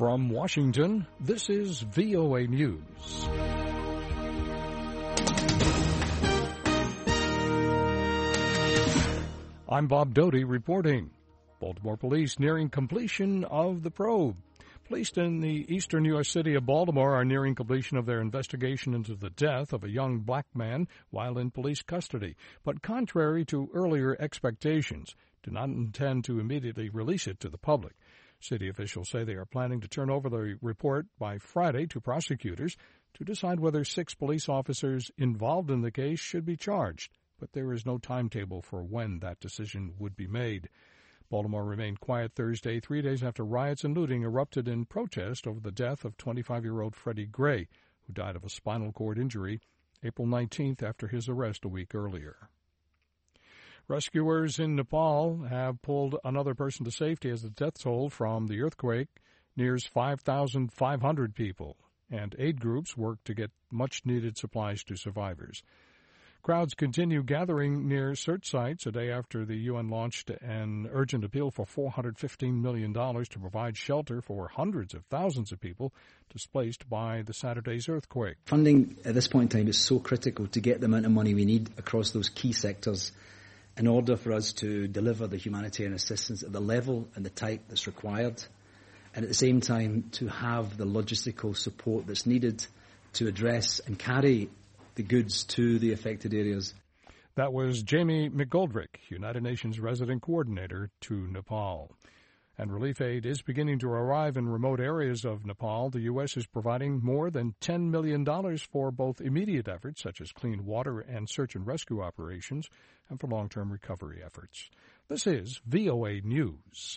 From Washington, this is VOA News. I'm Bob Doty reporting. Baltimore police nearing completion of the probe. Police in the eastern U.S. city of Baltimore are nearing completion of their investigation into the death of a young black man while in police custody, but contrary to earlier expectations, do not intend to immediately release it to the public. City officials say they are planning to turn over the report by Friday to prosecutors to decide whether 6 police officers involved in the case should be charged, but there is no timetable for when that decision would be made. Baltimore remained quiet Thursday, 3 days after riots and looting erupted in protest over the death of 25-year-old Freddie Gray, who died of a spinal cord injury April 19th after his arrest a week earlier. Rescuers in Nepal have pulled another person to safety as the death toll from the earthquake nears 5,500 people, and aid groups work to get much-needed supplies to survivors. Crowds continue gathering near search sites a day after the UN launched an urgent appeal for $415 million to provide shelter for hundreds of thousands of people displaced by the Saturday's earthquake. Funding at this point in time is so critical to get the amount of money we need across those key sectors in order for us to deliver the humanitarian assistance at the level and the type that's required, and at the same time to have the logistical support that's needed to address and carry the goods to the affected areas. That was Jamie McGoldrick, United Nations resident coordinator to Nepal. And relief aid is beginning to arrive in remote areas of Nepal. The U.S. is providing more than $10 million for both immediate efforts, such as clean water and search and rescue operations, and for long-term recovery efforts. This is VOA News.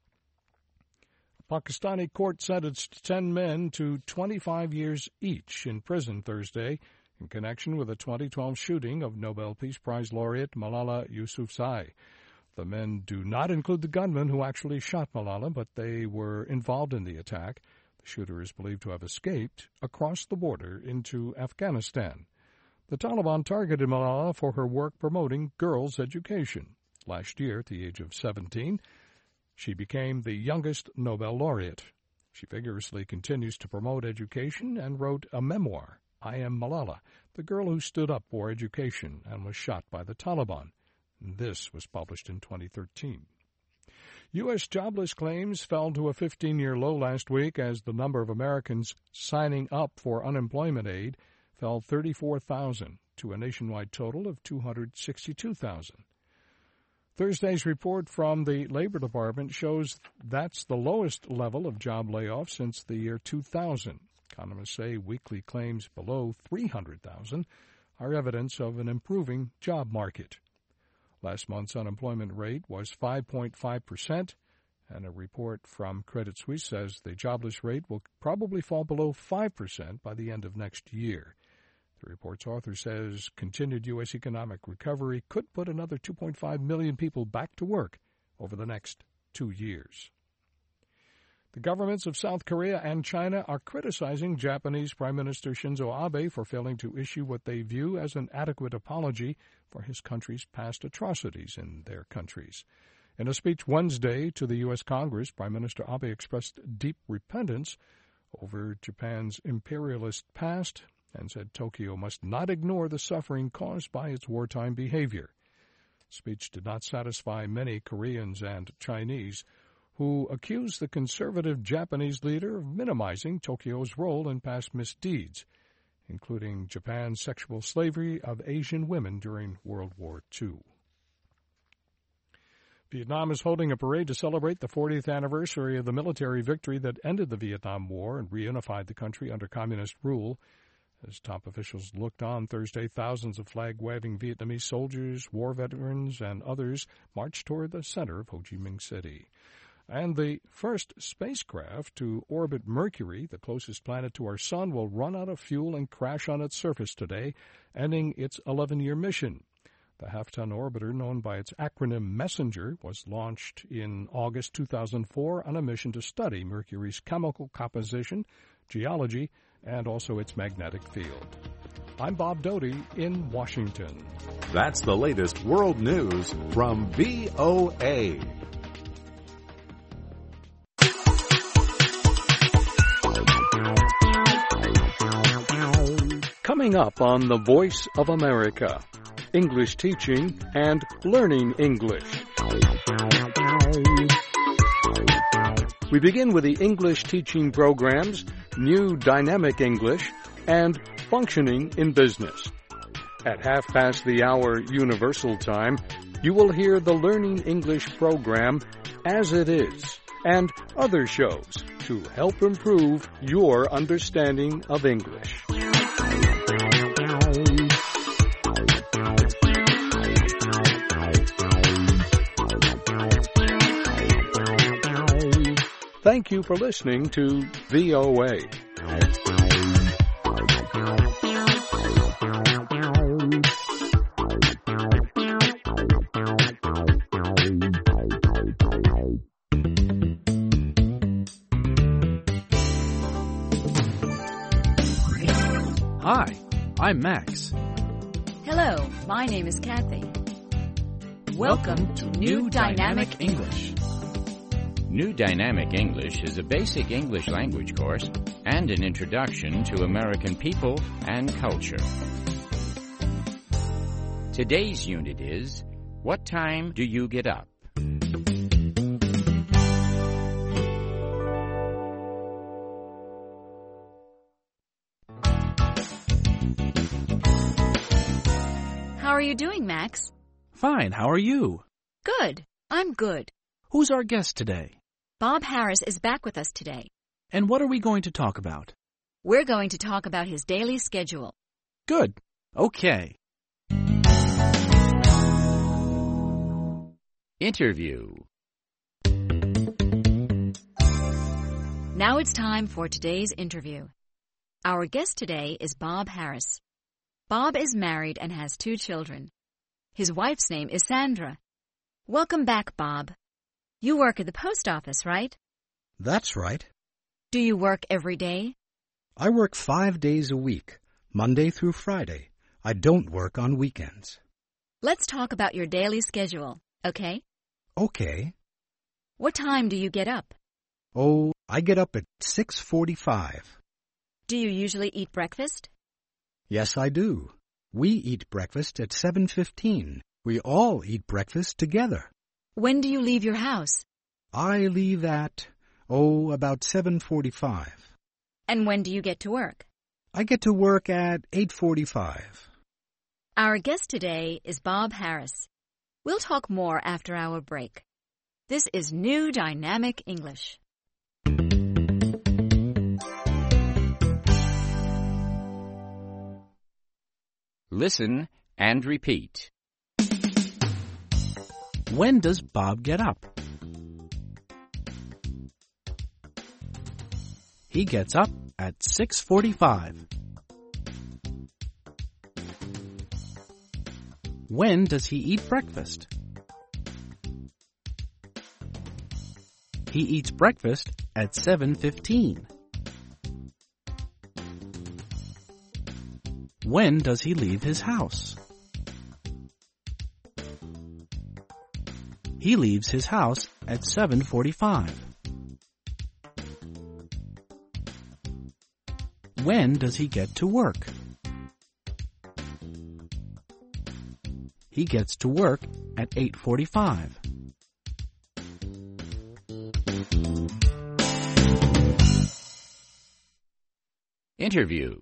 A Pakistani court sentenced 10 men to 25 years each in prison Thursday in connection with the 2012 shooting of Nobel Peace Prize laureate Malala Yousafzai. The men do not include the gunman who actually shot Malala, but they were involved in the attack. The shooter is believed to have escaped across the border into Afghanistan. The Taliban targeted Malala for her work promoting girls' education. Last year, at the age of 17, she became the youngest Nobel laureate. She vigorously continues to promote education and wrote a memoir, I Am Malala, the girl who stood up for education and was shot by the Taliban. This was published in 2013. U.S. jobless claims fell to a 15-year low last week as the number of Americans signing up for unemployment aid fell 34,000 to a nationwide total of 262,000. Thursday's report from the Labor Department shows that's the lowest level of job layoffs since the year 2000. Economists say weekly claims below 300,000 are evidence of an improving job market. Last month's unemployment rate was 5.5%, and a report from Credit Suisse says the jobless rate will probably fall below 5% by the end of next year. The report's author says continued U.S. economic recovery could put another 2.5 million people back to work over the next 2 years. The governments of South Korea and China are criticizing Japanese Prime Minister Shinzo Abe for failing to issue what they view as an adequate apology for his country's past atrocities in their countries. In a speech Wednesday to the U.S. Congress, Prime Minister Abe expressed deep repentance over Japan's imperialist past and said Tokyo must not ignore the suffering caused by its wartime behavior. The speech did not satisfy many Koreans and Chinese who accused the conservative Japanese leader of minimizing Tokyo's role in past misdeeds, including Japan's sexual slavery of Asian women during World War II. Vietnam is holding a parade to celebrate the 40th anniversary of the military victory that ended the Vietnam War and reunified the country under communist rule. As top officials looked on Thursday, thousands of flag-waving Vietnamese soldiers, war veterans, and others marched toward the center of Ho Chi Minh City. And the first spacecraft to orbit Mercury, the closest planet to our sun, will run out of fuel and crash on its surface today, ending its 11-year mission. The half-ton orbiter, known by its acronym MESSENGER, was launched in August 2004 on a mission to study Mercury's chemical composition, geology, and also its magnetic field. I'm Bob Doty in Washington. That's the latest world news from VOA. Coming up on The Voice of America, English teaching and learning English. We begin with the English teaching programs, New Dynamic English, and Functioning in Business. At 1:30 Universal Time, you will hear the Learning English program As It Is and other shows to help improve your understanding of English. Thank you for listening to VOA. Hi, I'm Max. Hello, my name is Kathy. Welcome to New Dynamic English. New Dynamic English is a basic English language course and an introduction to American people and culture. Today's unit is, what time do you get up? How are you doing, Max? Fine, how are you? Good. I'm good. Who's our guest today? Bob Harris is back with us today. And what are we going to talk about? We're going to talk about his daily schedule. Good. Okay. Interview. Now it's time for today's interview. Our guest today is Bob Harris. Bob is married and has 2 children. His wife's name is Sandra. Welcome back, Bob. You work at the post office, right? That's right. Do you work every day? I work 5 days a week, Monday through Friday. I don't work on weekends. Let's talk about your daily schedule, okay? Okay. What time do you get up? Oh, I get up at 6:45. Do you usually eat breakfast? Yes, I do. We eat breakfast at 7:15. We all eat breakfast together. When do you leave your house? I leave at, about 7:45. And when do you get to work? I get to work at 8:45. Our guest today is Bob Harris. We'll talk more after our break. This is New Dynamic English. Listen and repeat. When does Bob get up? He gets up at 6:45. When does he eat breakfast? He eats breakfast at 7:15. When does he leave his house? He leaves his house at 7:45. When does he get to work? He gets to work at 8:45. Interview.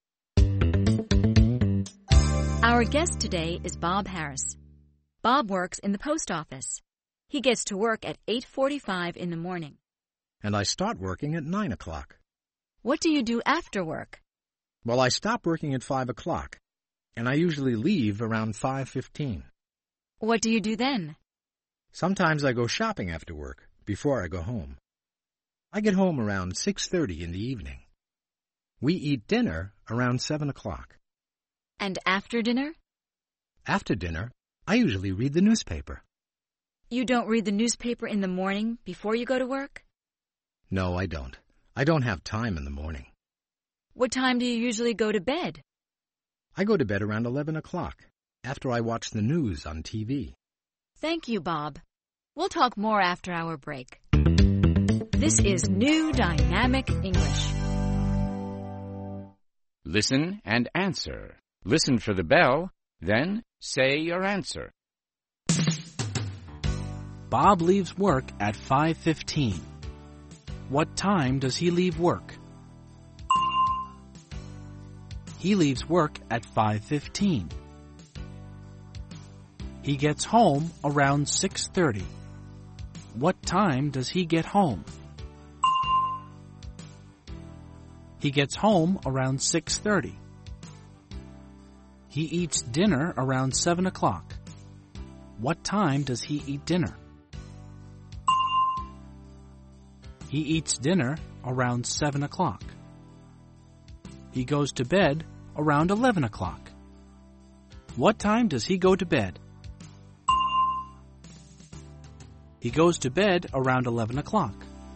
Our guest today is Bob Harris. Bob works in the post office. He gets to work at 8:45 in the morning. And I start working at 9 o'clock. What do you do after work? Well, I stop working at 5 o'clock, and I usually leave around 5:15. What do you do then? Sometimes I go shopping after work, before I go home. I get home around 6:30 in the evening. We eat dinner around 7 o'clock. And after dinner? After dinner, I usually read the newspaper. You don't read the newspaper in the morning before you go to work? No, I don't. I don't have time in the morning. What time do you usually go to bed? I go to bed around 11 o'clock, after I watch the news on TV. Thank you, Bob. We'll talk more after our break. This is New Dynamic English. Listen and answer. Listen for the bell, then say your answer. Bob leaves work at 5:15. What time does he leave work? He leaves work at 5:15. He gets home around 6:30. What time does he get home? He gets home around 6:30. He eats dinner around 7 o'clock. What time does he eat dinner? He eats dinner around 7 o'clock. He goes to bed around 11 o'clock. What time does he go to bed? He goes to bed around 11 o'clock.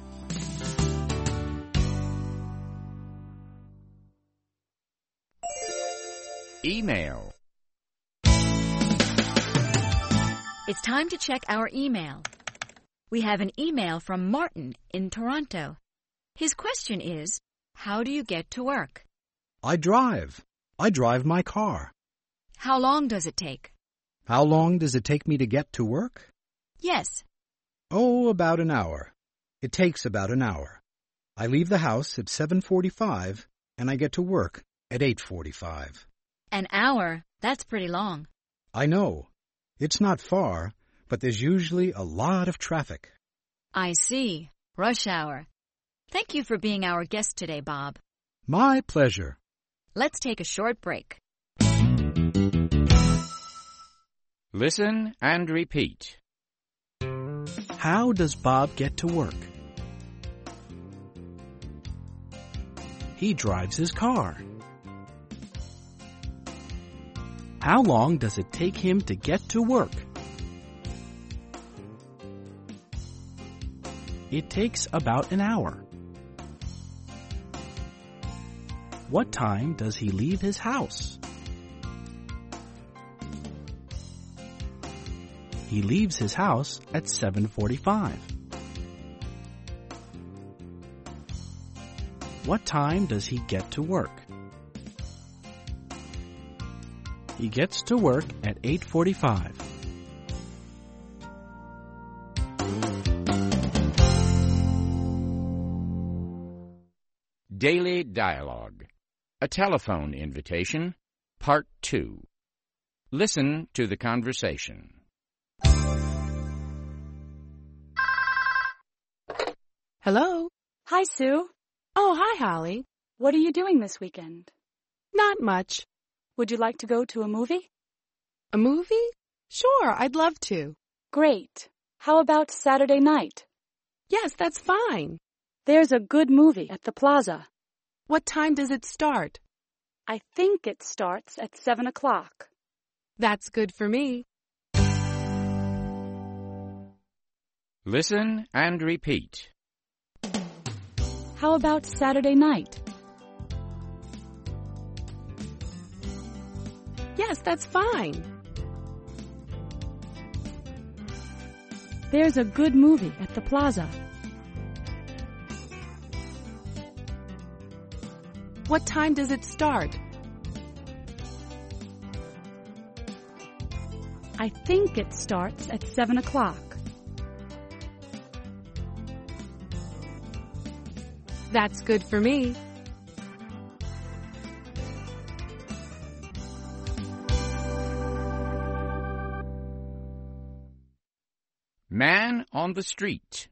Email. It's time to check our email. We have an email from Martin in Toronto. His question is, how do you get to work? I drive. I drive my car. How long does it take? How long does it take me to get to work? Yes. Oh, about an hour. It takes about an hour. I leave the house at 7:45 and I get to work at 8:45. An hour? That's pretty long. I know. It's not far, but there's usually a lot of traffic. I see. Rush hour. Thank you for being our guest today, Bob. My pleasure. Let's take a short break. Listen and repeat. How does Bob get to work? He drives his car. How long does it take him to get to work? It takes about an hour. What time does he leave his house? He leaves his house at 7:45. What time does he get to work? He gets to work at 8:45. Daily Dialogue. A telephone invitation, Part 2. Listen to the conversation. Hello? Hi, Sue. Oh, hi, Holly. What are you doing this weekend? Not much. Would you like to go to a movie? A movie? Sure, I'd love to. Great. How about Saturday night? Yes, that's fine. There's a good movie at the Plaza. What time does it start? I think it starts at 7 o'clock. That's good for me. Listen and repeat. How about Saturday night? Yes, that's fine. There's a good movie at the Plaza. What time does it start? I think it starts at 7 o'clock. That's good for me. Man on the street.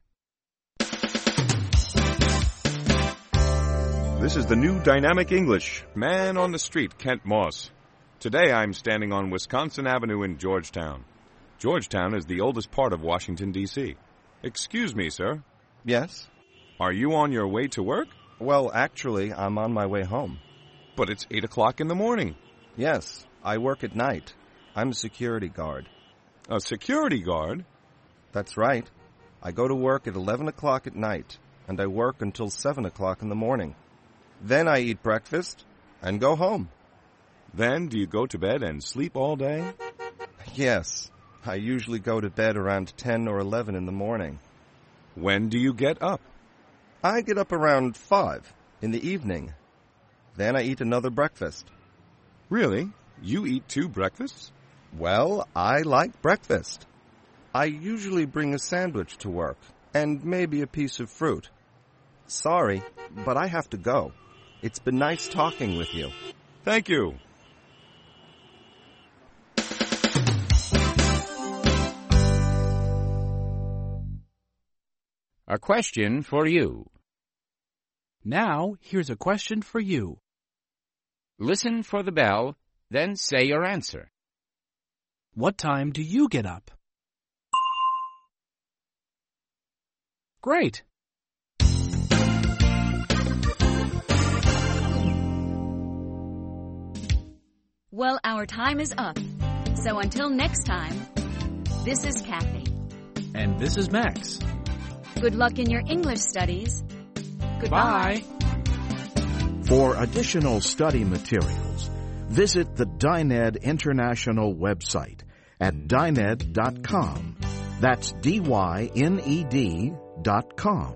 This is the new Dynamic English, Man on the Street, Kent Moss. Today I'm standing on Wisconsin Avenue in Georgetown. Georgetown is the oldest part of Washington, D.C. Excuse me, sir. Yes? Are you on your way to work? Well, actually, I'm on my way home. But it's 8 o'clock in the morning. Yes, I work at night. I'm a security guard. A security guard? That's right. I go to work at 11 o'clock at night, and I work until 7 o'clock in the morning. Then I eat breakfast and go home. Then do you go to bed and sleep all day? Yes, I usually go to bed around 10 or 11 in the morning. When do you get up? I get up around 5 in the evening. Then I eat another breakfast. Really? You eat 2 breakfasts? Well, I like breakfast. I usually bring a sandwich to work, and maybe a piece of fruit. Sorry, but I have to go. It's been nice talking with you. Thank you. A question for you. Now, here's a question for you. Listen for the bell, then say your answer. What time do you get up? Great. Well, our time is up. So until next time, this is Kathy. And this is Max. Good luck in your English studies. Goodbye. Bye. For additional study materials, visit the Dined International website at Dined.com. That's DYNED.com.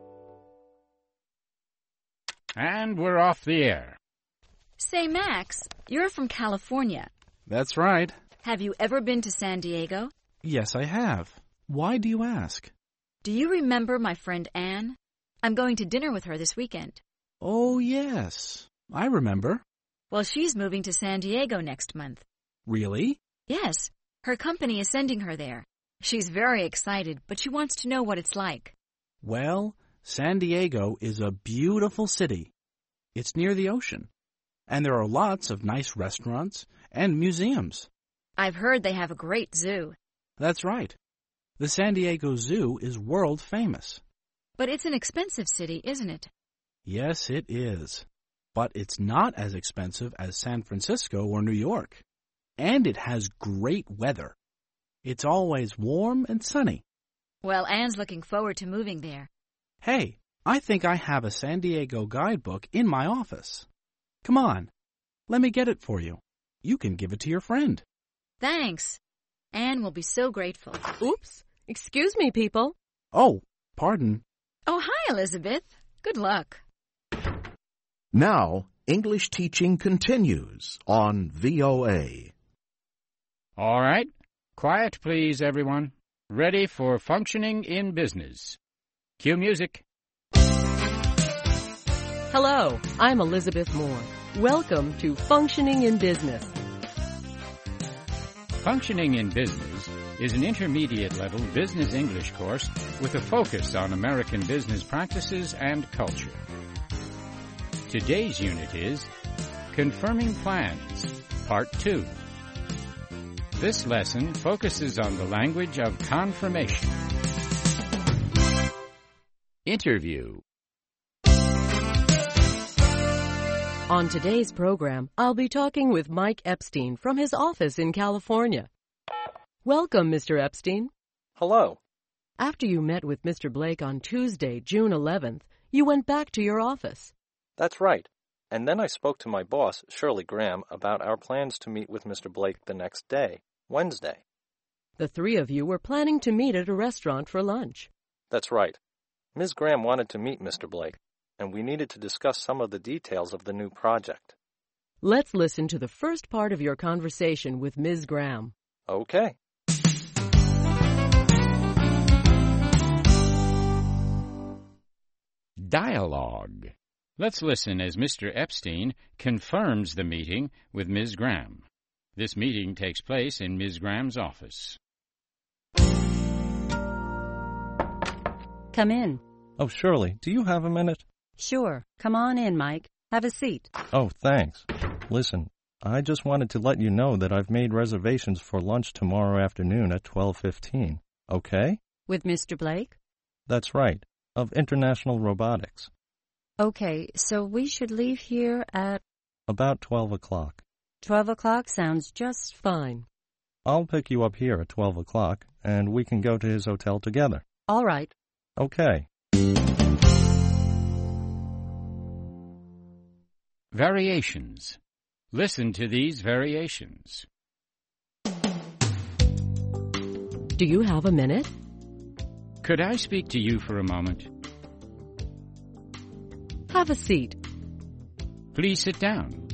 And we're off the air. Say, Max, you're from California. That's right. Have you ever been to San Diego? Yes, I have. Why do you ask? Do you remember my friend Anne? I'm going to dinner with her this weekend. Oh, yes. I remember. Well, she's moving to San Diego next month. Really? Yes. Her company is sending her there. She's very excited, but she wants to know what it's like. Well, San Diego is a beautiful city. It's near the ocean. And there are lots of nice restaurants and museums. I've heard they have a great zoo. That's right. The San Diego Zoo is world famous. But it's an expensive city, isn't it? Yes, it is. But it's not as expensive as San Francisco or New York. And it has great weather. It's always warm and sunny. Well, Anne's looking forward to moving there. Hey, I think I have a San Diego guidebook in my office. Come on, let me get it for you. You can give it to your friend. Thanks. Anne will be so grateful. Oops. Excuse me, people. Oh, pardon. Oh, hi, Elizabeth. Good luck. Now, English teaching continues on VOA. All right. Quiet, please, everyone. Ready for functioning in business. Cue music. Hello, I'm Elizabeth Moore. Welcome to Functioning in Business. Functioning in Business is an intermediate-level business English course with a focus on American business practices and culture. Today's unit is Confirming Plans, Part 2. This lesson focuses on the language of confirmation. Interview. On today's program, I'll be talking with Mike Epstein from his office in California. Welcome, Mr. Epstein. Hello. After you met with Mr. Blake on Tuesday, June 11th, you went back to your office. That's right. And then I spoke to my boss, Shirley Graham, about our plans to meet with Mr. Blake the next day, Wednesday. The three of you were planning to meet at a restaurant for lunch. That's right. Ms. Graham wanted to meet Mr. Blake, and we needed to discuss some of the details of the new project. Let's listen to the first part of your conversation with Ms. Graham. Okay. Dialogue. Let's listen as Mr. Epstein confirms the meeting with Ms. Graham. This meeting takes place in Ms. Graham's office. Come in. Oh, Shirley, do you have a minute? Sure. Come on in, Mike. Have a seat. Oh, thanks. Listen, I just wanted to let you know that I've made reservations for lunch tomorrow afternoon at 12:15. Okay? With Mr. Blake? That's right. Of International Robotics. Okay, so we should leave here at... About 12 o'clock. 12 o'clock sounds just fine. I'll pick you up here at 12 o'clock, and we can go to his hotel together. All right. Okay. Variations. Listen to these variations. Do you have a minute? Could I speak to you for a moment? Have a seat. Please sit down.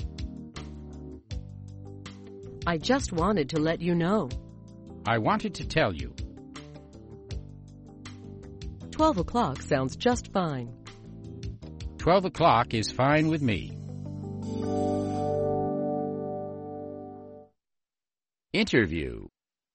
I just wanted to let you know. I wanted to tell you. 12 o'clock sounds just fine. 12 o'clock is fine with me. Interview.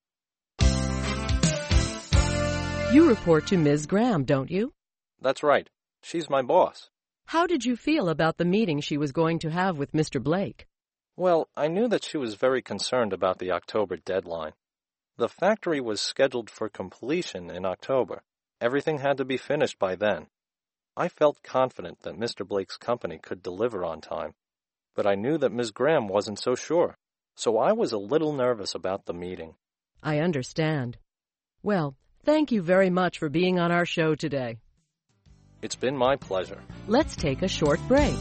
You report to Ms. Graham, don't you? That's right. She's my boss. How did you feel about the meeting she was going to have with Mr. Blake? Well, I knew that she was very concerned about the October deadline. The factory was scheduled for completion in October. Everything had to be finished by then. I felt confident that Mr. Blake's company could deliver on time, but I knew that Ms. Graham wasn't so sure, so I was a little nervous about the meeting. I understand. Well, thank you very much for being on our show today. It's been my pleasure. Let's take a short break.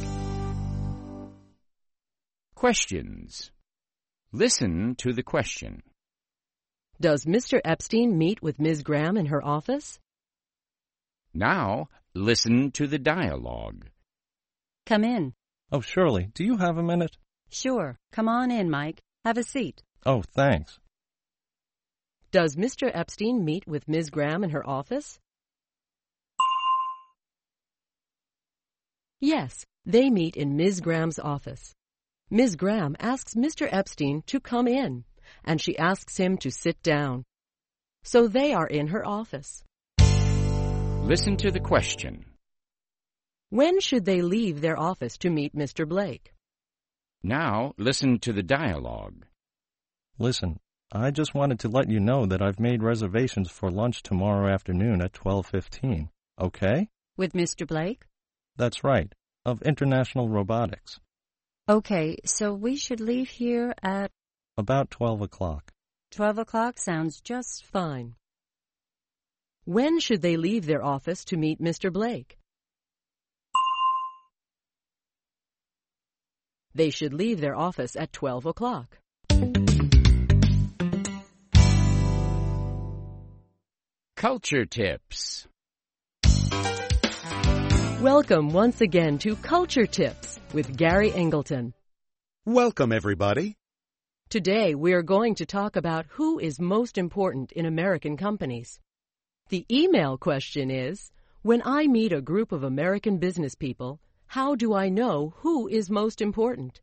Questions. Listen to the question. Does Mr. Epstein meet with Ms. Graham in her office? Now, listen to the dialogue. Come in. Oh, Shirley, do you have a minute? Sure. Come on in, Mike. Have a seat. Oh, thanks. Does Mr. Epstein meet with Ms. Graham in her office? Yes, they meet in Ms. Graham's office. Ms. Graham asks Mr. Epstein to come in, and she asks him to sit down. So they are in her office. Listen to the question. When should they leave their office to meet Mr. Blake? Now, listen to the dialogue. Listen, I just wanted to let you know that I've made reservations for lunch tomorrow afternoon at 12:15. Okay? With Mr. Blake? That's right, of International Robotics. Okay, so we should leave here at... About 12 o'clock. 12 o'clock sounds just fine. When should they leave their office to meet Mr. Blake? They should leave their office at 12 o'clock. Culture Tips. Welcome once again to Culture Tips with Gary Engleton. Welcome, everybody. Today we are going to talk about who is most important in American companies. The email question is, when I meet a group of American business people, how do I know who is most important?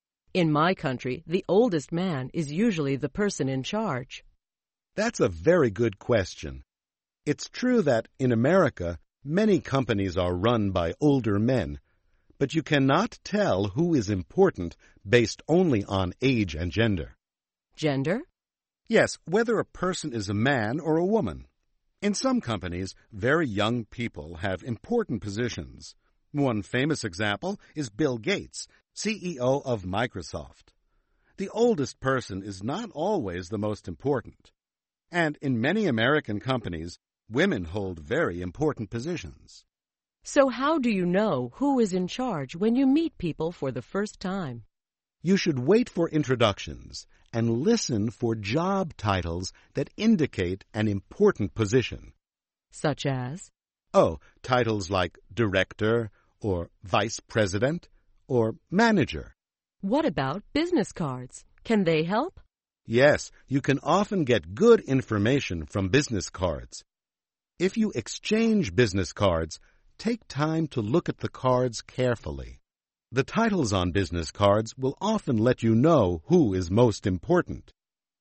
In my country, the oldest man is usually the person in charge. That's a very good question. It's true that in America, many companies are run by older men, but you cannot tell who is important based only on age and gender. Gender? Yes, whether a person is a man or a woman. In some companies, very young people have important positions. One famous example is Bill Gates, CEO of Microsoft. The oldest person is not always the most important. And in many American companies, women hold very important positions. So how do you know who is in charge when you meet people for the first time? You should wait for introductions and listen for job titles that indicate an important position. Such as? Oh, titles like director or vice president or manager. What about business cards? Can they help? Yes, you can often get good information from business cards. If you exchange business cards, take time to look at the cards carefully. The titles on business cards will often let you know who is most important.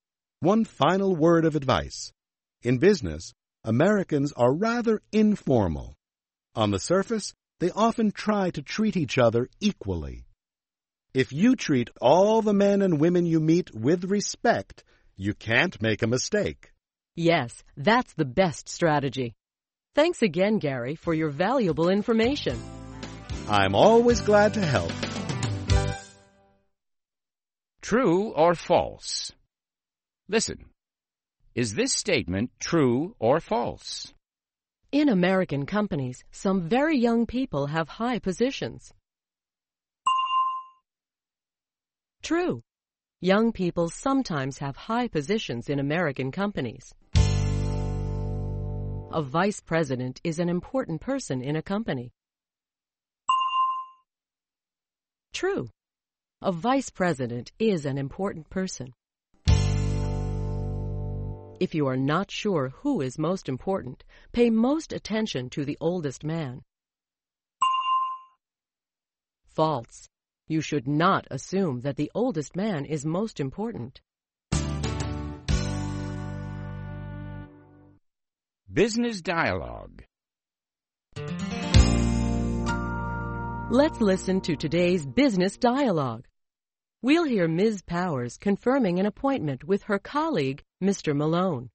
One final word of advice. In business, Americans are rather informal. On the surface, they often try to treat each other equally. If you treat all the men and women you meet with respect, you can't make a mistake. Yes, that's the best strategy. Thanks again, Gary, for your valuable information. I'm always glad to help. True or false? Listen. Is this statement true or false? In American companies, some very young people have high positions. True. Young people sometimes have high positions in American companies. A vice president is an important person in a company. True. A vice president is an important person. If you are not sure who is most important, pay most attention to the oldest man. False. You should not assume that the oldest man is most important. Business dialogue. Let's listen to today's business dialogue. We'll hear Ms. Powers confirming an appointment with her colleague, Mr. Malone.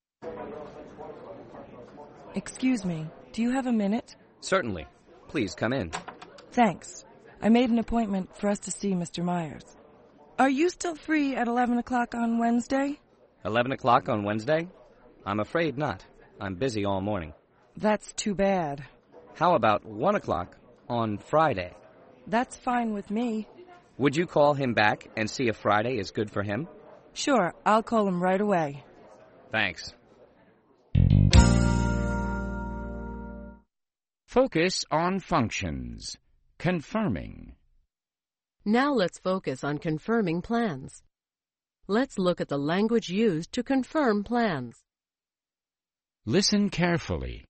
Excuse me, do you have a minute? Certainly. Please come in. Thanks. I made an appointment for us to see Mr. Myers. Are you still free at 11 o'clock on Wednesday? 11 o'clock on Wednesday? I'm afraid not. I'm busy all morning. That's too bad. How about 1 o'clock on Friday? That's fine with me. Would you call him back and see if Friday is good for him? Sure, I'll call him right away. Thanks. Focus on functions. Confirming. Now let's focus on confirming plans. Let's look at the language used to confirm plans. Listen carefully.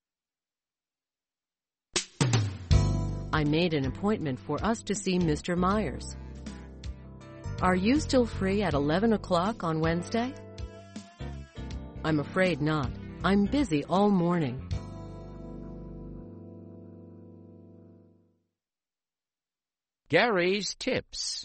I made an appointment for us to see Mr. Myers. Are you still free at 11 o'clock on Wednesday? I'm afraid not. I'm busy all morning. Gary's tips.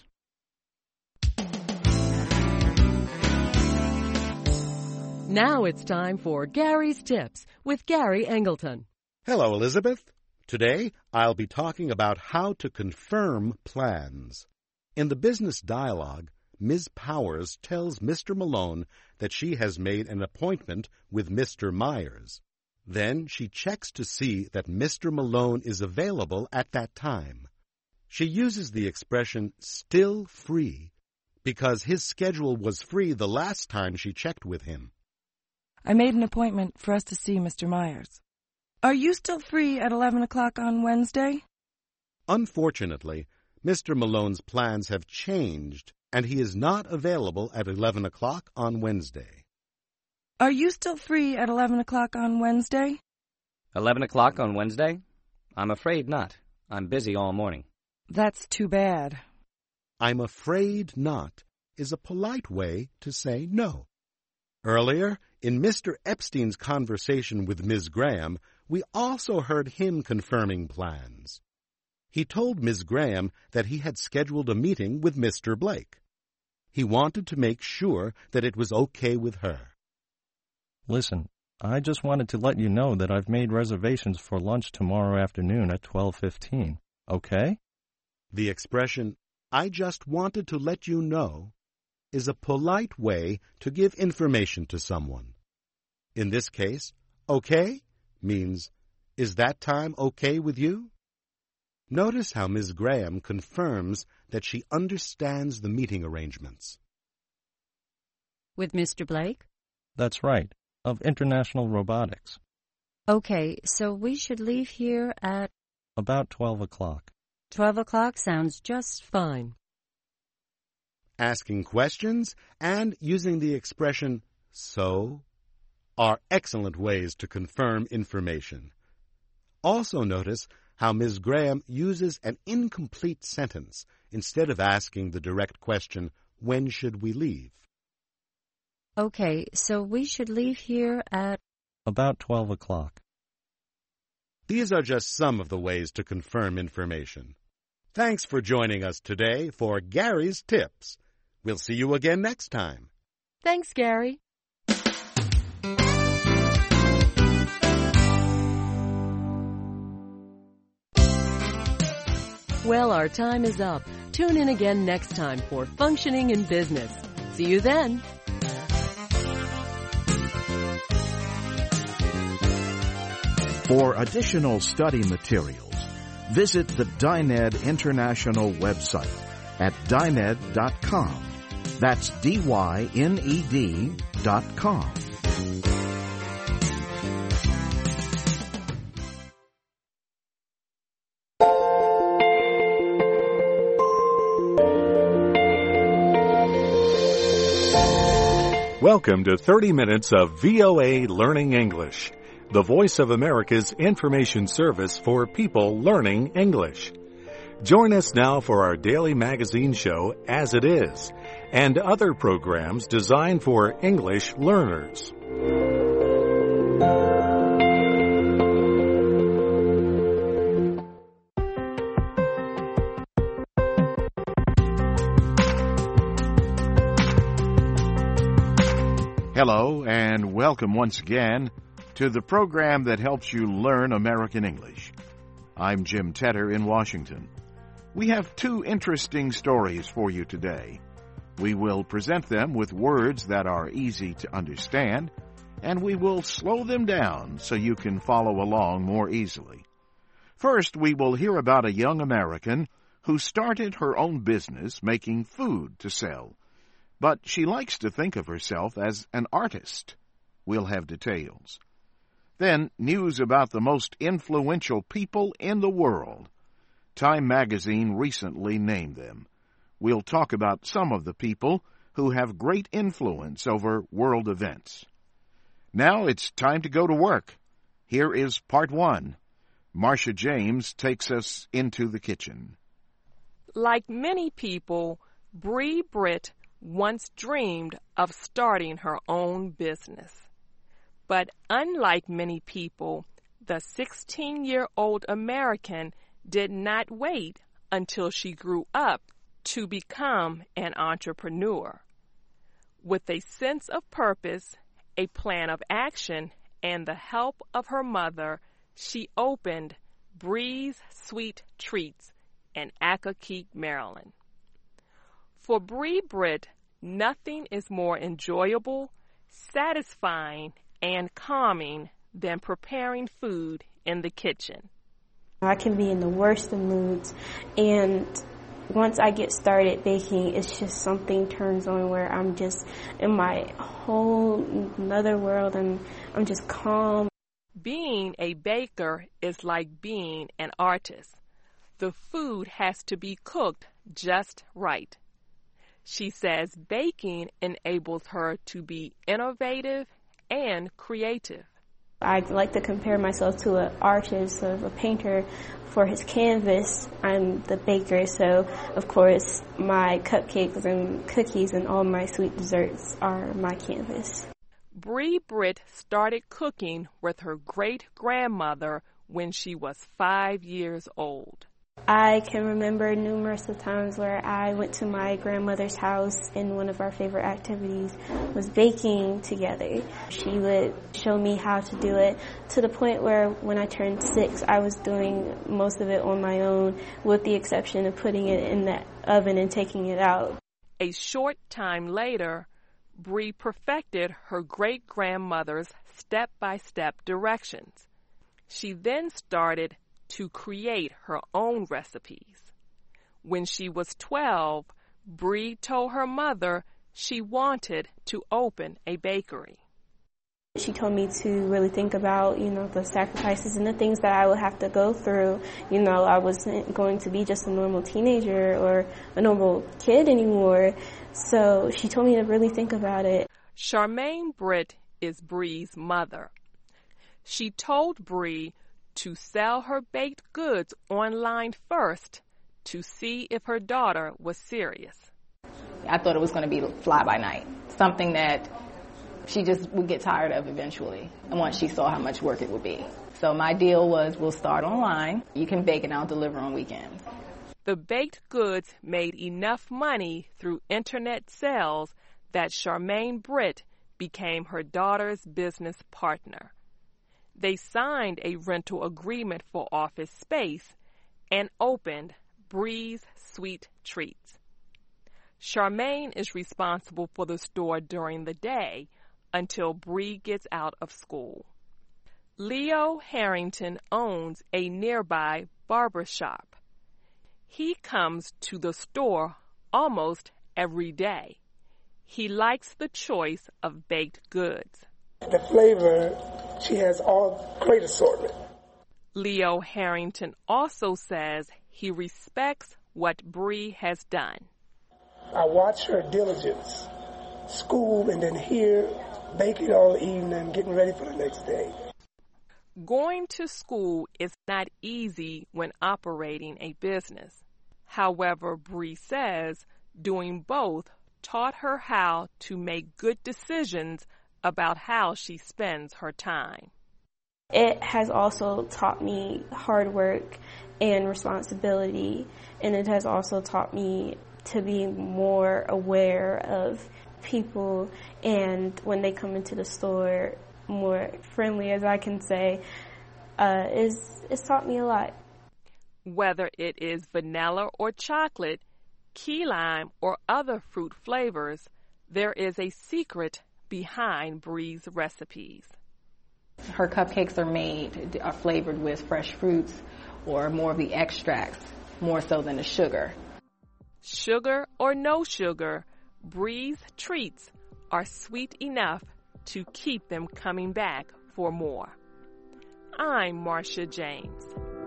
Now it's time for Gary's Tips with Gary Engleton. Hello, Elizabeth. Today, I'll be talking about how to confirm plans. In the business dialogue, Ms. Powers tells Mr. Malone that she has made an appointment with Mr. Myers. Then she checks to see that Mr. Malone is available at that time. She uses the expression still free because his schedule was free the last time she checked with him. I made an appointment for us to see Mr. Myers. Are you still free at 11 o'clock on Wednesday? Unfortunately, Mr. Malone's plans have changed, and he is not available at 11 o'clock on Wednesday. Are you still free at 11 o'clock on Wednesday? 11 o'clock on Wednesday? I'm afraid not. I'm busy all morning. That's too bad. I'm afraid not is a polite way to say no. Earlier, in Mr. Epstein's conversation with Ms. Graham, we also heard him confirming plans. He told Ms. Graham that he had scheduled a meeting with Mr. Blake. He wanted to make sure that it was okay with her. Listen, I just wanted to let you know that I've made reservations for lunch tomorrow afternoon at 12:15. Okay? The expression, I just wanted to let you know, is a polite way to give information to someone. In this case, okay means, is that time okay with you? Notice how Ms. Graham confirms that she understands the meeting arrangements. With Mr. Blake? That's right, of International Robotics. Okay, so we should leave here at... About 12 o'clock. 12 o'clock sounds just fine. Asking questions and using the expression so are excellent ways to confirm information. Also notice how Ms. Graham uses an incomplete sentence instead of asking the direct question, when should we leave? Okay, so we should leave here at... About 12 o'clock. These are just some of the ways to confirm information. Thanks for joining us today for Gary's Tips. We'll see you again next time. Thanks, Gary. Well, our time is up. Tune in again next time for Functioning in Business. See you then. For additional study materials, visit the Dyned International website at dyned.com. That's DYNED.com. Welcome to 30 minutes of VOA Learning English, the Voice of America's information service for people learning English. Join us now for our daily magazine show, As It Is, and other programs designed for English learners. Hello, and welcome once again to the program that helps you learn American English. I'm Jim Tedder in Washington. We have two interesting stories for you today. We will present them with words that are easy to understand, and we will slow them down so you can follow along more easily. First, we will hear about a young American who started her own business making food to sell. But she likes to think of herself as an artist. We'll have details. Then, news about the most influential people in the world. Time magazine recently named them. We'll talk about some of the people who have great influence over world events. Now it's time to go to work. Here is part one. Marcia James takes us into the kitchen. Like many people, Bree Britt once dreamed of starting her own business. But unlike many people, the 16-year-old American did not wait until she grew up to become an entrepreneur. With a sense of purpose, a plan of action, and the help of her mother, she opened Bree's Sweet Treats in Accokeek, Maryland. For Bree Britt, nothing is more enjoyable, satisfying, and calming than preparing food in the kitchen. I can be in the worst of moods, and once I get started baking, it's just something turns on where I'm just in my whole another world, and I'm just calm. Being a baker is like being an artist. The food has to be cooked just right. She says baking enables her to be innovative and creative. I like to compare myself to an artist, of a painter for his canvas. I'm the baker, so of course my cupcakes and cookies and all my sweet desserts are my canvas. Bree Britt started cooking with her great-grandmother when she was 5 years old. I can remember numerous of times where I went to my grandmother's house, and one of our favorite activities was baking together. She would show me how to do it, to the point where when I turned 6, I was doing most of it on my own, with the exception of putting it in the oven and taking it out. A short time later, Bree perfected her great-grandmother's step-by-step directions. She then started to create her own recipes. When she was 12, Bree told her mother she wanted to open a bakery. She told me to really think about, the sacrifices and the things that I would have to go through. I wasn't going to be just a normal teenager or a normal kid anymore. So she told me to really think about it. Charmaine Britt is Bree's mother. She told Bree to sell her baked goods online first to see if her daughter was serious. I thought it was going to be fly by night, something that she just would get tired of eventually, and once she saw how much work it would be. So my deal was, we'll start online. You can bake and I'll deliver on weekends. The baked goods made enough money through internet sales that Charmaine Britt became her daughter's business partner. They signed a rental agreement for office space and opened Bree's Sweet Treats. Charmaine is responsible for the store during the day until Bree gets out of school. Leo Harrington owns a nearby barber shop. He comes to the store almost every day. He likes the choice of baked goods. The flavor, she has all great assortment. Leo Harrington also says he respects what Bree has done. I watch her diligence school and then here, baking all evening, getting ready for the next day. Going to school is not easy when operating a business. However, Bree says doing both taught her how to make good decisions about how she spends her time. It has also taught me hard work and responsibility, and it has also taught me to be more aware of people, and when they come into the store, more friendly, as I can say. It's taught me a lot. Whether it is vanilla or chocolate, key lime or other fruit flavors, there is a secret behind Bree's recipes. Her cupcakes are flavored with fresh fruits or more of the extracts, more so than the sugar. Sugar or no sugar, Bree's treats are sweet enough to keep them coming back for more. I'm Marcia James.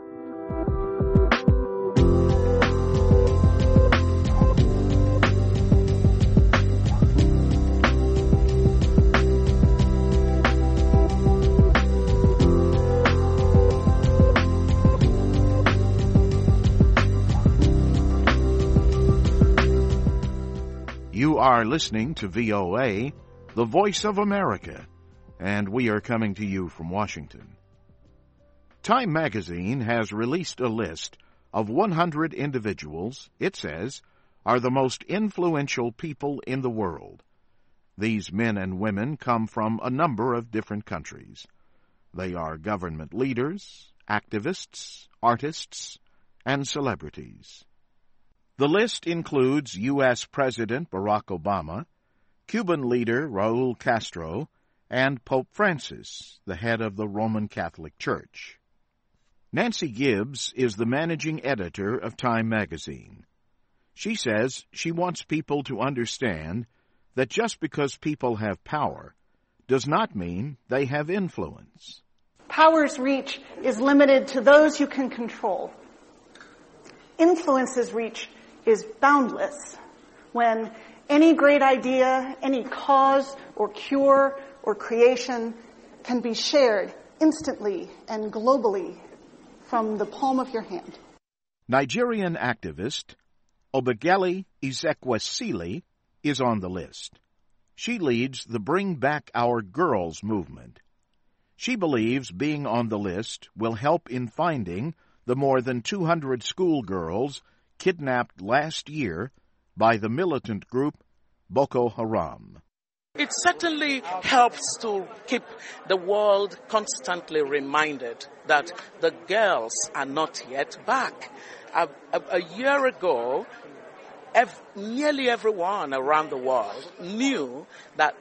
You are listening to VOA, the Voice of America, and we are coming to you from Washington. Time magazine has released a list of 100 individuals, it says, are the most influential people in the world. These men and women come from a number of different countries. They are government leaders, activists, artists, and celebrities. The list includes U.S. President Barack Obama, Cuban leader Raul Castro, and Pope Francis, the head of the Roman Catholic Church. Nancy Gibbs is the managing editor of Time magazine. She says she wants people to understand that just because people have power does not mean they have influence. Power's reach is limited to those you can control. Influence's reach is boundless when any great idea, any cause or cure or creation can be shared instantly and globally from the palm of your hand. Nigerian activist Obiageli Ezekwesili is on the list. She leads the Bring Back Our Girls movement. She believes being on the list will help in finding the more than 200 schoolgirls kidnapped last year by the militant group Boko Haram. It certainly helps to keep the world constantly reminded that the girls are not yet back. A year ago, nearly everyone around the world knew that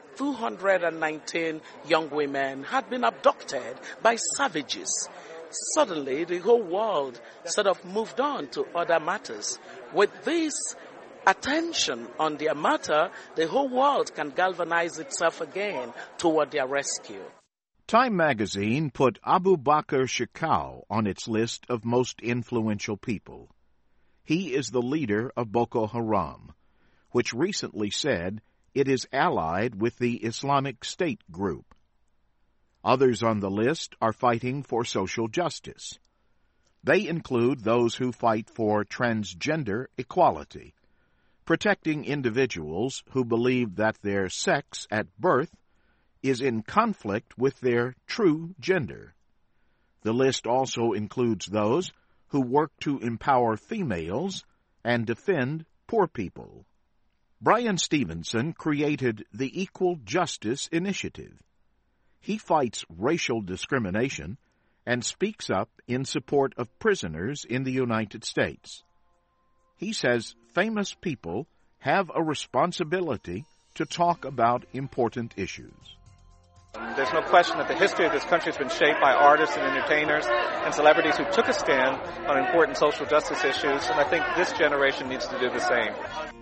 219 young women had been abducted by savages. Suddenly, the whole world sort of moved on to other matters. With this attention on their matter, the whole world can galvanize itself again toward their rescue. Time magazine put Abu Bakr Shekau on its list of most influential people. He is the leader of Boko Haram, which recently said it is allied with the Islamic State group. Others on the list are fighting for social justice. They include those who fight for transgender equality, protecting individuals who believe that their sex at birth is in conflict with their true gender. The list also includes those who work to empower females and defend poor people. Brian Stevenson created the Equal Justice Initiative. He fights racial discrimination and speaks up in support of prisoners in the United States. He says famous people have a responsibility to talk about important issues. There's no question that the history of this country has been shaped by artists and entertainers and celebrities who took a stand on important social justice issues, and I think this generation needs to do the same.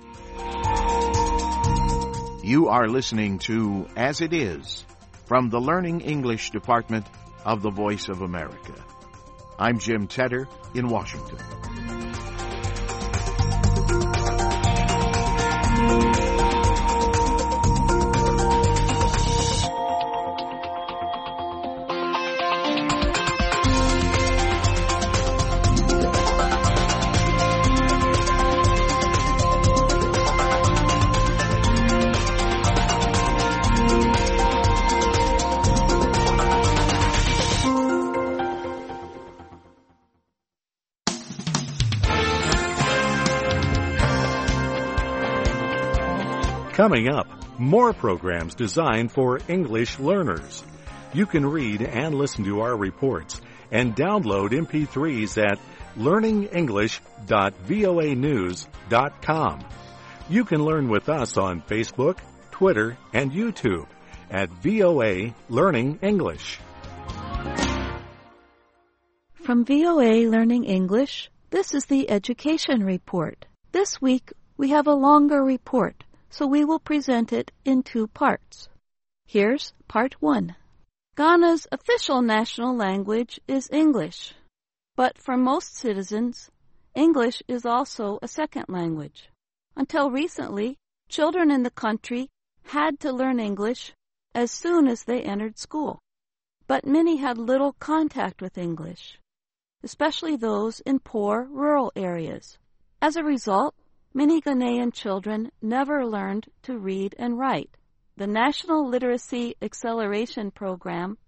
You are listening to As It Is from the Learning English Department of the Voice of America. I'm Jim Tedder in Washington. Coming up, more programs designed for English learners. You can read and listen to our reports and download MP3s at learningenglish.voanews.com. You can learn with us on Facebook, Twitter, and YouTube at VOA Learning English. From VOA Learning English, this is the Education Report. This week, we have a longer report, so we will present it in 2 parts. Here's Part 1. Ghana's official national language is English, but for most citizens, English is also a second language. Until recently, children in the country had to learn English as soon as they entered school, but many had little contact with English, especially those in poor rural areas. As a result, many Ghanaian children never learned to read and write. The National Literacy Acceleration Program,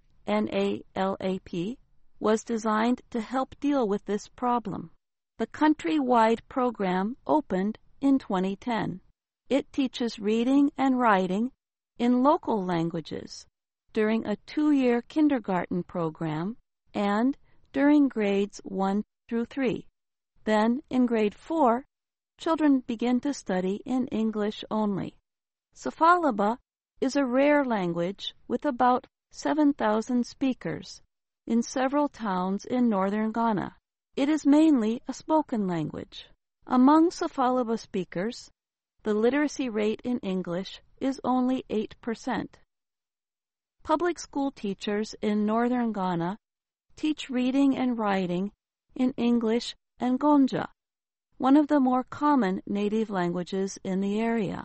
NALAP, was designed to help deal with this problem. The country-wide program opened in 2010. It teaches reading and writing in local languages during a 2-year kindergarten program and during grades 1 through 3. Then, in grade 4, children begin to study in English only. Sefalaba is a rare language with about 7,000 speakers in several towns in northern Ghana. It is mainly a spoken language. Among Sefalaba speakers, the literacy rate in English is only 8%. Public school teachers in northern Ghana teach reading and writing in English and Gonja, one of the more common native languages in the area.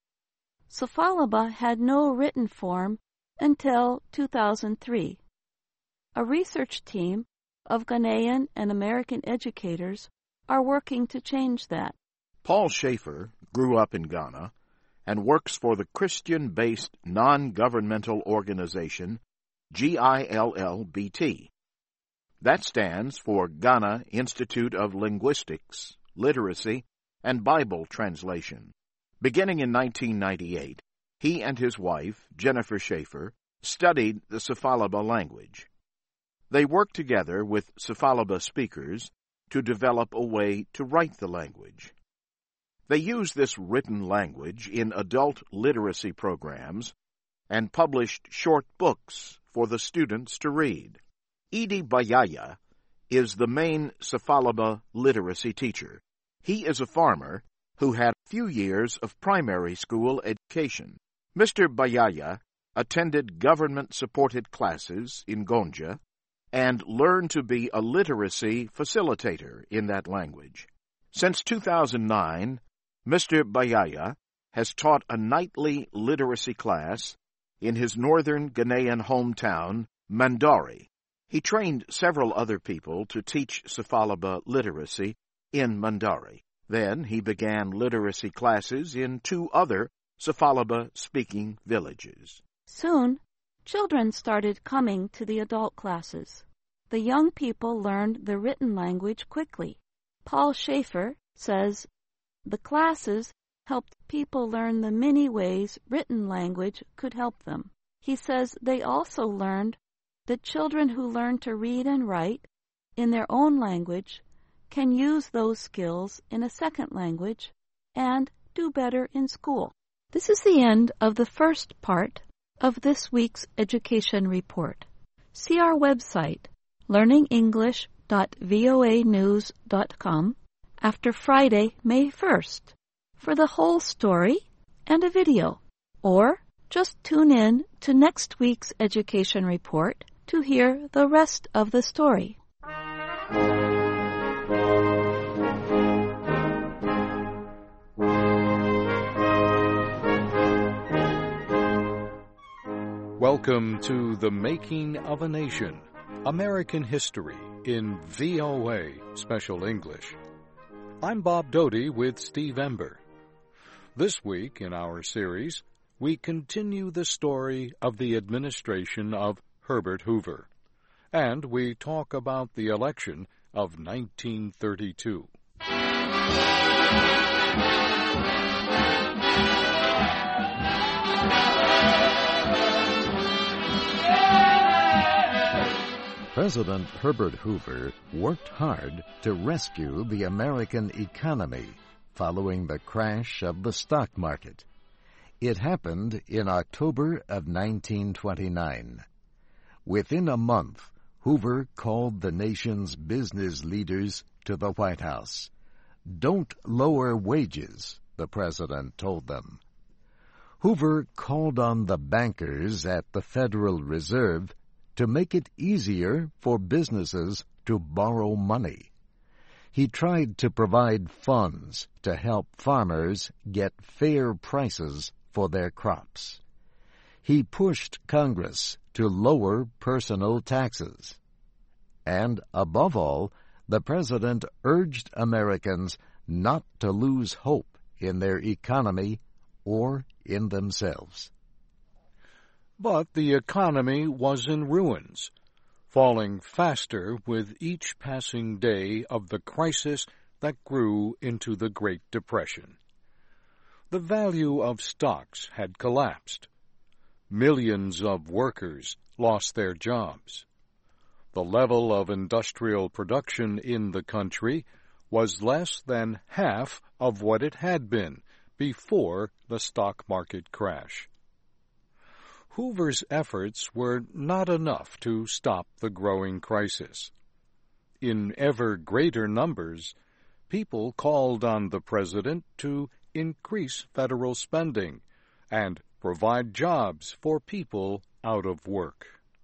Sefalaba had no written form until 2003. A research team of Ghanaian and American educators are working to change that. Paul Schaefer grew up in Ghana and works for the Christian-based non-governmental organization GILLBT. That stands for Ghana Institute of Linguistics, Literacy, and Bible Translation. Beginning in 1998, he and his wife, Jennifer Schaefer, studied the Sefalaba language. They worked together with Sefalaba speakers to develop a way to write the language. They use this written language in adult literacy programs and published short books for the students to read. Edie Bayaya is the main Sefalaba literacy teacher. He is a farmer who had a few years of primary school education. Mr. Bayaya attended government-supported classes in Gonja and learned to be a literacy facilitator in that language. Since 2009, Mr. Bayaya has taught a nightly literacy class in his northern Ghanaian hometown, Mandari. He trained several other people to teach Sefalaba literacy in Mandari. Then he began literacy classes in 2 other Sefalaba-speaking villages. Soon, children started coming to the adult classes. The young people learned the written language quickly. Paul Schaefer says, the classes helped people learn the many ways written language could help them. He says they also learned that children who learn to read and write in their own language can use those skills in a second language and do better in school. This is the end of the first part of this week's education report. See our website, learningenglish.voanews.com, after Friday, May 1st, for the whole story and a video. Or just tune in to next week's education report to hear the rest of the story. Welcome to The Making of a Nation, American History in VOA Special English. I'm Bob Doty with Steve Ember. This week in our series, we continue the story of the administration of Herbert Hoover, and we talk about the election of 1932. President Herbert Hoover worked hard to rescue the American economy following the crash of the stock market. It happened in October of 1929. Within a month, Hoover called the nation's business leaders to the White House. "Don't lower wages," the president told them. Hoover called on the bankers at the Federal Reserve to make it easier for businesses to borrow money. He tried to provide funds to help farmers get fair prices for their crops. He pushed Congress to lower personal taxes. And, above all, the president urged Americans not to lose hope in their economy or in themselves. But the economy was in ruins, falling faster with each passing day of the crisis that grew into the Great Depression. The value of stocks had collapsed. Millions of workers lost their jobs. The level of industrial production in the country was less than half of what it had been before the stock market crash. Hoover's efforts were not enough to stop the growing crisis. In ever greater numbers, people called on the president to increase federal spending and provide jobs for people out of work.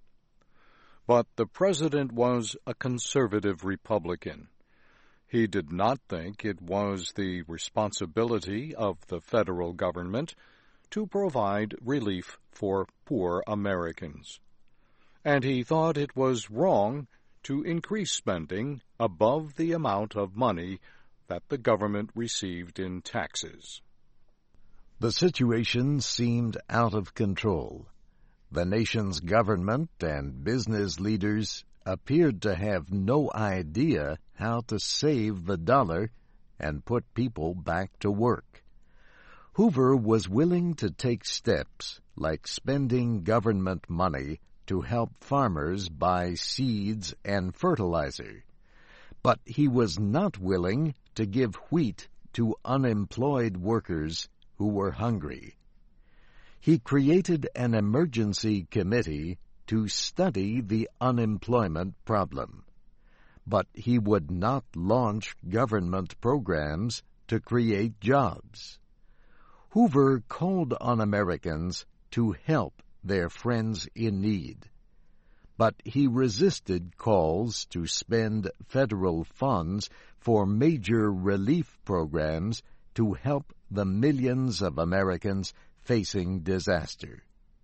But the president was a conservative Republican. He did not think it was the responsibility of the federal government to provide relief for poor Americans. And he thought it was wrong to increase spending above the amount of money that the government received in taxes. The situation seemed out of control. The nation's government and business leaders appeared to have no idea how to save the dollar and put people back to work. Hoover was willing to take steps like spending government money to help farmers buy seeds and fertilizer, but he was not willing to give wheat to unemployed workers who were hungry. He created an emergency committee to study the unemployment problem, but he would not launch government programs to create jobs. Hoover called on Americans to help their friends in need, but he resisted calls to spend federal funds for major relief programs to help the millions of Americans facing disaster.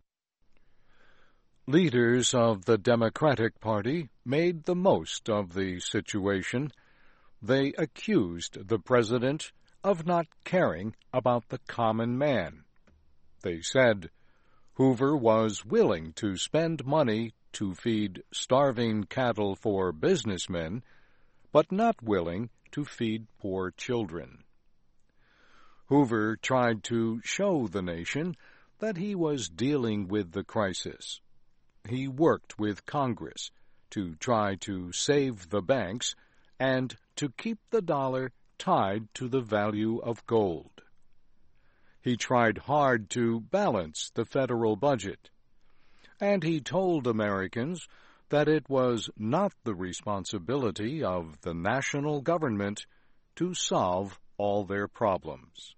Leaders of the Democratic Party made the most of the situation. They accused the president of not caring about the common man. They said Hoover was willing to spend money to feed starving cattle for businessmen, but not willing to feed poor children. Hoover tried to show the nation that he was dealing with the crisis. He worked with Congress to try to save the banks and to keep the dollar tied to the value of gold. He tried hard to balance the federal budget, and he told Americans that it was not the responsibility of the national government to solve all their problems.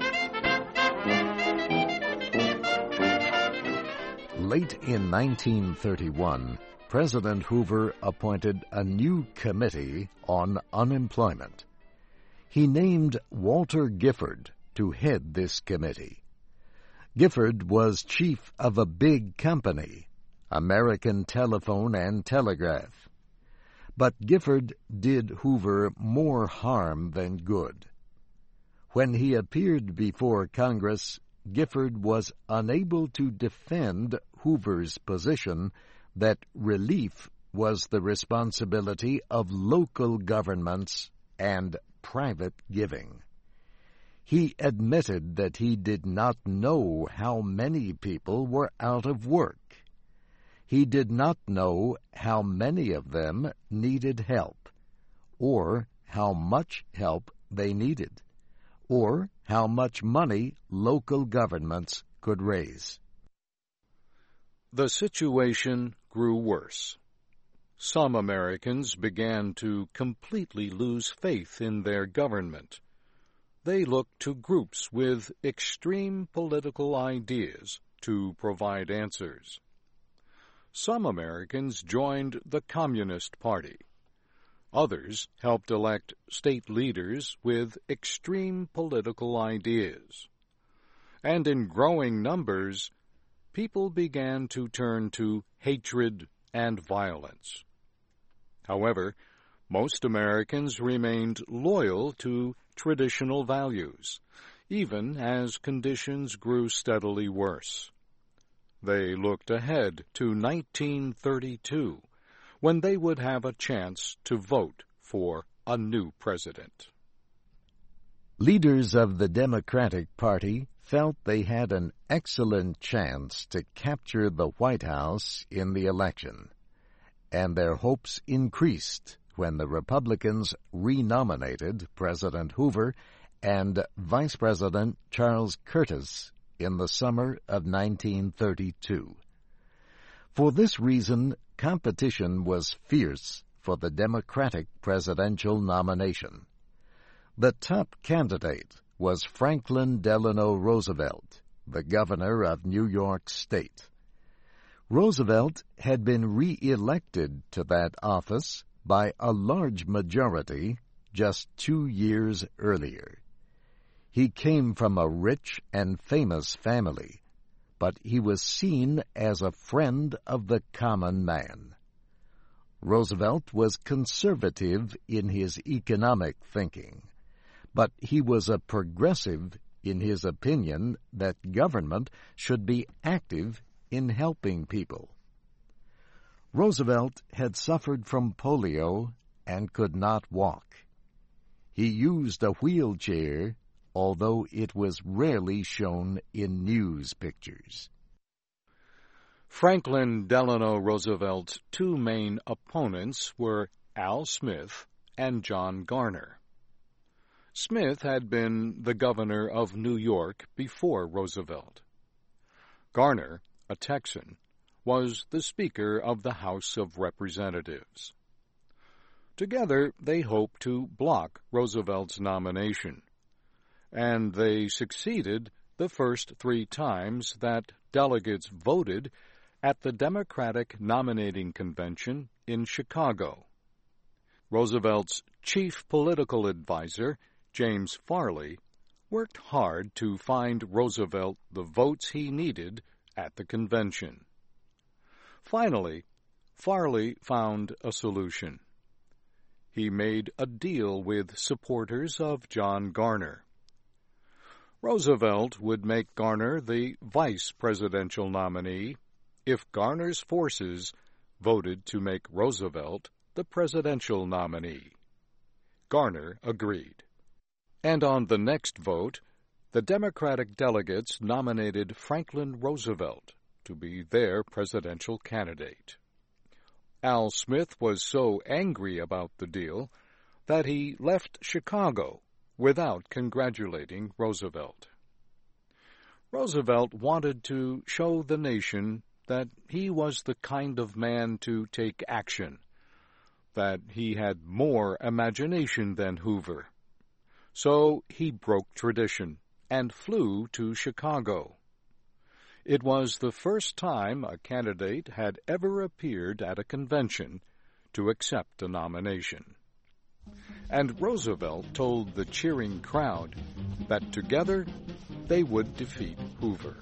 Late in 1931, President Hoover appointed a new committee on unemployment. He named Walter Gifford to head this committee. Gifford was chief of a big company, American Telephone and Telegraph. But Gifford did Hoover more harm than good. When he appeared before Congress, Gifford was unable to defend Hoover's position that relief was the responsibility of local governments and private giving. He admitted that he did not know how many people were out of work. he did not know how many of them needed help, or how much help they needed, or how much money local governments could raise. The situation grew worse. Some Americans began to completely lose faith in their government. They looked to groups with extreme political ideas to provide answers. Some Americans joined the Communist Party. Others helped elect state leaders with extreme political ideas. And in growing numbers, people began to turn to hatred and violence. However, most Americans remained loyal to traditional values, even as conditions grew steadily worse. They looked ahead to 1932, when they would have a chance to vote for a new president. Leaders of the Democratic Party felt they had an excellent chance to capture the White House in the election, and their hopes increased when the Republicans renominated President Hoover and Vice President Charles Curtis in the summer of 1932. For this reason, competition was fierce for the Democratic presidential nomination. The top candidate was Franklin Delano Roosevelt, the governor of New York State. Roosevelt had been re-elected to that office by a large majority just 2 years earlier. He came from a rich and famous family, but he was seen as a friend of the common man. Roosevelt was conservative in his economic thinking, but he was a progressive in his opinion that government should be active in helping people. Roosevelt had suffered from polio and could not walk. He used a wheelchair, although it was rarely shown in news pictures. Franklin Delano Roosevelt's two main opponents were Al Smith and John Garner. Smith had been the governor of New York before Roosevelt. Garner, a Texan, was the Speaker of the House of Representatives. Together, they hoped to block Roosevelt's nomination, and they succeeded the first 3 times that delegates voted at the Democratic Nominating Convention in Chicago. Roosevelt's chief political advisor, James Farley, worked hard to find Roosevelt the votes he needed at the convention. Finally, Farley found a solution. He made a deal with supporters of John Garner. Roosevelt would make Garner the vice presidential nominee if Garner's forces voted to make Roosevelt the presidential nominee. Garner agreed. And on the next vote, the Democratic delegates nominated Franklin Roosevelt to be their presidential candidate. Al Smith was so angry about the deal that he left Chicago without congratulating Roosevelt. Roosevelt wanted to show the nation that he was the kind of man to take action, that he had more imagination than Hoover. So he broke tradition and flew to Chicago. It was the first time a candidate had ever appeared at a convention to accept a nomination. And Roosevelt told the cheering crowd that together they would defeat Hoover.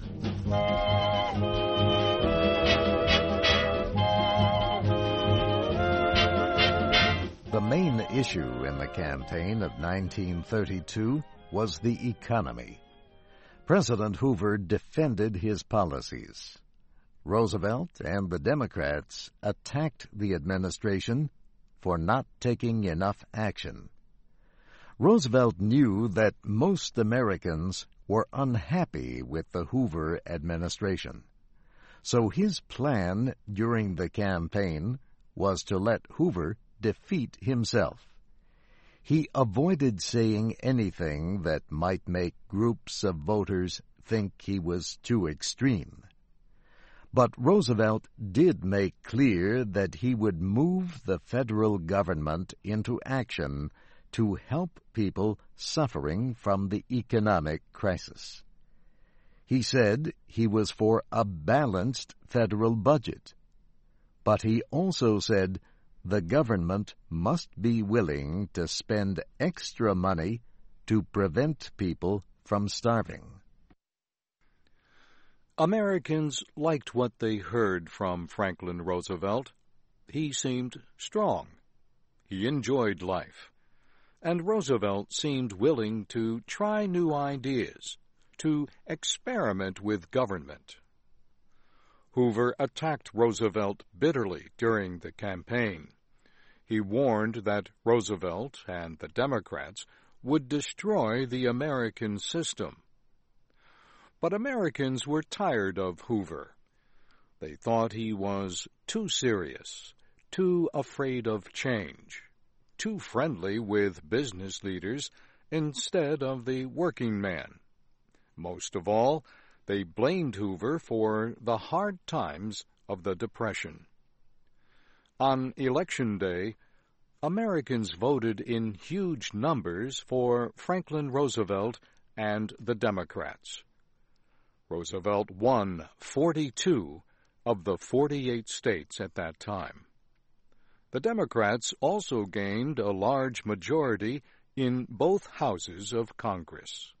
The main issue in the campaign of 1932 was the economy. President Hoover defended his policies. Roosevelt and the Democrats attacked the administration for not taking enough action. Roosevelt knew that most Americans were unhappy with the Hoover administration. So his plan during the campaign was to let Hoover defeat himself. He avoided saying anything that might make groups of voters think he was too extreme. But Roosevelt did make clear that he would move the federal government into action to help people suffering from the economic crisis. He said he was for a balanced federal budget, but he also said the government must be willing to spend extra money to prevent people from starving. Americans liked what they heard from Franklin Roosevelt. He seemed strong. He enjoyed life. And Roosevelt seemed willing to try new ideas, to experiment with government. Hoover attacked Roosevelt bitterly during the campaign. He warned that Roosevelt and the Democrats would destroy the American system. But Americans were tired of Hoover. They thought he was too serious, too afraid of change, too friendly with business leaders instead of the working man. Most of all, they blamed Hoover for the hard times of the Depression. On Election Day, Americans voted in huge numbers for Franklin Roosevelt and the Democrats. Roosevelt won 42 of the 48 states at that time. The Democrats also gained a large majority in both houses of Congress.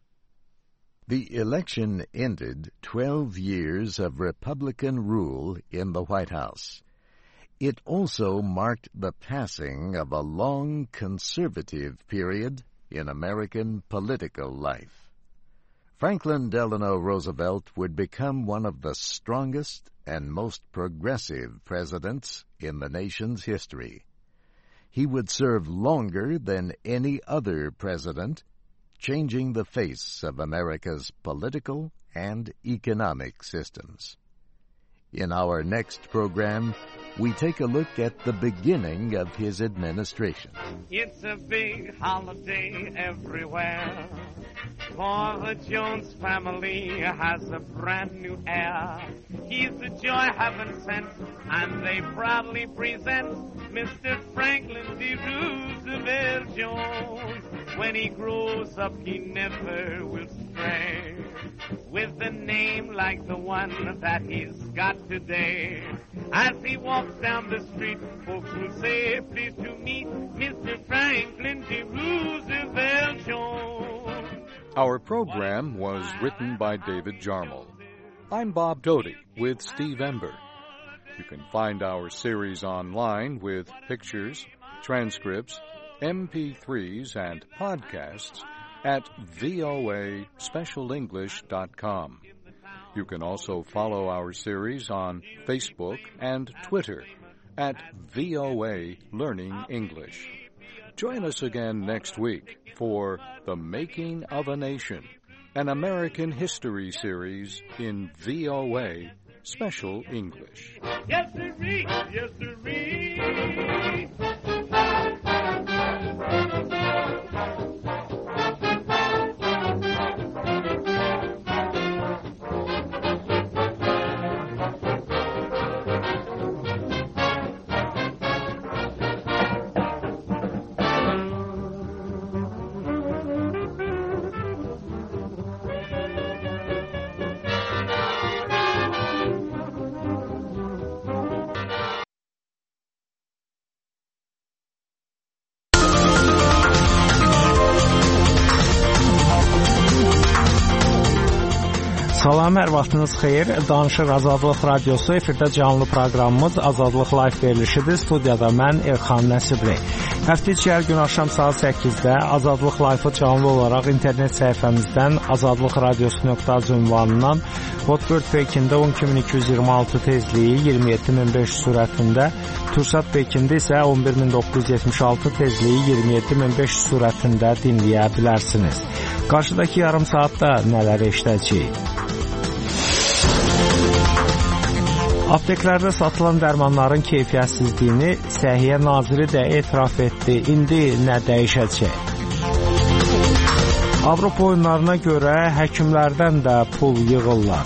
The election ended 12 years of Republican rule in the White House. It also marked the passing of a long conservative period in American political life. Franklin Delano Roosevelt would become one of the strongest and most progressive presidents in the nation's history. He would serve longer than any other president, changing the face of America's political and economic systems. In our next program, we take a look at the beginning of his administration. It's a big holiday everywhere, for the Jones family has a brand new heir. He's the joy heaven sent, and they proudly present Mr. Franklin D. Roosevelt Jones. When he grows up, he never will stray, with a name like the one that he's got today. As he walks down the street, folks will say, pleased to meet Mr. Franklin D. Roosevelt Jones. Our program was written by David Jarmel. I'm Bob Doty with Steve Ember. You can find our series online with pictures, transcripts, MP3s, and podcasts at voaspecialenglish.com. You can also follow our series on Facebook and Twitter at VOA Learning English. Join us again next week for The Making of a Nation, an American history series in VOA Special English. Yes, sirree. Yes, sirree. Salam, hər vaxtınız xeyir. Danışıq Azadlıq Radiosu efirdə canlı proqramımız Azadlıq Live verilişidir. Studiyada mən Elxan Nəsibli. Həftə içi hər gün axşam saat 8-də Azadlıq Live-ı canlı olaraq internet səhifəmizdən azadlıqradiosu.az ünvanından Hotbird Pekində 12226 tezliyi 27500 sürətində, Tursat Pekində isə 11976 tezliyi 27500 sürətində dinləyə bilərsiniz. Qarşıdakı yarım saatda nələr eşidəcəyik? Apteklərdə satılan dərmanların keyfiyyətsizliyini Səhiyyə Naziri də etiraf etdi. İndi nə dəyişəcək? Avropa oyunlarına görə həkimlərdən də pul yığırlar.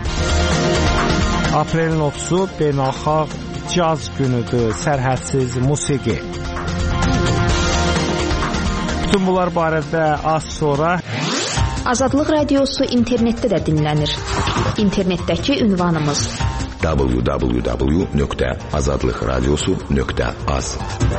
Aprelin 30-u beynəlxalq caz günüdür, sərhədsiz musiqi. Bütün bunlar barədə az sonra Azadlıq Radiosu internetdə də dinlənir. İnternetdəki ünvanımız www.azadlıqradiosu.az.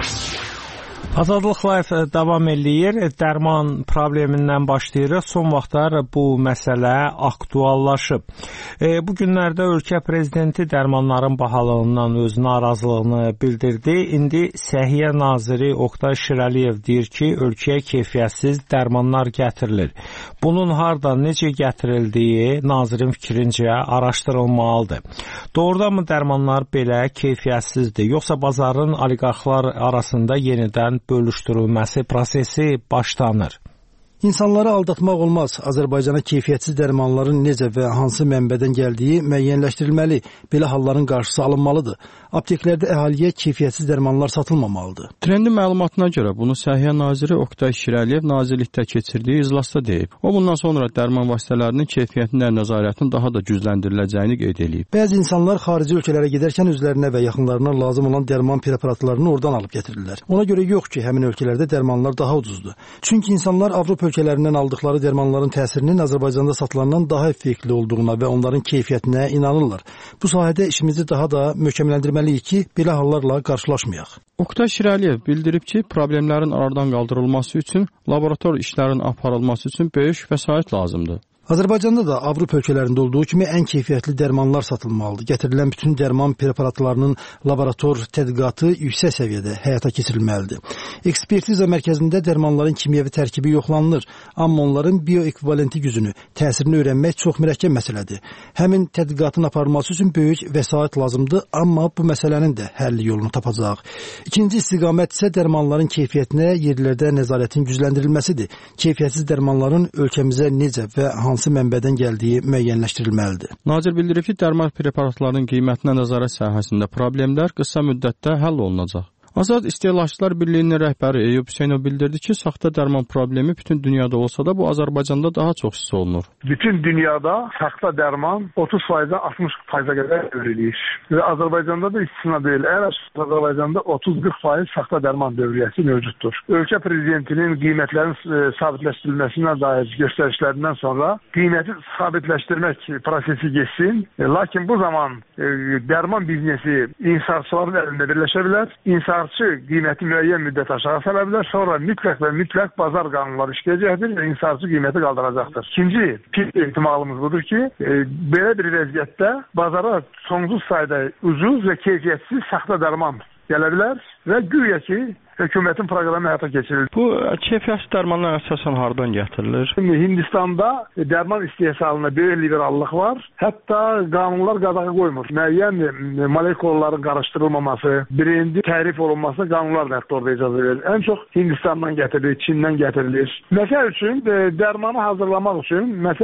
Azadlıq Live davam eləyir. Dərman problemindən başlayırıq. Son vaxtlar bu məsələ aktuallaşıb. Bu günlərdə ölkə prezidenti dərmanların bahalığından öz narazılığını bildirdi. İndi Səhiyyə Naziri Oqtay Şirəliyev deyir ki, ölkəyə keyfiyyətsiz dərmanlar gətirilir. Bunun hardan, necə gətirildiyi nazirin fikrincə araşdırılmalıdır. Doğrudanmı dərmanlar belə keyfiyyətsizdir, yoxsa bazarın oliqarxlar arasında yenidən bölüşdürülməsi prosesi başlanır? İnsanları aldatmaq olmaz. Azərbaycana keyfiyyətsiz dərmanların necə və hansı mənbədən gəldiyi müəyyənləşdirilməli. Belə halların qarşısı alınmalıdır. Apteklərdə əhaliyə keyfiyyətsiz dərmanlar satılmamalıdır. Trendi məlumatına görə bunu Səhiyyə Naziri Oqtay Şirəliyev nazirlikdə keçirdiyi iclasda deyib. O bundan sonra dərman vasitələrinin keyfiyyətində nəzarətin daha da gücləndiriləcəyini qeyd edib. Bəzi insanlar xarici ölkələrə gedərkən özlərinə və yaxınlarına lazım olan dərman preparatlarını oradan alıb gətirirlər. Ona görə yox ki, həmin ölkələrdə dərmanlar daha ucuzdur. Çünki insanlar Avropa ölkələrindən aldıqları dərmanların təsirinin Azərbaycanda satılandan daha effektli olduğuna və onların keyfiyyətinə inanırlar. Bu sahədə işimizi daha da möhkəmləndirməliyik ki, belə hallarla qarşılaşmayaq. Oqtay Şirəliyev bildirib ki, problemlərin aradan qaldırılması üçün laborator işlərin aparılması üçün böyük vəsait lazımdır. Azərbaycanda da Avropa ölkələrində olduğu kimi ən keyfiyyətli dərmanlar satılmalıdır. Gətirilən bütün dərman preparatlarının laborator tədqiqatı yüksək səviyyədə həyata keçirilməlidir. Ekspertiza mərkəzində dərmanların kimyəvi tərkibi yoxlanılır, amma onların bioekvivalenti gücünü, təsirini öyrənmək çox mürəkkəb məsələdir. Həmin tədqiqatın aparılması üçün böyük vəsait lazımdır, amma bu məsələnin də həlli yolunu tapacaq. İkinci istiqamət isə dərmanların keyfiyyətinə yerlərdə nəzarətin gücləndirilməsidir. Keyfiyyətsiz dərmanların ölkəmizə necə və hansı mənbədən gəldiyi müəyyənləşdirilməlidir. Nazir bildirib ki, dərman preparatlarının qiymətinə nəzarət sahəsində problemlər qısa müddətdə həll olunacaq. Azad İstehlakçılar Birliyinin rəhbəri Eyüp Hüseynov bildirdi ki, saxta dərman problemi bütün dünyada olsa da bu Azərbaycanda daha çox hiss olunur. Bütün dünyada saxta dərman 30%-dən 60%-a qədər dövriyyir. Və Azərbaycanda da istisna deyil. Azərbaycanda 30-40% saxta dərman dövriyyəsi mövcuddur. Ölkə prezidentinin qiymətlərin sabitləşdirilməsinə dair göstərişlərindən sonra qiyməti sabitləşdirmək prosesi geçsin. Lakin bu zaman dərman biznesi inhisarçıların əlində birləşə bilər. Qiyməti müəyyən müddət aşağı sala bilər, sonra mütləq və mütləq bazar qanunları işləyəcəkdir və inhisarçı qiyməti qaldıracaqdır. İkinci ehtimalımız budur ki, belə bir vəziyyətdə bazara sonsuz sayda ucuz və keyfiyyətsiz saxta dərman gələ bilər və güya ki, hökumətin proqramı həyata keçirilir. Bu keyfiyyətsiz dərmanlar əsasən hardan gətirilir? Hindistanda dərman istehsalına böyük liberallıq var. Hətta qanunlar qadağa qoymur. Müəyyən molekulların qarışdırılmaması, birinci tərif olunması qanunlar da hətta orada icazə verir. Ən çox Hindistandan gətirilir, Çindən gətirilir. Məsəl üçün dərmanı hazırlamaq üçün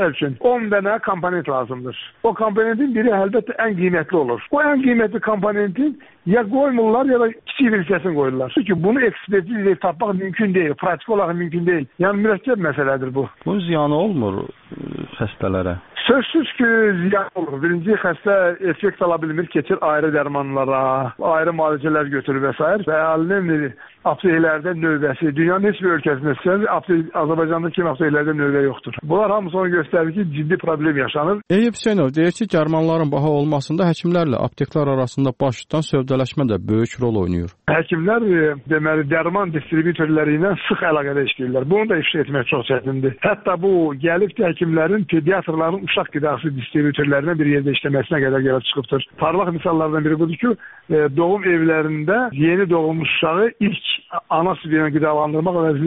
10 dənə komponent lazımdır. O komponentin biri əlbəttə ən qiymətli olur. O ən qiymətli komponentin ya qoymurlar ya da kiçik bir hissəsini qoyurlar. Çünki bunu ekspertiz tapmaq mümkün deyil, pratik olaraq mümkün deyil. Yəni mürəkkəb məsələdir bu. Bu ziyanı olmur xəstələrə? Sözsüz ki, ziyan olur. Birinci xəstə effekt ala bilmir, keçir ayrı dərmanlara, ayrı müalicələr götürür və s. və əlinin apteklərdə növbəsi, dünyanın heç bir ölkəsində Azərbaycanda kimi apteklərdə növbə yoxdur. Bunlar hamısı onu göstərir ki, ciddi problem yaşanır. Eyüp Hüseynov deyir ki, dərmanların baha olmasında həkimlərlə apteklər arasında baş tutan sövdələşmə də böyük rol oynayır. Həkimlər deməli dərman distribütorları ilə sıx əlaqədə işləyirlər. Bunu da ifşa etmək çox çətindir. Hətta bu gəlib də həkimlərin, pediatrların uşaq qidası distribütorlarına bir yerdə işləməsinə qədər gəlib çıxıbdır. Parlaq misallardan biri budur ki, doğum evlərində yeni doğulmuş uşağı ilk ana südünə qidalandırmaq əvəzinə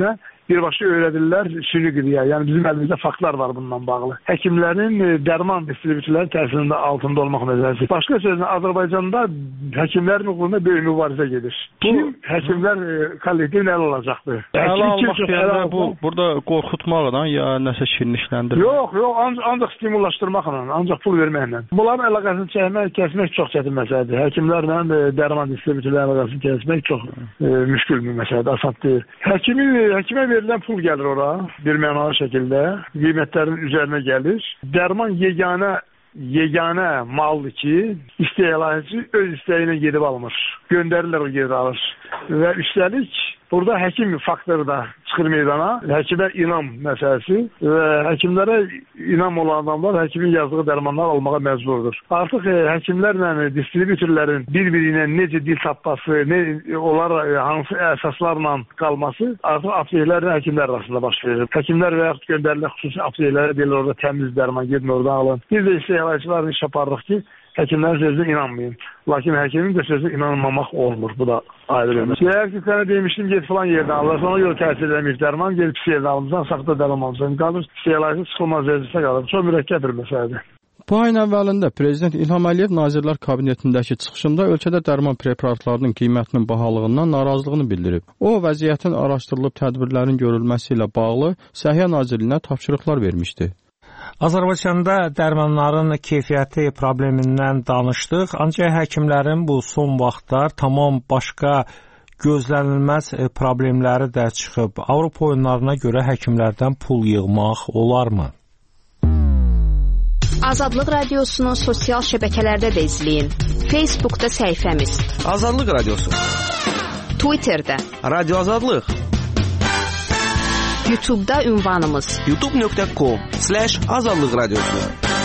birbaşa öyrədirlər süni qriyə. Yəni bizim əlimizdə faktlar var bununla bağlı. Həkimlərin dərman distribütörləri təsirində altında olmaq məsələsi. Başqa sözlə Azərbaycanda həkimlərin uğrunda böyük mübarizə gedir. Kim həkimlər kollektivlə əl olacaqdır? Əl almaq deyəndə bu burada qorxutmaqla ya nəsə şirinləşdirmək? Yox, ancaq stimullaşdırmaqla, ancaq pul verməklə. Bunların əlaqəsini kəsmək çox çətin məsələdir. Həkimlərlə dərman distribütörləri əlaqəsini kəsmək çox müşkül bir məsələdir, asad deyil. Həkimə verilən pul gəlir ora, bir mənalı şəkildə, qiymətlərin üzərinə gəlir. Dərman yeganə maldır ki, istehlakçı öz istəyi ilə gedib almır. Göndərirlər o gedib alır. Və üstəlik burada həkim faktoru da çıxır meydana. Həkimə inam məsələsi və həkimlərə inam olan adamlar həkimin yazdığı dərmanlar almağa məcburdur. Artıq həkimlərlə distribütörlərin bir-birinə necə dil tapması, onlar hansı əsaslarla qalması artıq apteklərlə həkimlər arasında baş verir. Həkimlər və yaxud göndərilə xüsusi apteklərə deyilir orada təmiz dərman, gedin oradan alın. Biz də istehlakçıların iş aparırıq ki, həkimlərin sözünə inanmayın. Lakin həkimin də sözünə inanmamaq olmur. Bu da ayrı bir məsələ. Eğer ki sənə demişdim, get falan yerdən alırsan, ona görə təsir edəmir dərman, gelip pis yerdən alırsan, saxta dərman alırsan, qalır, istehlakçı çıxılmaz vəzifə qalır. Çox mürəkkəb bir məsələdir. Bu ayın əvvəlində Prezident İlham Əliyev Nazirlər Kabinetindəki çıxışında ölkədə dərman preparatlarının qiymətinin bahalığından narazılığını bildirib. O, vəziyyətin araşdırılıb tədbirlərin görülməsi ilə bağlı Səhiyyə Nazirliyinə tapşırıqlar vermişdi. Azərbaycanda dərmanların keyfiyyəti problemindən danışdıq, ancaq həkimlərin bu son vaxtlar tamam başqa gözlənilməz problemləri də çıxıb. Avropa oyunlarına görə həkimlərdən pul yığmaq olarmı? Azadlıq Radiosunu sosial şəbəkələrdə də izləyin. Facebookda səhifəmiz Azadlıq Radiosu, Twitterdə Radio Azadlıq, YouTube'da ünvanımız youtube.com/Azadlıq Radiosu.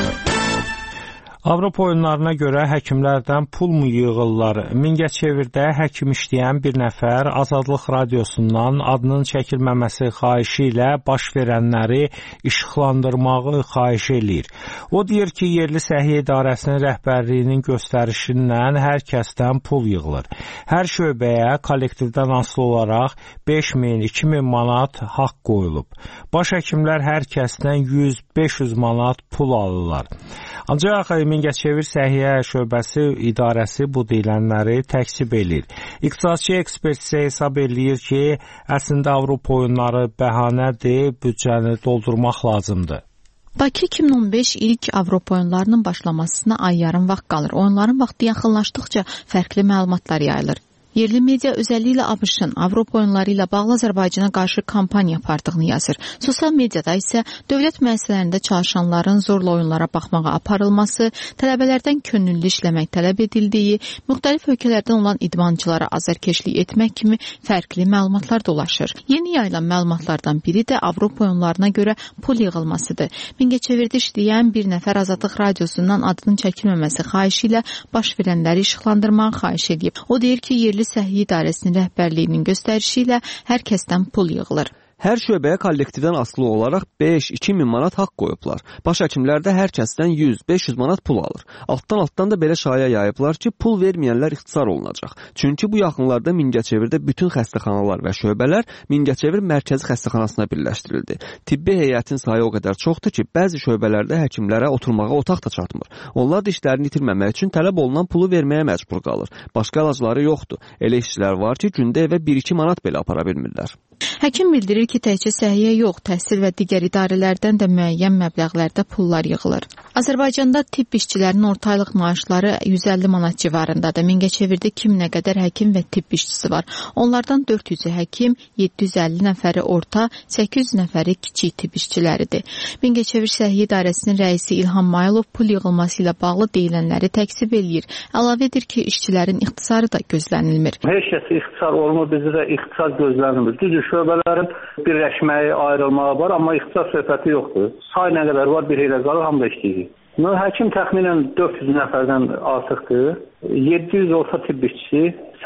Avropa oyunlarına görə həkimlərdən pulmu yığırlar? Mingəçevirdə həkim işləyən bir nəfər Azadlıq Radiosundan adının çəkilməməsi xahişi ilə baş verənləri işıqlandırmağı xahiş eləyir. O deyir ki, yerli səhiyyə idarəsinin rəhbərliyinin göstərişindən hər kəsdən pul yığılır. Hər şöbəyə kollektivdən asılı olaraq 5.000, 2.000 manat haqq qoyulub. Baş həkimlər hər kəsdən 100-500 manat pul alırlar. Ancaq Mingəçevir Səhiyyə Şöbəsi idarəsi bu deyilənləri təksib eləyir. İqtisadçı ekspert isə hesab eləyir ki, əslində Avropa oyunları bəhanədir, büdcəni doldurmaq lazımdır. Bakı 2015 ilk Avropa oyunlarının başlamasına ay yarım vaxt qalır. Oyunların vaxtı yaxınlaşdıqca fərqli məlumatlar yayılır. Yerli media özəlliklə ABŞ-ın Avropa oyunları ilə bağlı Azərbaycana qarşı kampaniya apardığını yazır. Sosial mediada isə dövlət müəssisələrində çalışanların zorla oyunlara baxmağa aparılması, tələbələrdən könüllü işləmək tələb edildiyi, müxtəlif ölkələrdən olan idmançılara azarkeşlik etmək kimi fərqli məlumatlar dolaşır. Yeni yayılan məlumatlardan biri də Avropa oyunlarına görə pul yığılmasıdır. Mingəçevirdə işləyən bir nəfər Azadlıq Radiosundan adının çəkilməməsi xahişi ilə baş verənləri işıqlandırmağı xahiş edib. O deyir ki, yerli Səhiyyə İdarəsinin rəhbərliyinin göstərişi ilə hər kəsdən pul yığılır. Hər şöbəyə kollektivdən asılı olaraq 5-2.000 manat haqq qoyublar. Baş həkimlər də hər kəsdən 100-500 manat pul alır. Altdan da belə şaya yayıblar ki, pul verməyənlər ixtisar olunacaq. Çünki bu yaxınlarda Mingəçevirdə bütün xəstəxanalar və şöbələr Mingəçevir mərkəzi xəstəxanasına birləşdirildi. Tibbi heyətin sayı o qədər çoxdur ki, bəzi şöbələrdə həkimlərə oturmağa otaq da çatmır. Onlar da işlərini itirməmək üçün tələb olunan pulu verməyə məcbur qalır. Başqa əlacları yoxdur. Elə işçilər var ki, gündə evə 1-2 manat belə apara bilmirlər. Həkim bildirir ki, təkcə səhiyyə yox, təhsil və digər idarələrdən də müəyyən məbləğlərdə pullar yığılır. Azərbaycanda tibb işçilərinin orta aylıq maaşları 150 manat civarındadır. Mingəçevirdə 2000-ə qədər həkim və tibb işçisi var. Onlardan 400-ü həkim, 750 nəfəri orta, 800 nəfəri kiçik tibb işçiləridir. Mingəçevir Səhiyyə İdarəsinin rəisi İlham Mayılov pul yığılması ilə bağlı deyilənləri təksib eləyir. Əlavə edir ki, işçilərin ixtisarı da gözlənilmir. Heç kəs ixtisar olmur, bizdə də ixtisar gözlənilmir. Düzdür, şöbələrin birləşməyi, ayrılmağı var, amma ixtisar söhbəti yoxdur. Say nə qədər var, bir elə qalır, hamı da işləyir. Həkim təxminən 400 nəfərdən artıqdır. 700 orta tibb işçisi,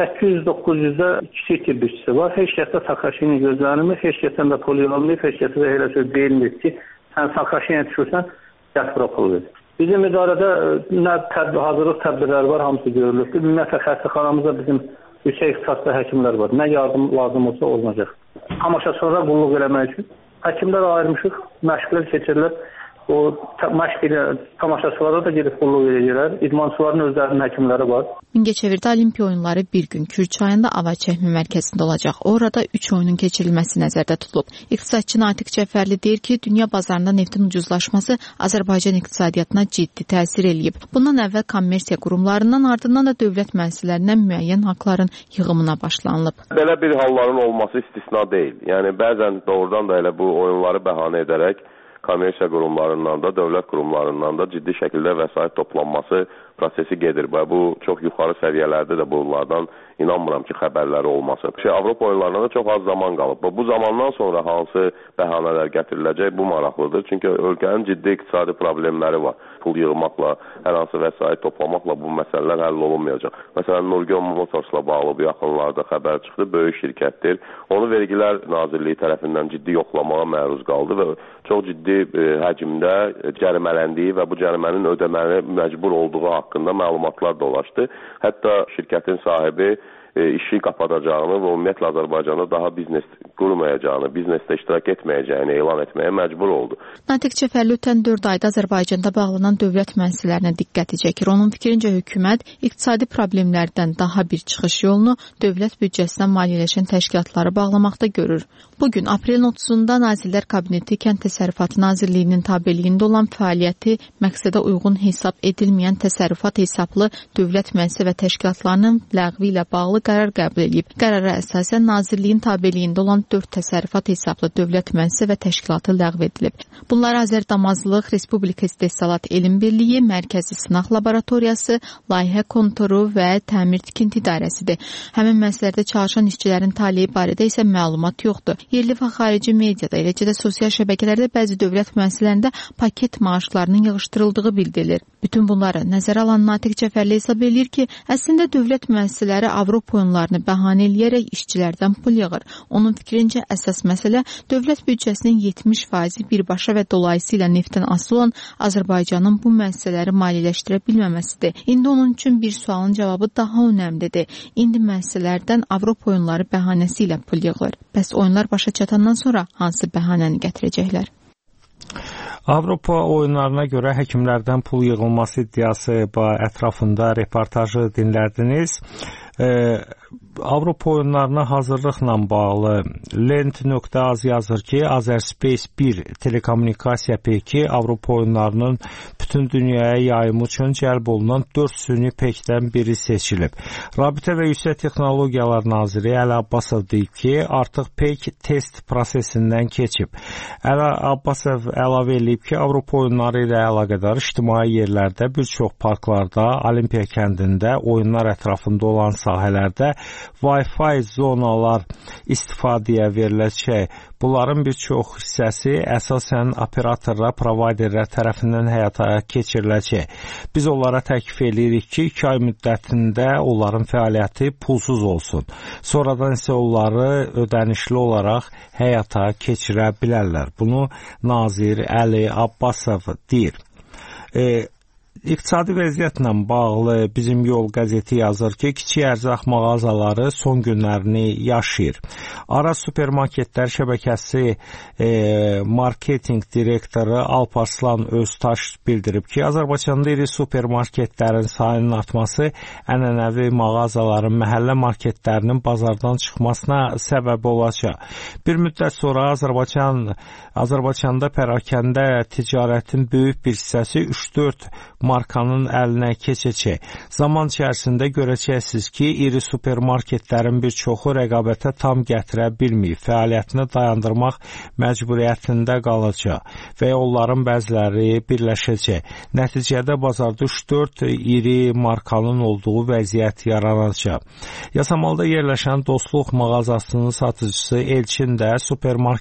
800-900 də kiçik tibb işçisi var. Heç kəsdə Sakaşini gözlənilmir, heç kəsdən də pul yığılmır, heç kəsdə də elə söz deyilmir ki, sən Sakaşiniyə düşürsən, gətir o pul verir. Bizim idarədə nə hazırlıq tədbirləri var, hamısı görülür. Ümumiyyətlə xəstəxanamızda bizim yüksək ixtisaslı həkimlər var. Nə yardım lazım olsa olunacaq. tamaşaçılara qulluq eləmək üçün həkimlər ayırmışıq, məşqlər keçirilir. O məşq ilə tamaşaçılara da gedib qulluq edirlər. İdmançıların özlərinin həkimləri var. Mingəçevirdə Olimpiya oyunları bir gün Kürçayında Ava çəkmə mərkəzində olacaq. Orada 3 oyunun keçirilməsi nəzərdə tutulub. İqtisadçı Natiq Cəfərli deyir ki, dünya bazarında neftin ucuzlaşması Azərbaycan iqtisadiyyatına ciddi təsir eləyib. Bundan əvvəl kommersiya qurumlarından, ardından da dövlət müəssisələrindən müəyyən haqların yığımına başlanılıb. Belə bir halların olması istisna deyil. Yəni bəzən doğrudan da elə bu oyunları bəhanə edərək kommersiya qurumlarından da, dövlət qurumlarından da ciddi şəkildə vəsait toplanması prosesi gedir. Bu çox yuxarı səviyyələrdə də bunlardan inanmıram ki, xəbərləri olması. Avropa oyunlarına da çox az zaman qalıb. Bu zamandan sonra hansı bəhanələr gətiriləcək, bu maraqlıdır. Çünki ölkənin ciddi iqtisadi problemləri var. Pul yığmaqla, hər hansı vəsait toplamaqla bu məsələlər həll olunmayacaq. Məsələn, Nurgön Motorsla bağlı bu yaxınlarda xəbər çıxdı, böyük şirkətdir. Onu Vergilər Nazirliyi tərəfindən ciddi yoxlamağa məruz qaldı və çox ciddi həcmdə cərimələndiyi və bu cərimənin ödəməli məcbur olduğu haqqında məlumatlar dolaşdı. Hətta şirkətin sahibi işi kapatacağını və ümumiyyətlə Azərbaycanda daha biznes qurmayacağını, biznesdə iştirak etməyəcəyini elan etməyə məcbur oldu. Natiq Cəfərli ötən 4 ayda Azərbaycanda bağlanan dövlət müəssisələrinə diqqəti çəkir. Onun fikrincə hökumət iqtisadi problemlərdən daha bir çıxış yolunu dövlət büdcəsindən maliyyələşən təşkilatları bağlamaqda görür. Bugün aprelin 30-da Nazirlər Kabineti Kənd Təsərrüfatı Nazirliyinin tabeliyində olan fəaliyyəti məqsədə uyğun hesab edilməyən təsərrüfat hesablı dövlət müəssisə və təşkilatlarının ləğvi ilə bağlı qərar qəbul edib. Qərara əsasən Nazirliyin tabeliyində olan 4 təsərrüfat hesablı dövlət müəssisə və təşkilatı ləğv edilib. Bunlar Azərdamazlıq, Respublika İstehsalat Elm Birliyi, Mərkəzi Sınaq Laboratoriyası, Layihə Kontoru və Təmir Tikinti İdarəsidir. Həmin müəssisələrdə çalışan işçilərin taleyi barədə isə məlumat yoxdur. Yerli və xarici mediada, eləcə də sosial şəbəkələrdə bəzi dövlət müəssisələrində paket maaşlarının yığışdırıldığı bildirilir. Bütün bunları nəzərə alan Natiq Cəfərli hesab edir ki, əslində dövlət müəssisələri Avropa oyunlarını bəhanə eləyərək işçilərdən pul yığır. Onun fikrincə əsas məsələ dövlət büdcəsinin 70% birbaşa və dolayısıyla neftdən asılı olan Azərbaycanın bu müəssisələri maliyyələşdirə bilməməsidir. İndi onun üçün bir sualın cavabı daha önəmlidir. İndi müəssisələrdən Avropa oyunları bəhanəsi ilə pul yığılır. Bəs oyunlar başa çatandan sonra hansı bəhanəni gətirəcəklər? Avropa oyunlarına görə həkimlərdən pul yığılması iddiası ətrafında reportajı dinlərdiniz. Avropa oyunlarına hazırlıqla bağlı Lent.az yazır ki, Azerspace 1 telekommunikasiya peki Avropa oyunlarının bütün dünyaya yayımı üçün cəlb olunan 4 süni pekdən biri seçilib. Rabitə və Yüksək Texnologiyalar Naziri Əli Abbasov deyib ki, artıq pek test prosesindən keçib. Əli Abbasov əlavə edib ki, Avropa oyunları ilə əlaqədar ictimai yerlərdə bir çox parklarda, Olimpiya kəndində, oyunlar ətrafında olan sahələrdə Wi-Fi zonalar istifadəyə veriləcək. Bunların bir çox hissəsi əsasən operatorlar, provayderlər tərəfindən həyata keçiriləcək. Biz onlara təklif edirik ki, 2 ay müddətində onların fəaliyyəti pulsuz olsun. Sonradan isə onları ödənişli olaraq həyata keçirə bilərlər. Bunu nazir Əli Abbasov deyir. İqtisadi vəziyyətlə bağlı Bizim Yol qəzeti yazır ki, kiçik ərzaq mağazaları son günlərini yaşayır. Araz Supermarketlər şəbəkəsi marketinq direktoru Alparslan Öztaş bildirib ki, Azərbaycanda iri supermarketlərin sayının artması ənənəvi mağazaların, məhəllə marketlərinin bazardan çıxmasına səbəb olacaq. Bir müddət sonra Azərbaycanda pərakəndə ticarətin böyük bir hissəsi 3-4 markanın əlinə keçəcək. Zaman içərisində görəcəksiniz ki, iri supermarketlərin bir çoxu rəqabətə tam gətirə bilməyib, fəaliyyətini dayandırmaq məcburiyyətində qalacaq və onların bəziləri birləşəcək. Nəticədə bazarda 3-4 iri markanın olduğu vəziyyət yaranacaq. Yasamalda yerləşən Dostluq mağazasının satıcısı Elçin də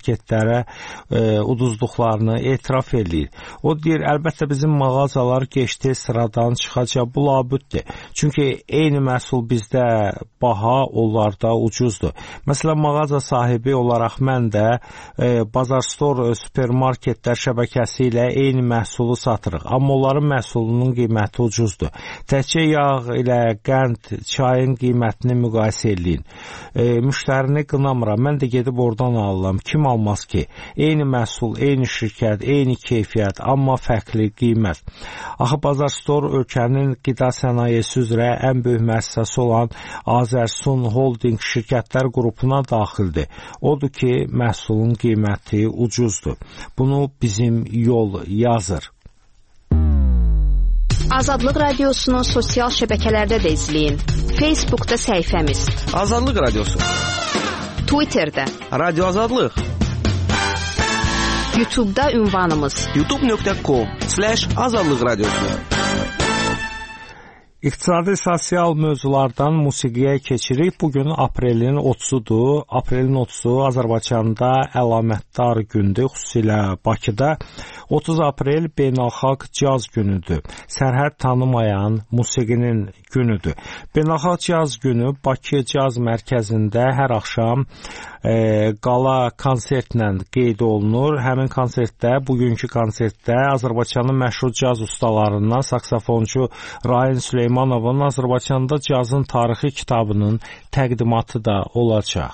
supermarketlərə uduzduqlarını etiraf edir. O deyir, əlbəttə bizim mağazalar tez sıradan çıxacaq. Bu labüddür. Çünki eyni məhsul bizdə baha, onlarda ucuzdur. Məsələn, mağaza sahibi olaraq mən də Bazar Store supermarketlər şəbəkəsi ilə eyni məhsulu satırıq. Amma onların məhsulunun qiyməti ucuzdur. Təkcə yağ ilə qənd, çayın qiymətini müqayisə edin. Müştərini qınamıram. Mən də gedib oradan alıram. Kim almaz ki? Eyni məhsul, eyni şirkət, eyni keyfiyyət, amma fərqli qiymət. Axı Bazar Store ölkənin qida sənayesi üzrə ən böyük müəssisəsi olan Azərsun Holding şirkətlər qrupuna daxildir. Odur ki, məhsulun qiyməti ucuzdur. Bunu bizim yol yazır. Azadlıq Radiosunu sosial şəbəkələrdə də izləyin. Facebookda səhifəmiz Azadlıq Radiosu, Twitterdə Radio Azadlıq, YouTube'da ünvanımız youtube.com/azadlıq radiosu. İqtisadi sosial mövzulardan musiqiyə keçirik. Bugün aprelin 30-dur. Aprelin 30-u Azərbaycanda əlamətdar gündür, xüsusilə Bakıda. 30 aprel beynəlxalq caz günüdür. Sərhəd tanımayan musiqinin günüdür. Beynəlxalq caz günü Bakı Caz Mərkəzində hər axşam qala konsertlə qeyd olunur. Həmin konsertdə, bugünkü konsertdə Azərbaycanın məşhur caz ustalarından saksafonçu Rain Süleymanovun Azərbaycanda cazın tarixi kitabının təqdimatı da olacaq.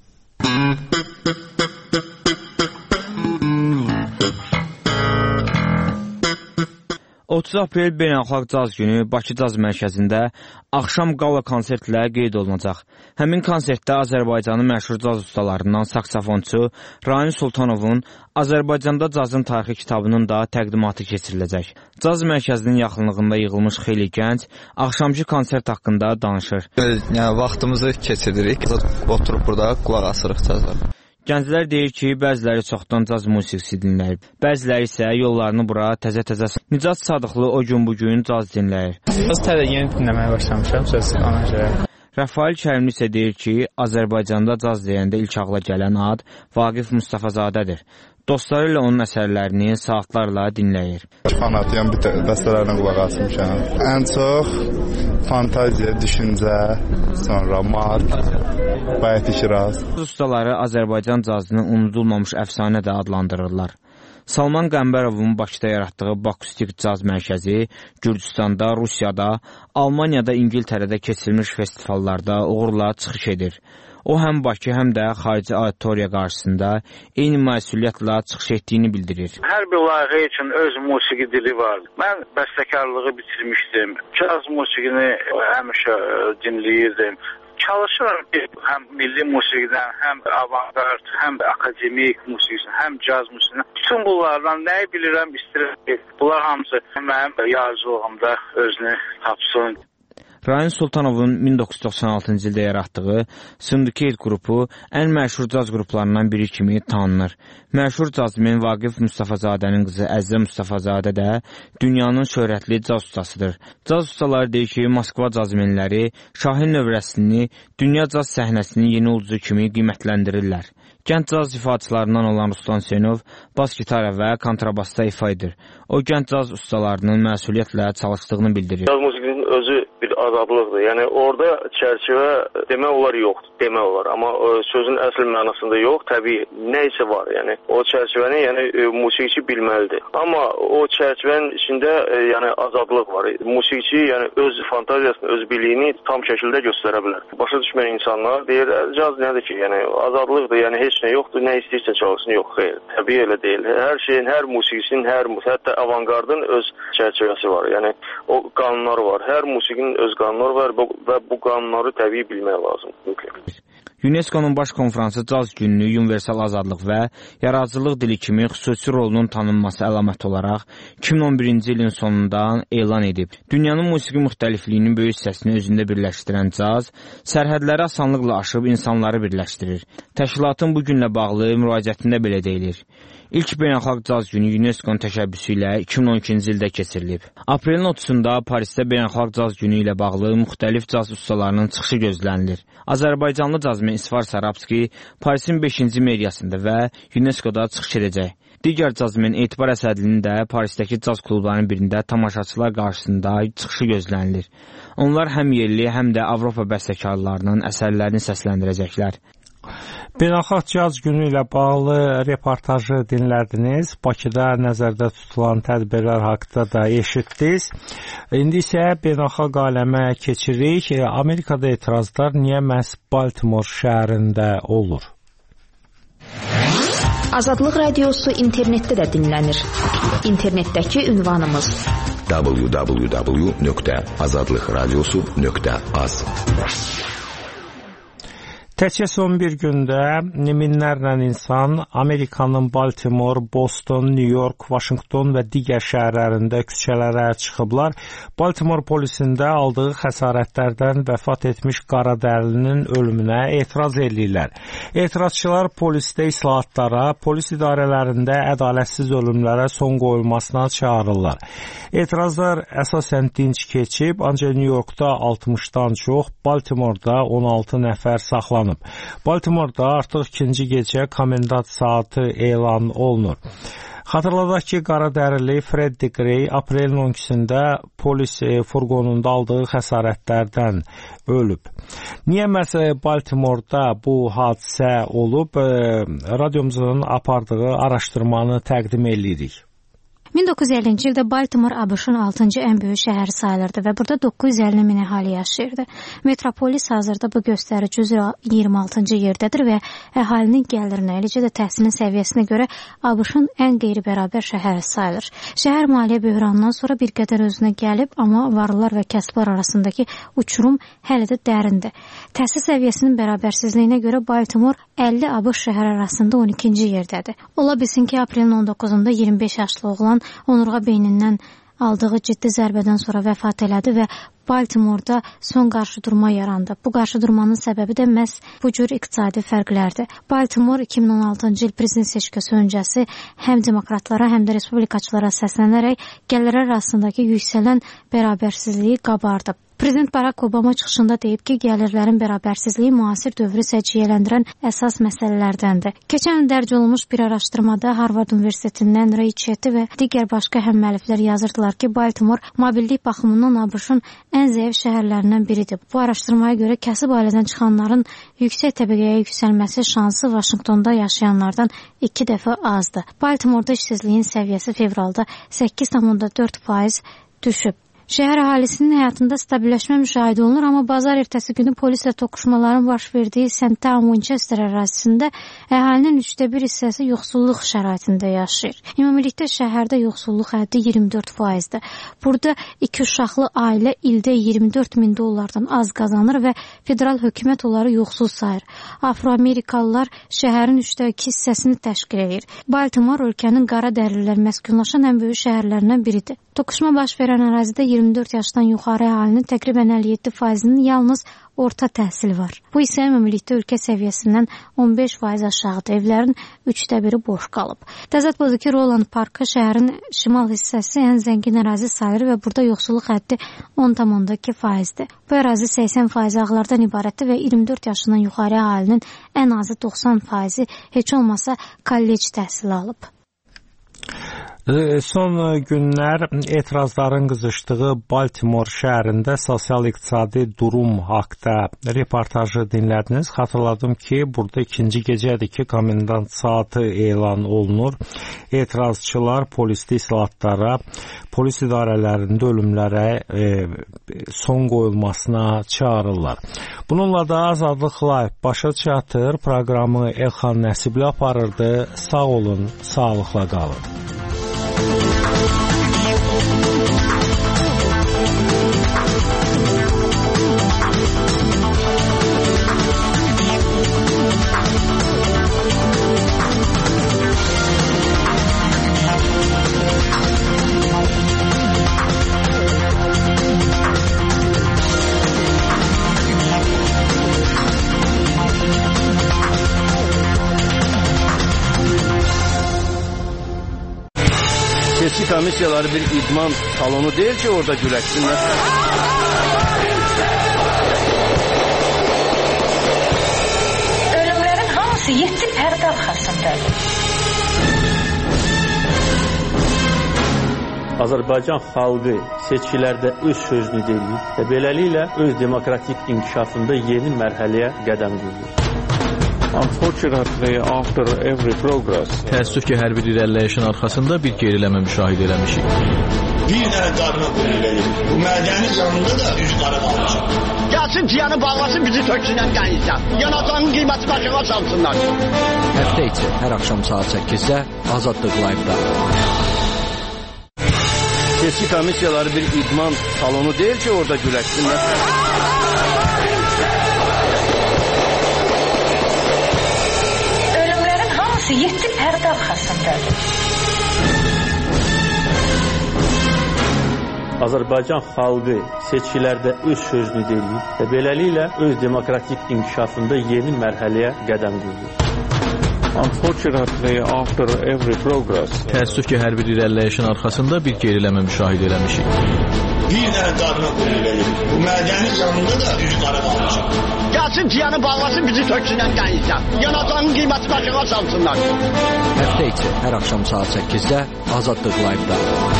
30 aprel Beynəlxalq Caz Günü Bakı Caz Mərkəzində axşam qala konsertlə qeyd olunacaq. Həmin konsertdə Azərbaycanın məşhur caz ustalarından saksafonçu Rain Sultanovun Azərbaycanda cazın tarixi kitabının da təqdimatı keçiriləcək. Caz mərkəzinin yaxınlığında yığılmış xeyli gənc axşamki konsert haqqında danışır. Yəni vaxtımızı keçiririk. Oturub burada qulaq asırıq caza. Gənclər deyir ki, bəziləri çoxdan caz musiqisi dinləyib, bəziləri isə yollarını bura təzə-təzə Nicat Sadıqlı o gün bugün caz dinləyir. Caz yeni dinləməyə başlamışam, söz ona görə. Rəfail Kərimli isə deyir ki, Azərbaycanda caz deyəndə ilk ağla gələn ad Vaqif Mustafazadədir. Dostları ilə onun əsərlərini saatlarla dinləyir. Fanatiyam, bəstələrinə qulaq asmışam. Ən çox fantaziya, düşüncə, sonra mark, Bayat Şiraz. Ustaları Azərbaycan cazını unudulmamış əfsanə də adlandırırlar. Salman Qəmbərovun Bakıda yaratdığı Bakustik Caz Mərkəzi Gürcüstanda, Rusiyada, Almaniyada, İngiltərədə keçirilmiş festivallarda uğurla çıxış edir. O həm Bakı, həm də xarici auditoriya qarşısında eyni məsuliyyətlə çıxış etdiyini bildirir. Hər bir layihə üçün öz musiqi dili var. Mən bəstəkarlığı bitirmişdim. Caz musiqini həmişə dinləyirdim. Çalışıram ki, həm milli musiqidən, həm avantgard, həm akademik musiqisindən, həm caz musiqisindən. Bütün bunlardan nəyi bilirəm, istəyirəm ki, bunlar hamısı mənim yaradıcılığımda özünü tapsın. Rain Sultanovun 1996-cı ildə yaratdığı Syndicate qrupu ən məşhur caz qruplarından biri kimi tanınır. Məşhur cazmen Vaqif Mustafazadənin qızı Əzzə Mustafazadə də dünyanın şöhrətli caz ustasıdır. Caz ustaları deyir ki, Moskva cazmenləri Şahin növrəsini dünya caz səhnəsinin yeni ulduzu kimi qiymətləndirirlər. Gənc caz ifaçılarından olan Ruslan Hüseynov bas gitara və kontrabasda ifa edir. O, gənc caz ustalarının məsuliyyətlə çalışdığını bildirir. Caz musiqinin özü bir azadlıqdır. Yəni orada çərçivə demək olar yoxdur, demək olar. Amma sözün əsl mənasında yox, təbii nə isə var. Yəni o çərçivəni musiqiçi bilməlidir. Amma o çərçivənin içində azadlıq var. Musiqiçi öz fantaziyasını, öz biliyini tam şəkildə göstərə bilər. Başa düşməyən insanlar deyir, caz nədir ki? Yəni azadlıqdır. Yəni heç nə yoxdur, nə istəyirsə çalışsın. Yox, xeyr. Təbii elə deyil. Hər şeyin, hər musiqiçinin, hətta avangardın öz çərçivəsi var. Yəni o qanunlar var. Hər musiqinin öz qanunları var və bu qanunları təbii bilmək lazımdır. UNESCO-nun baş konfransı caz gününü universal azadlıq və yaradıcılıq dili kimi xüsusi rolunun tanınması əlaməti olaraq 2011-ci ilin sonunda elan edib. Dünyanın musiqi müxtəlifliyinin böyük hissəsini özündə birləşdirən caz, sərhədləri asanlıqla aşıb insanları birləşdirir. Təşkilatın bu günlə bağlı müraciətində belə deyilir. İlk Beynəlxalq Caz Günü UNESCO-nun təşəbbüsü ilə 2012-ci ildə keçirilib. Aprelin 30-da Parisdə Beynəlxalq Caz Günü ilə bağlı müxtəlif caz ustalarının çıxışı gözlənilir. Azərbaycanlı caz cazmen İsvar Sarabski Parisin 5-ci meriyasında və UNESCO-da çıxış edəcək. Digər cazmen Etibar Əsədlinin də Parisdəki caz klublarının birində tamaşaçılar qarşısında çıxışı gözlənilir. Onlar həm yerli, həm də Avropa bəstəkarlarının əsərlərini səsləndirəcəklər. Beynəlxalq Caz Günü ilə bağlı reportajı dinlədiniz. Bakıda nəzərdə tutulan tədbirlər haqqında da eşitdiniz. İndi isə beynəlxalq aləmə keçirik. Amerikada etirazlar niyə məhz Baltimore şəhərində olur? Azadlıq Radiosu internetdə də dinlənir. İnternetdəki ünvanımız www.azadlıqradiosu.az. Təkcə son bir gündə minlərlə insan Amerikanın Baltimore, Boston, New York, Washington və digər şəhərlərində küçələrə çıxıblar. Baltimore polisində aldığı xəsarətlərdən vəfat etmiş qaradərlinin ölümünə etiraz edirlər. Etirazçılar polisdə islahatlara, polis idarələrində ədalətsiz ölümlərə son qoyulmasına çağırırlar. Etirazlar əsasən dinc keçib, ancaq New Yorkda 60-dan çox, Baltimore'da 16 nəfər saxlanıb. Baltimore'da artıq ikinci gecə komendant saatı elan olunur. Xatırladaq ki, qaradərili Freddie Gray aprelin 12-sində polis furqonunda aldığı xəsarətlərdən ölüb. Niyə məhz Baltimore'da bu hadisə olub? Radiomuzun apardığı araşdırmanı təqdim edirik. 1950-ci ildə Baltimore ABŞ-ın 6-cı ən böyük şəhəri sayılırdı və burada 950 min əhali yaşayırdı. Metropolis hazırda bu göstərici üzrə 26-cı yerdədir və əhalinin gəlirinə, eləcə də təhsilin səviyyəsinə görə ABŞ-ın ən qeyri-bərabər şəhəri sayılır. Şəhər maliyyə böhranından sonra bir qədər özünə gəlib, amma varlılar və kəsblər arasındakı uçurum hələ də dərindir. Təhsil səviyyəsinin bərabərsizliyinə görə Baltimore 50 ABŞ şəhər arasında 12-ci yerdədir. Ola bilsin ki, aprelin 19-da 25 yaşlı oğlan onurğa beynindən aldığı ciddi zərbədən sonra vəfat elədi və Baltimore'da son qarşıdurma yarandı. Bu qarşıdurmanın səbəbi də məhz bu cür iqtisadi fərqlərdir. Baltimore 2016-cı il prezident seçkisi öncəsi həm demokratlara, həm də respublikaçılara səslənərək gəlirlər arasındakı yüksələn bərabərsizliyi qabardıb. Prezident Barack Obama çıxışında deyib ki, gəlirlərin bərabərsizliyi müasir dövrü səciyyələndirən əsas məsələlərdəndir. Keçən il dərc olunmuş bir araşdırmada Harvard Universitetindən Ray Chetty və digər başqa həmmüəlliflər yazırdılar ki, Baltimore mobillik baxımından ABŞ-ın ən zəif şəhərlərindən biridir. Bu araşdırmaya görə kasıb ailədən çıxanların yüksək təbəqəyə yüksəlməsi şansı Vaşinqtonda yaşayanlardan 2 dəfə azdır. Baltimore'da işsizliyin səviyyəsi fevralda 8,4% düşüb. Şəhər əhalisinin həyatında stabilləşmə müşahidə olunur, amma bazar ertəsi günü polislə toqquşmaların baş verdiyi St. Winchester ərazisində əhalinin 1/3 hissəsi yoxsulluq şəraitində yaşayır. Ümumilikdə şəhərdə yoxsulluq həddi 24%-dir. Burada 2 uşaqlı ailə ildə 24 min dollardan az qazanır və federal hökumət onları yoxsul sayır. Afroamerikalılar şəhərin 2/3 hissəsini təşkil edir. Baltimore ölkənin qara dərlilər məskunlaşan ən böyük şəhərlərindən biridir. Toqquşma baş verən ərazidə 24 yaşdan yuxarı əhalinin təqribən 57%-nin yalnız orta təhsili var. Bu isə ümumilikdə ölkə səviyyəsindən 15% aşağıdır. Evlərin 1/3 boş qalıb. Təzad budur ki, Roland Parkı şəhərin şimal hissəsi ən zəngin ərazi sayılır və burada yoxsulluq həddi 10,2%-dir. Bu ərazi 80% ağlardan ibarətdir və 24 yaşından yuxarı əhalinin ən azı 90%-i heç olmasa kollec təhsili alıb. Son günlər etirazların qızışdığı Baltimore şəhərində sosial-iqtisadi durum haqda reportajı dinlədiniz. Xatırladım ki, burada ikinci gecədir ki, komendant saatı elan olunur. Etirazçılar polisli islahatlara, polis idarələrində ölümlərə son qoyulmasına çağırırlar. Bununla da Azadlıq Live başa çatır. Proqramı Elxan Nəsibli aparırdı. Sağ olun, sağlıqla qalın. Seçki komissiyaları bir idman salonu deyil ki, orada güləşsinlər. hamısı 7 pərdə arxasındadır. Azərbaycan xalqı seçkilərdə öz sözünü deyir və beləliklə öz demokratik inkişafında yeni mərhələyə qədəm qoyur. Təəssüf ki, hər bir irəliləyişin arxasında bir geriləmə müşahidə eləmişik. Bir dənə qarına qulluq edir. Bu mədənin yanında da üç qara qalmışıq. Gəlsin piyanı bağlasın, bizi töksünən qənizdən. Yanacağının qiyməti başına çalsınlar. Həftə içi hər axşam saat 8-də Azadlıq Live-da. Seçki komissiyaları bir idman salonu deyil ki, orada güləşsinlər. Ölümlərin hamısı 7 pərdə arxasındadır. Azərbaycan xalqı seçkilərdə öz sözünü deyir və beləliklə öz demokratik inkişafında yeni mərhələyə qədəm qoyur. Təəssüf ki, hər bir irəliləyişin arxasında bir geriləmə müşahidə eləmişik. Bir dənə qarına qulluq edir. Bu mədənin yanında da üç qara qalmışıq. Gəlsin piyanı bağlasın, bizi töksünən qənizdən. Yanacağının qiyməti başına çalsınlar. Həftə içi hər axşam saat 8-də Azadlıq Live-da.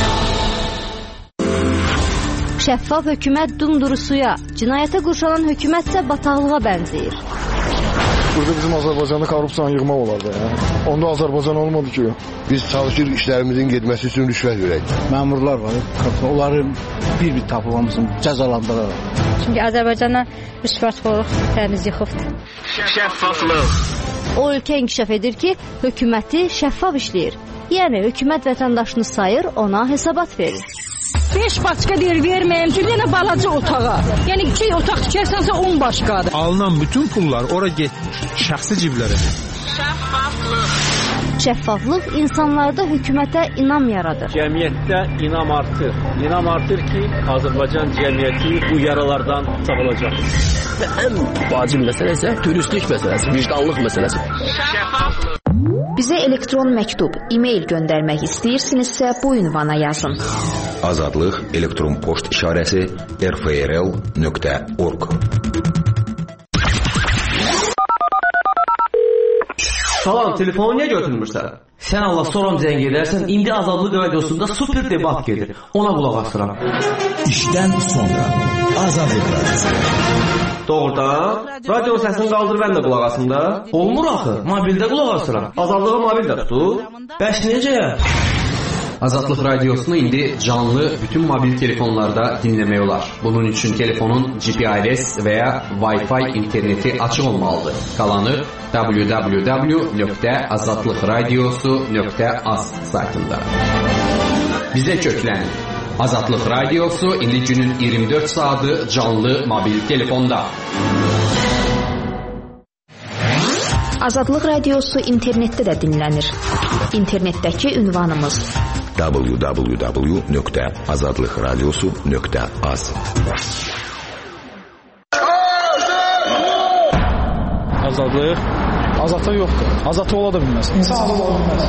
Şəffaf hökumət dumduru suya, cinayətə qurşanan hökumət isə bataqlığa bənzəyir. Burada bizim Azərbaycanda korrupsiyanı yığmaq olardı. Onda Azərbaycan olmadı ki. Biz çalışırıq işlərimizin getməsi üçün rüşvət verək. Məmurlar var, onları bir-bir tapılmamızın cəzalandırır. Çünki Azərbaycana rüşvətxorluq təmiz yıxıbdır. Şəffaflıq. O ölkə inkişaf edir ki, hökuməti şəffaf işləyir. Yəni hökumət vətəndaşını sayır, ona hesabat verir. 5 başqa deyir verməyim, bir dənə balaca otağa. Yəni 2 otaq tikərsənsə 10 başqadır. Alınan bütün pullar ora getmir, şəxsi ciblərə. Şəffaflıq insanlarda hökumətə inam yaradır. Cəmiyyətdə inam artır. İnam artır ki, Azərbaycan cəmiyyəti bu yaralardan sağolacaq. Ən vacib məsələ isə dürüstlük məsələsi, vicdanlıq məsələsi. Şəffaflıq. Bizə elektron məktub, e-mail göndərmək istəyirsinizsə bu ünvana yazın. Azadlıq elektron poçt işarəsi rfrl.org. Salam, telefonu niyə götürmürsən? Sən Allah soram zəng edərsən, indi Azadlıq radiosunda super debat gedir. Ona qulaq asıram. İşdən sonra Azadlıq radiosu. Doğrudan, radio səsini qaldır, mən də qulaq asım da. Olmur axı, mobildə qulaq asıram. Azadlığa mobil də tutur. Bəs necə? Azadlıq radiosunu indi canlı bütün mobil telefonlarda dinləmək olar. Bunun üçün telefonun GPRS və ya Wi-Fi interneti açıq olmalıdır. Qalanı www.azadlıqradiosu.az saytında. Bizə köklənin. Azadlıq radiosu indi günün 24 saatı canlı mobil telefonda. Azadlıq radiosu internetdə də dinlənir. İnternetdəki ünvanımız www.azadlıqradiosu.az. Azadlıq azadlıq yoxdur. Azadlıq ola da bilməz. İnsan azad ola bilməz.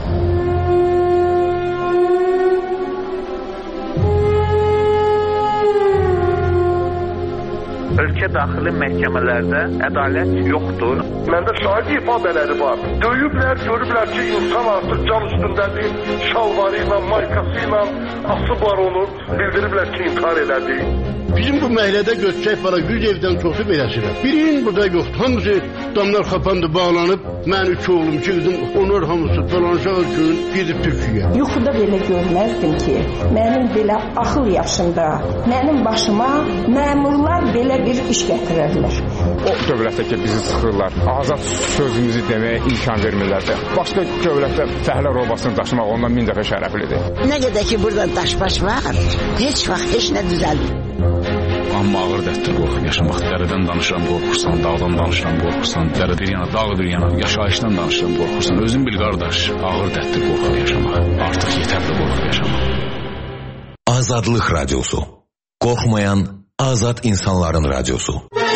Ölkə daxili məhkəmələrdə ədalət yoxdur. Məndə şahid ifadələri var. Döyüblər, görüblər ki, insan artıq can üstündədir. Şalvarı ilə, maykası ilə asıblar onu. Bildiriblər ki, intihar elədi. Bizim bu məhəllədə göçək var, 100 evdən çoxu beləsidir. Birinin burada yoxdur. Hamısı damlar kapandı, bağlanıb. Mən 3 oğlum, 2 qızım, onlar hamısı falanşağı gün gedib Türkiyə. Yuxuda belə görməzdim ki, mənim belə axıl yaşında, mənim başıma məmurlar belə bir iş gətirərlər. O dövlətdə ki, bizi sıxırlar, azad sözümüzü deməyə imkan vermirlər. Başqa dövlətdə fəhlə robasını daşımaq ondan 1000 dəfə şərəflidir. Nə qədər ki, burada daşbaş var, heç vaxt heç nə düzəlmir. Amma ağır dərddir qorxub yaşamaq. Dərədən danışıram, qorxursan, dağdan danışıram, qorxursan, dərə bir yana, dağ bir yana, yaşayışdan danışıram, qorxursan. Özün bil qardaş, ağır dərddir qorxub yaşamaq. Artıq yetərli qorxub yaşamaq. Azadlıq radiosu. Qorxmayan azad insanların radiosu.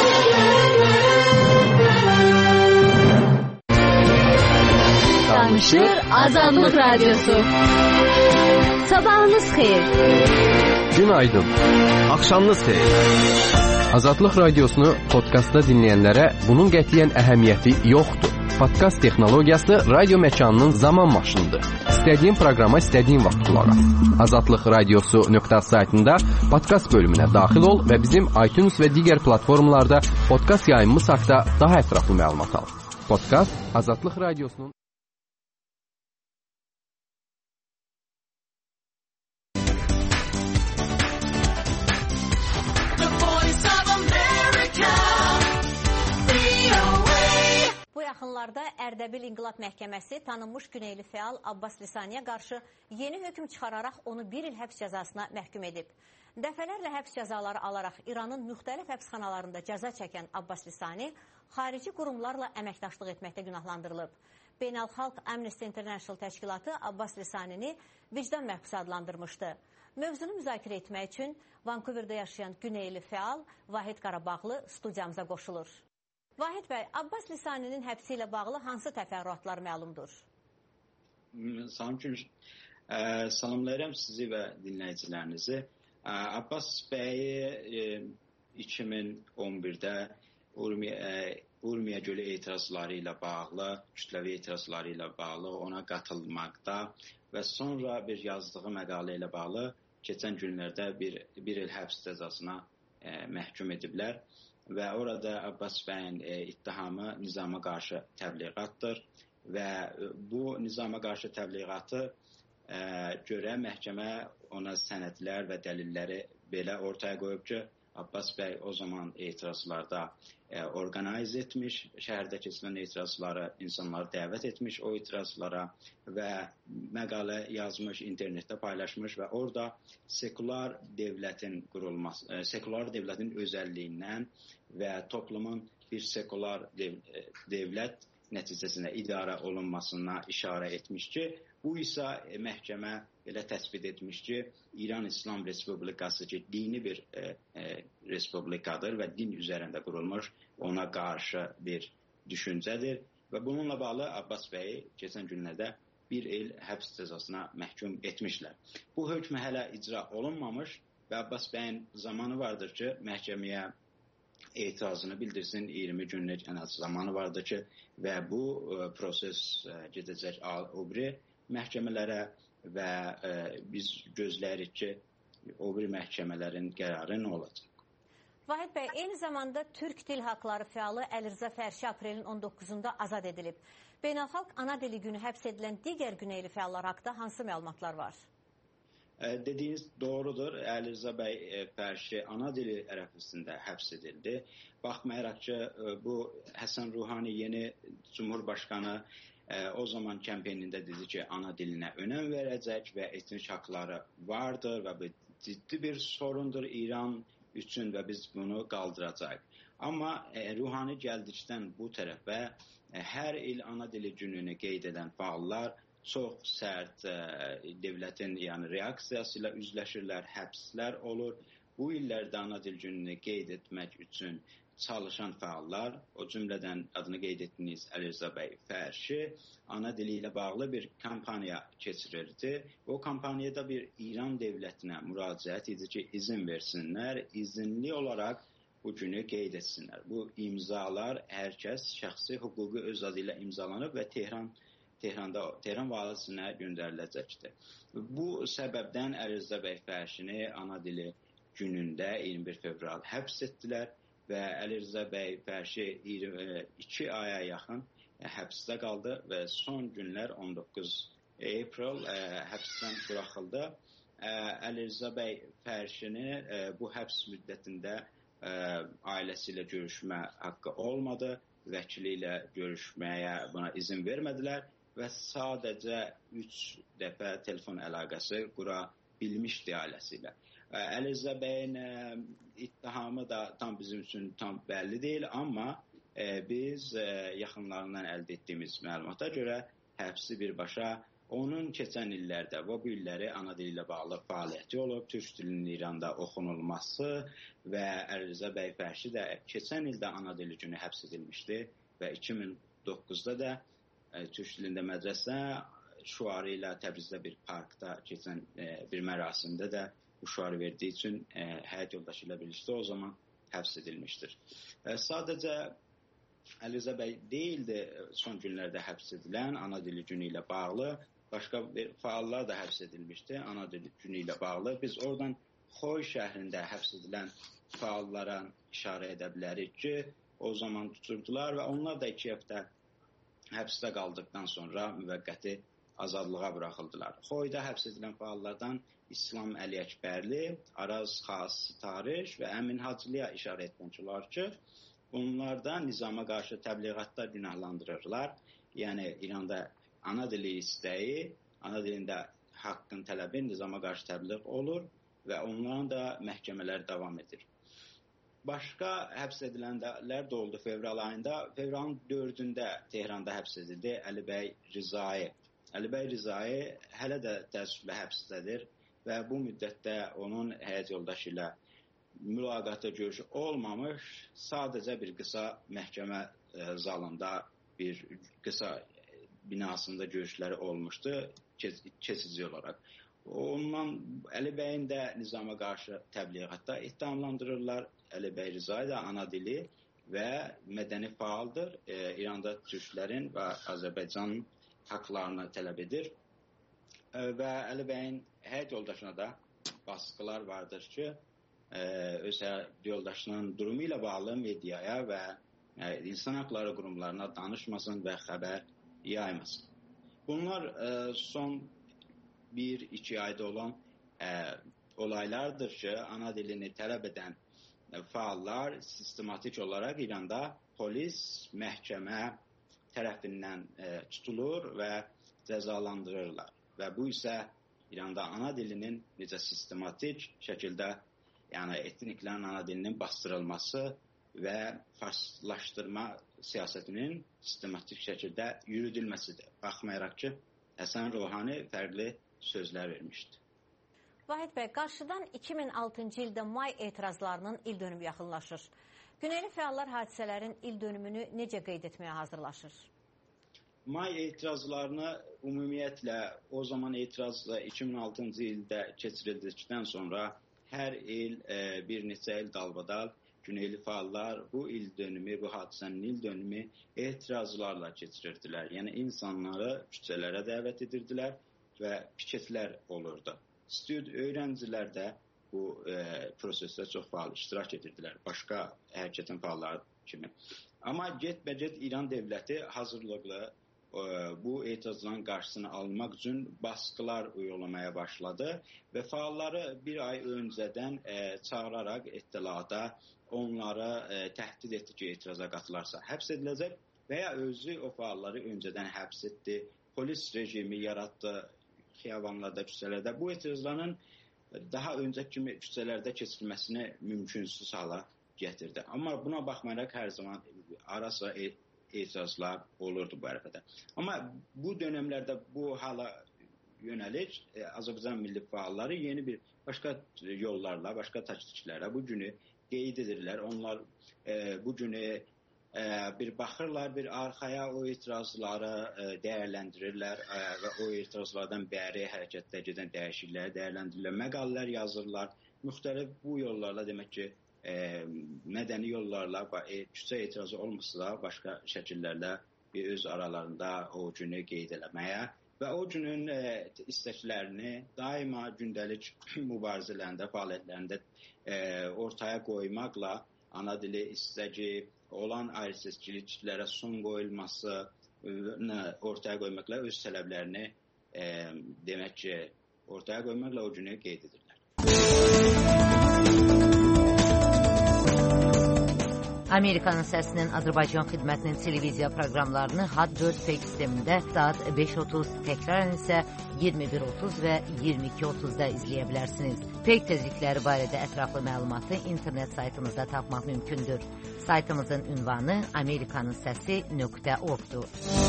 Danışır Azadlıq radiosu. Sabahınız xeyir. Günaydın. Axşamınız xeyir. Azadlıq radiosunu podkastda dinləyənlərə bunun qətiyyən əhəmiyyəti yoxdur. Podkast texnologiyası radio məkanının zaman maşınıdır. İstədiyin proqrama istədiyin vaxt qulaq as. azadlıqradiosu.saytında podkast bölümünə daxil ol və bizim iTunes və digər platformalarda podkast yayımımız haqqında daha ətraflı məlumat al. Podkast Azadlıq Radiosunun Yaxınlarda Ərdəbil İnqilab Məhkəməsi tanınmış güneyli fəal Abbas Lisaniyə qarşı yeni hökm çıxararaq onu 1 il həbs cəzasına məhkum edib. Dəfələrlə həbs cəzaları alaraq İranın müxtəlif həbsxanalarında cəza çəkən Abbas Lisani xarici qurumlarla əməkdaşlıq etməkdə günahlandırılıb. Beynəlxalq Amnesty International təşkilatı Abbas Lisanini vicdan məhbusu adlandırmışdı. Mövzunu müzakirə etmək üçün Vancouverdə yaşayan güneyli fəal Vahid Qarabağlı studiyamıza qoşulur. Vahid bəy, Abbas Lisaninin həbsi ilə bağlı hansı təfərrüatlar məlumdur? Salamlayıram sizi və dinləyicilərinizi. Abbas bəyi 2011-də Urmiya gölü etirazları ilə bağlı, kütləvi etirazları ilə bağlı ona qatılmaqda və sonra bir yazdığı məqalə ilə bağlı keçən günlərdə bir il həbs cəzasına məhkum ediblər. Və orada Abbas bəyin ittihamı nizama qarşı təbliğatdır və bu nizama qarşı təbliğatı görə məhkəmə ona sənədlər və dəlilləri belə ortaya qoyub ki, Abbas bəy o zaman etirazlarda orqanayz etmiş, şəhərdə keçirilən etirazları insanları dəvət etmiş o etirazlara və məqalə yazmış, internetdə paylaşmış və orada sekular dövlətin özəlliyindən və toplumun bir sekular dövlət nəticəsində idarə olunmasına işarə etmiş ki, bu isə məhkəmə elə təsbit etmiş ki, İran İslam Respublikası ki, dini bir respublikadır və din üzərində qurulmuş ona qarşı bir düşüncədir və bununla bağlı Abbas bəyi keçən günlərdə 1 il həbs cəzasına məhkum etmişlər. Bu hökm hələ icra olunmamış və Abbas bəyin zamanı vardır ki, məhkəməyə etirazını bildirsin, 20 günlük ən az zamanı vardır ki, və bu proses gedəcək o biri məhkəmələrə və biz gözləyirik ki, o biri məhkəmələrin qərarı nə olacaq? Vahid bəy, eyni zamanda Türk Dil Haqları fəalı Əlirza Fərşi aprelin 19-da azad edilib. Beynəlxalq ana dili günü həbs edilən digər güneyli fəallar haqqında hansı məlumatlar var? Dediyiniz doğrudur. Əlirza bəy Fərşi ana dili ərəfəsində həbs edildi. Baxmayaraq ki, bu Həsən Ruhani yeni Cumhurbaşqanı o zaman kempenində dedi ki, ana dilinə önəm verəcək və etnik haqları vardır və bu ciddi bir sorundur İran üçün və biz bunu qaldıracaq. Amma Ruhani gəldikdən bu tərəfə hər il ana dili gününü qeyd edən fəallar çox sərt dövlətin reaksiyası ilə üzləşirlər, həbslər olur. Bu illərdə ana dil gününü qeyd etmək üçün çalışan fəallar, o cümlədən adını qeyd etdiyiniz Əlirza bəy Fərşi, ana dili ilə bağlı bir kampaniya keçirirdi. O kampaniyada bir İran dövlətinə müraciət idi ki, izin versinlər, izinli olaraq bu günü qeyd etsinlər. Bu imzalar hər kəs şəxsi hüququ öz adı ilə imzalanıb və Tehran valisinə göndəriləcəkdir. Bu səbəbdən Əlirza bəy Fərşini ana dili günündə 21 fevral həbs etdilər və Əlirza bəy Fərşi 2 aya yaxın həbsdə qaldı və son günlər 19 aprel həbsdən buraxıldı. Əlirza bəy Fərşini bu həbs müddətində ailəsi ilə görüşmə haqqı olmadı, vəkili ilə görüşməyə buna izin vermədilər və sadəcə 3 dəfə telefon əlaqəsi qura bilmişdi ailəsi ilə. Əlirza bəyin ittihamı da tam bizim üçün tam bəlli deyil, amma biz yaxınlarından əldə etdiyimiz məlumata görə həbsi birbaşa onun keçən illərdə və bu illəri ana dili ilə bağlı fəaliyyəti olub, türk dilinin İranda oxunulması və Əlirza bəy Fərşi də keçən ildə ana dili günü həbs edilmişdi və 2009-da da türk dilində mədrəsə şüarı ilə Təbrizdə bir parkda keçən bir mərasimdə də bu şüarı verdiyi üçün həyat yoldaşı ilə birlikdə o zaman həbs edilmişdir. Sadəcə Əli bəy deyildi son günlərdə həbs edilən ana dili günü ilə bağlı. Başqa fəallar da həbs edilmişdi ana dili günü ilə bağlı. Biz oradan Xoy şəhrində həbs edilən fəallara işarə edə bilərik ki, o zaman tuturdular və onlar da 2 həftə həbsdə qaldıqdan sonra müvəqqəti azadlığa buraxıldılar. Xoyda həbs edilən fəallardan İslam Əli Əkbərli, Araz Xas Tarix və Əmin Hacılıya işarə etmək olar ki, bunlar da nizama qarşı təbliğatda günahlandırırlar. Yəni İranda ana dili istəyi, ana dilində haqqın tələbi nizama qarşı təbliğ olur və onların da məhkəmələr davam edir. Başqa həbs edilənlər də oldu fevral ayında. Fevralın 4-də Tehranda həbs edildi Əli bəy Rizai. Əli bəy Rizai hələ də təəssüflə həbsdədir və bu müddətdə onun həyat yoldaşı ilə mülaqatı görüşü olmamış, sadəcə bir qısa məhkəmə zalında, bir qısa binasında görüşləri olmuşdu keçici olaraq. Ondan Əli bəyin də nizama qarşı təbliğatda ittihamlandırırlar. Əli bəy Rizai də ana dili və mədəni fəaldır. İranda türklərin və Azərbaycanın haqlarını tələb edir. Və Əli bəyin həyat yoldaşına da baskılar vardır ki, öz yoldaşının durumu ilə bağlı mediaya və insan haqları qurumlarına danışmasın və xəbər yaymasın. Bunlar son 1-2 ayda olan olaylardır ki, ana dilini tələb edən fəallar sistematik olaraq İranda polis, məhkəmə tərəfindən tutulur və cəzalandırırlar. Və bu isə İranda ana dilinin necə sistematik şəkildə, yəni etniklərin ana dilinin bastırılması və farslaşdırma siyasətinin sistematik şəkildə yürüdülməsidir. Baxmayaraq ki, Həsən Ruhani fərqli sözlər vermişdi. Vahid bəy, qarşıdan 2006-cı ildə may etirazlarının il dönümü yaxınlaşır. Güneyli fəallar hadisələrin il dönümünü necə qeyd etməyə hazırlaşır? May etirazlarını ümumiyyətlə o zaman etiraz 2006-cı ildə keçirildikdən sonra hər il bir neçə il dalbadal Güneyli fəallar bu il dönümü, bu hadisənin il dönümü etirazlarla keçirirdilər. Yəni insanları küçələrə dəvət edirdilər və piketlər olurdu. Student öğrencilər də bu prosesdə çox fəal iştirak edirdilər, başqa hərəkətin fəalları kimi. Amma getbə-get İran dövləti hazırlıqlı bu etirazların qarşısını almaq üçün baskılar uygulamaya başladı və fəalları bir ay öncədən çağıraraq ittilada onları təhdid etdi ki, etiraza qatılarsa həbs ediləcək və ya özü o fəalları öncədən həbs etdi, polis rejimi yaratdı xiyabanlarda, küçələrdə. Bu etirazların daha öncəki kimi küçələrdə keçirilməsini mümkünsüz hala gətirdi. Amma buna baxmayaraq hər zaman ara-sıra etirazlar olurdu bu ərəfədə. Amma bu dönəmlərdə bu hala yönəlik Azərbaycan milli fəalları yeni bir başqa yollarla, başqa taktiklərlə bu günü qeyd edirlər. Onlar bu günü bir baxırlar, bir arxaya o etirazları dəyərləndirirlər və o etirazlardan bəri hərəkətdə gedən dəyişiklikləri dəyərləndirirlər, məqalələr yazırlar. Müxtəlif bu yollarla demək ki, mədəni yollarla küçə etirazı olmasa da başqa şəkillərlə bir öz aralarında o günü qeyd eləməyə və o günün istəklərini daima gündəlik mübarizələrində, fəaliyyətlərində ortaya qoymaqla ana dili istəyi olan ayrı-seçkiliklərə son qoyulması ortaya qoymaqla öz tələblərini demək ki, ortaya qoymaqla o günü qeyd edirlər. Amerikanın Səsinin Azərbaycan xidmətinin televiziya proqramlarını HAD4 peyk sistemində saat 5:30, təkrarən isə 21:30 və 22:30-da izləyə bilərsiniz. Peyk tezlikləri barədə ətraflı məlumatı internet saytımızda tapmaq mümkündür. Saytımızın ünvanı amerikanınsəsi.org-dur.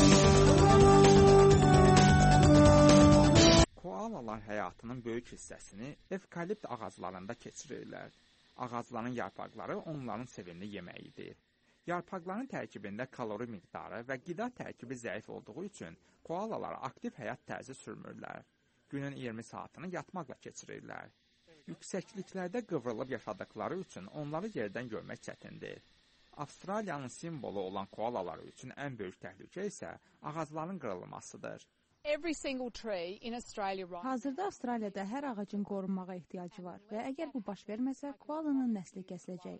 Koalalar həyatının böyük hissəsini evkalipt ağaclarında keçirirlər. Ağacların yarpaqları onların sevimli yeməyidir. Yarpaqların tərkibində kalori miqdarı və qida tərkibi zəif olduğu üçün koalalar aktiv həyat tərzi sürmürlər. Günün 20 saatını yatmaqla keçirirlər. Yüksəkliklərdə qıvrılıb yaşadıkları üçün onları yerdən görmək çətindir. Avstraliyanın simvolu olan koalalar üçün ən böyük təhlükə isə ağacların qırılmasıdır. Hazırda Avstraliyada hər ağacın qorunmağa ehtiyacı var və əgər bu baş verməsə, koalanın nəsli kəsiləcək.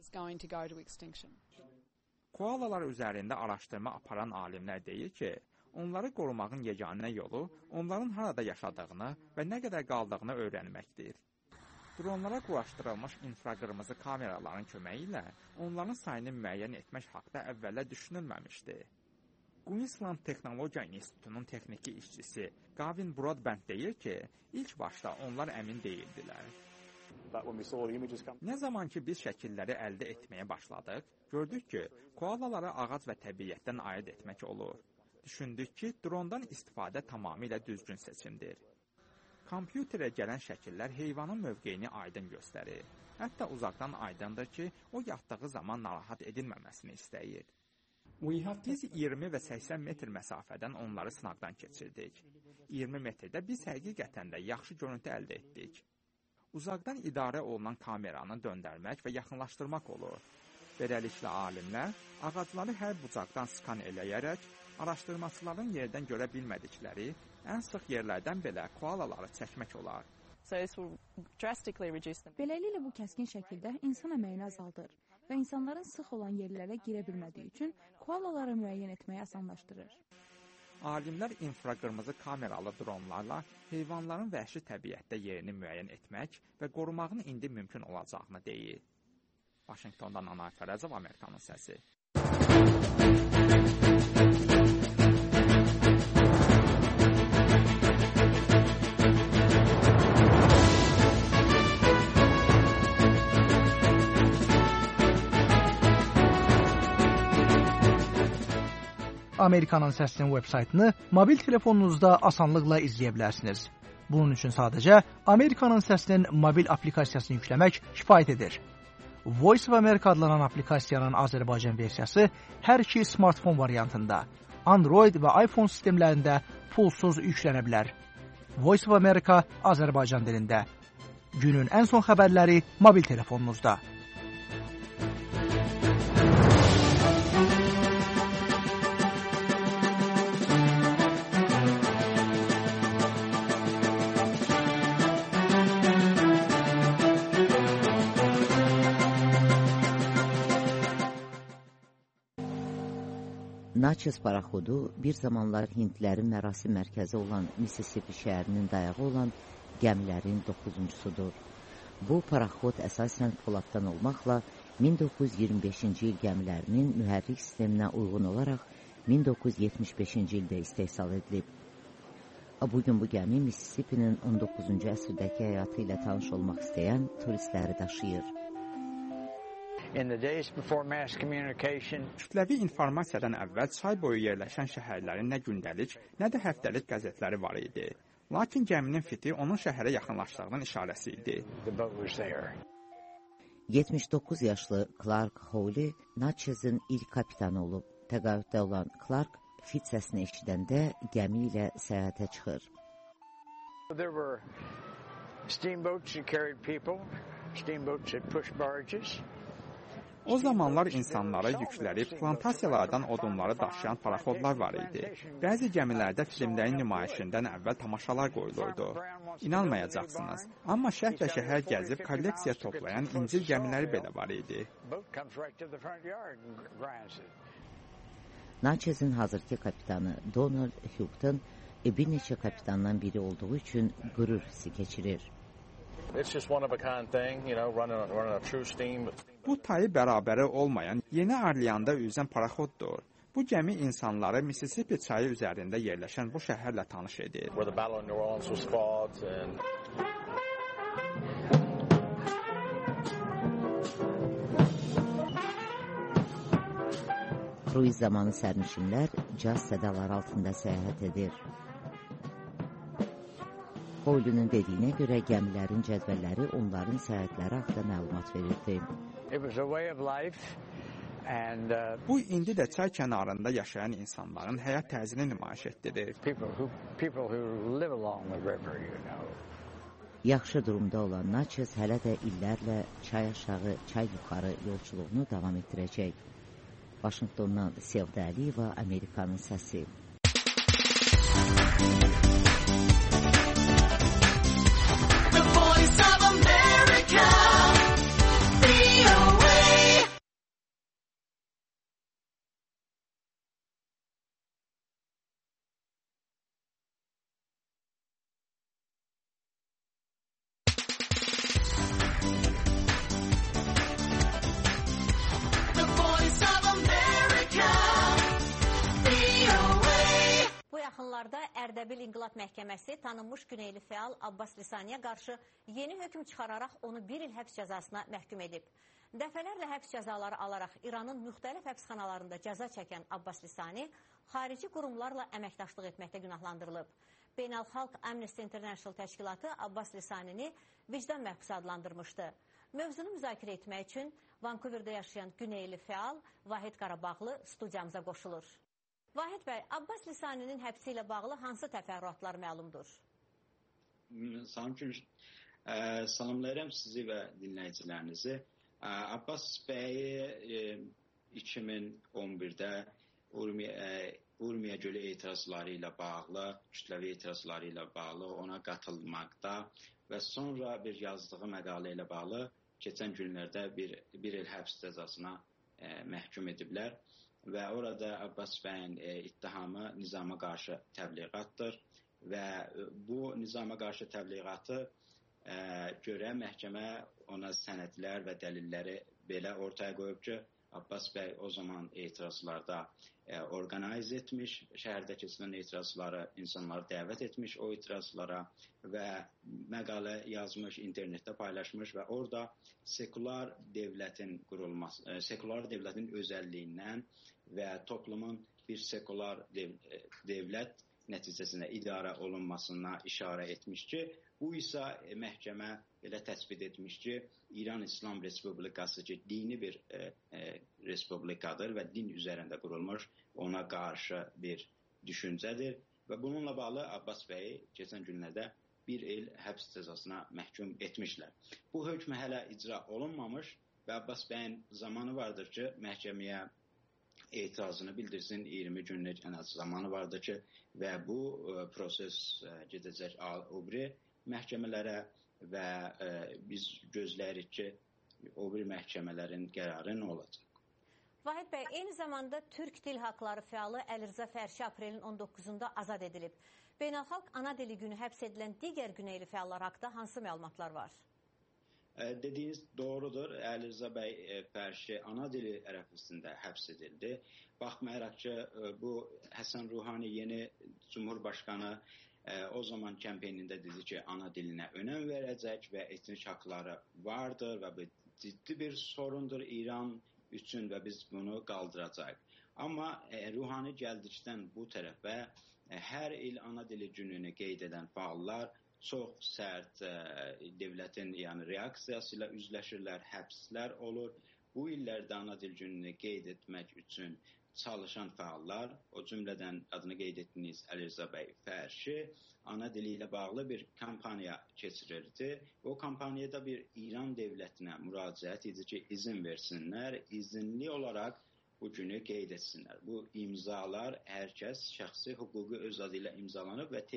Koalalar üzərində araşdırma aparan alimlər deyir ki, onları qorumağın yeganə yolu onların harada yaşadığını və nə qədər qaldığını öyrənməkdir. Dronlara quraşdırılmış infraqırmızı kameraların köməyi ilə onların sayını müəyyən etmək haqda əvvəllər düşünülməmişdi. Queensland Texnologiya İnstitutunun texniki işçisi Gavin Broadbent deyir ki, ilk başda onlar əmin deyildilər. Nə zaman ki biz şəkilləri əldə etməyə başladıq, gördük ki, koalaları ağac və təbiətdən ayırt etmək olur. Düşündük ki, drondan istifadə tamamilə düzgün seçimdir. Kompüterə gələn şəkillər heyvanın mövqeyini aydın göstərir. Hətta uzaqdan aydındır ki, o yatdığı zaman narahat edilməməsini istəyir. Biz 20 və 80 metr məsafədən onları sınaqdan keçirdik. 20 metrdə biz həqiqətən də yaxşı görüntü əldə etdik. Uzaqdan idarə olunan kameranı döndərmək və yaxınlaşdırmaq olur. Beləliklə alimlər ağacları hər bucaqdan skan eləyərək araşdırmaçıların yerdən görə bilmədikləri ən sıx yerlərdən belə koalaları çəkmək olar. Beləliklə bu kəskin şəkildə insan əməyini azaldır və insanların sıx olan yerlərə girə bilmədiyi üçün koalaları müəyyən etməyi asanlaşdırır. Alimlər infraqırmızı kameralı dronlarla heyvanların vəhşi təbiətdə yerini müəyyən etmək və qorumağın indi mümkün olacağını deyir. Vaşinqtondan Anar Fərəzov, Amerikanın səsi. Amerikanın səsinin web-saytını mobil telefonunuzda asanlıqla izləyə bilərsiniz. Bunun üçün sadəcə Amerikanın səsinin mobil aplikasiyasını yükləmək kifayət edir. Voice of America adlanan aplikasiyanın Azərbaycan versiyası hər iki smartfon variantında, Android və iPhone sistemlərində pulsuz yüklənə bilər. Voice of America Azərbaycan dilində. Günün ən son xəbərləri mobil telefonunuzda. Natchez paraxodu bir zamanlar Hindlərin mərasim mərkəzi olan Mississippi şəhərinin dayağı olan gəmilərin 9-cusudur. Bu paraxod əsasən poladdan olmaqla 1925-ci il gəmilərinin mühərrik sisteminə uyğun olaraq 1975-ci ildə istehsal edilib. Bugün bu gəmi Mississippinin 19-cu əsrdəki həyatı ilə tanış olmaq istəyən turistləri daşıyır. Kütləvi informasiyadan əvvəl çay boyu yerləşən şəhərlərin nə gündəlik, nə də həftəlik qəzetləri var idi. Lakin gəminin fiti onun şəhərə yaxınlaşdığının işarəsi idi. 79 yaşlı Clark Hawley Natchez'in ilk kapitanı olub. Təqaüddə olan Clark fit səsini eşidəndə gəmi ilə səyahətə çıxır. There were steamboats that carried people, steamboats that pushed barges. O zamanlar insanlara yükləri plantasiyalardan odunları daşıyan paraxodlar var idi. Bəzi gəmilərdə filmlərin nümayişindən əvvəl tamaşalar qoyulurdu. İnanmayacaqsınız, amma şəhər və şəhər gəzib kolleksiya toplayan İncil gəmiləri belə var idi. Natchez'in hazırki kapitanı Donald Houghton bir neçə kapitandan biri olduğu üçün qürur hissi keçirir. Bu tayı bərabəri olmayan Yeni Orleanda üzən paraxoddur. Bu gəmi insanları Mississippi çayı üzərində yerləşən bu şəhərlə tanış edir. Kruiz zamanı sərnişinlər caz sədaları altında səyahət edir. Hawley'nin dediyinə görə gəmilərin cədvəlləri onların səyahətləri haqqında məlumat verirdi. Bu indi də çay kənarında yaşayan insanların həyat tərzini nümayiş etdirir. Yaxşı durumda olan Natchez hələ də illərlə çay aşağı, çay yuxarı yolçuluğunu davam etdirəcək. Vaşinqtondan Sevda Əliyeva, Amerikanın səsi. Ərdəbil İnqilab Məhkəməsi tanınmış Güneyli fəal Abbas Lisaniyə qarşı yeni hökm çıxararaq onu 1 il həbs cəzasına məhkum edib. Dəfələrlə həbs cəzaları alaraq İranın müxtəlif həbsxanalarında cəza çəkən Abbas Lisani xarici qurumlarla əməkdaşlıq etməkdə günahlandırılıb. Beynəlxalq Amnesty International təşkilatı Abbas Lisanini vicdan məhbusu adlandırmışdı. Mövzunu müzakirə etmək üçün Vancouverdə yaşayan Güneyli fəal Vahid Qarabağlı studiyamıza qoşulur. Vahid bəy, Abbas Lisaninin həbsi ilə bağlı hansı təfərrüatlar məlumdur? Salamlayıram sizi və dinləyicilərinizi. Abbas bəyi 2011-də Urmiya gölü etirazları ilə bağlı, kütləvi etirazları ilə bağlı ona qatılmaqda və sonra bir yazdığı məqalə ilə bağlı keçən günlərdə bir il həbs cəzasına məhkum ediblər. Və orada Abbas bəyin ittihamı nizama qarşı təbliğatdır və bu nizama qarşı təbliğatı görə məhkəmə ona sənədlər və dəlilləri belə ortaya qoyub ki, Abbas bəy o zaman etirazlarda orqanayz etmiş, şəhərdə keçirilən etirazları insanları dəvət etmiş o etirazlara və məqalə yazmış, internetdə paylaşmış və orada sekular dövlətin qurulması, sekular dövlətin özəlliyindən və toplumun bir sekular dövlət nəticəsində idarə olunmasına işarə etmiş ki, bu isə məhkəmə belə təsbit etmiş ki, İran İslam Respublikası ki, dini bir respublikadır və din üzərində qurulmuş ona qarşı bir düşüncədir və bununla bağlı Abbas bəyi keçən günlərdə 1 il həbs cəzasına məhkum etmişlər. Bu hökm hələ icra olunmamış və Abbas bəyin zamanı vardır ki, məhkəməyə etirazını bildirsin, 20 günlük ən az zamanı vardır ki, və bu proses gedəcək o biri məhkəmələrə və biz gözləyirik ki, o biri məhkəmələrin qərarı nə olacaq? Vahid bəy, eyni zamanda Türk Dil Haqları fəalı Əlirza Fərşi aprelin 19-da azad edilib. Beynəlxalq ana dili günü həbs edilən digər Güneyli fəallar haqda hansı məlumatlar var? Dediyiniz doğrudur. Əlirza bəy Fərşi ana dili ərəfəsində həbs edildi. Baxmayaraq ki, bu Həsən Ruhani yeni Cumhurbaşqanı o zaman kempeynində dedi ki, ana dilinə önəm verəcək və etnik haqları vardır və bu ciddi bir sorundur İran üçün və biz bunu qaldıracaq. Amma Ruhani gəldikdən bu tərəfə hər il ana dili gününü qeyd edən fəallar çox sərt dövlətin reaksiyası ilə üzləşirlər, həbslər olur. Bu illərdə ana dil gününü qeyd etmək üçün çalışan fəallar, o cümlədən adını qeyd etdiyiniz Əlirza bəy Fərşi, ana dili ilə bağlı bir kampaniya keçirirdi. O kampaniyada bir İran dövlətinə müraciət edir ki, izin versinlər, izinli olaraq bu günü qeyd etsinlər. Bu imzalar hər kəs şəxsi hüququ öz adı ilə imzalanıb və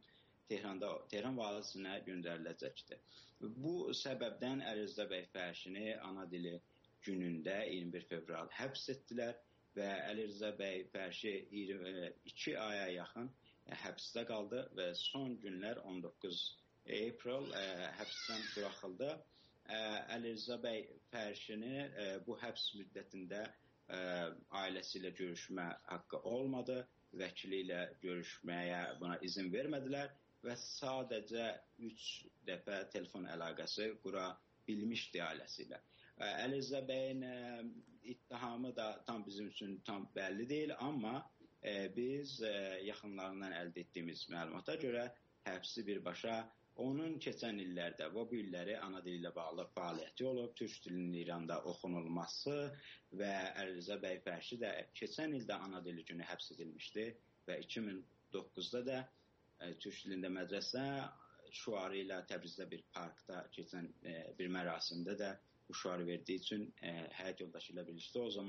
Tehran valisinə göndəriləcəkdir. Bu səbəbdən Əlirza bəy Fərşini ana dili günündə 21 fevral həbs etdilər və Əlirza bəy Fərşi 2 aya yaxın həbsdə qaldı və son günlər 19 aprel həbsdən buraxıldı. Əlirza bəy Fərşini bu həbs müddətində ailəsi ilə görüşmə haqqı olmadı, vəkili ilə görüşməyə buna izin vermədilər və sadəcə 3 dəfə telefon əlaqəsi qura bilmişdi ailəsi ilə. Əlirza bəyin ittihamı da tam bizim üçün tam bəlli deyil, amma biz yaxınlarından əldə etdiyimiz məlumata görə həbsi birbaşa onun keçən illərdə və bu illəri ana dili ilə bağlı fəaliyyəti olub, türk dilinin İranda oxunulması və Əlirza bəy Fərşi də keçən ildə ana dili günü həbs edilmişdi və 2009-da da türk dilində mədrəsə şüarı ilə Təbrizdə bir parkda keçən bir mərasimdə də bu şüarı verdiyi üçün həyat yoldaşı ilə birlikdə o zaman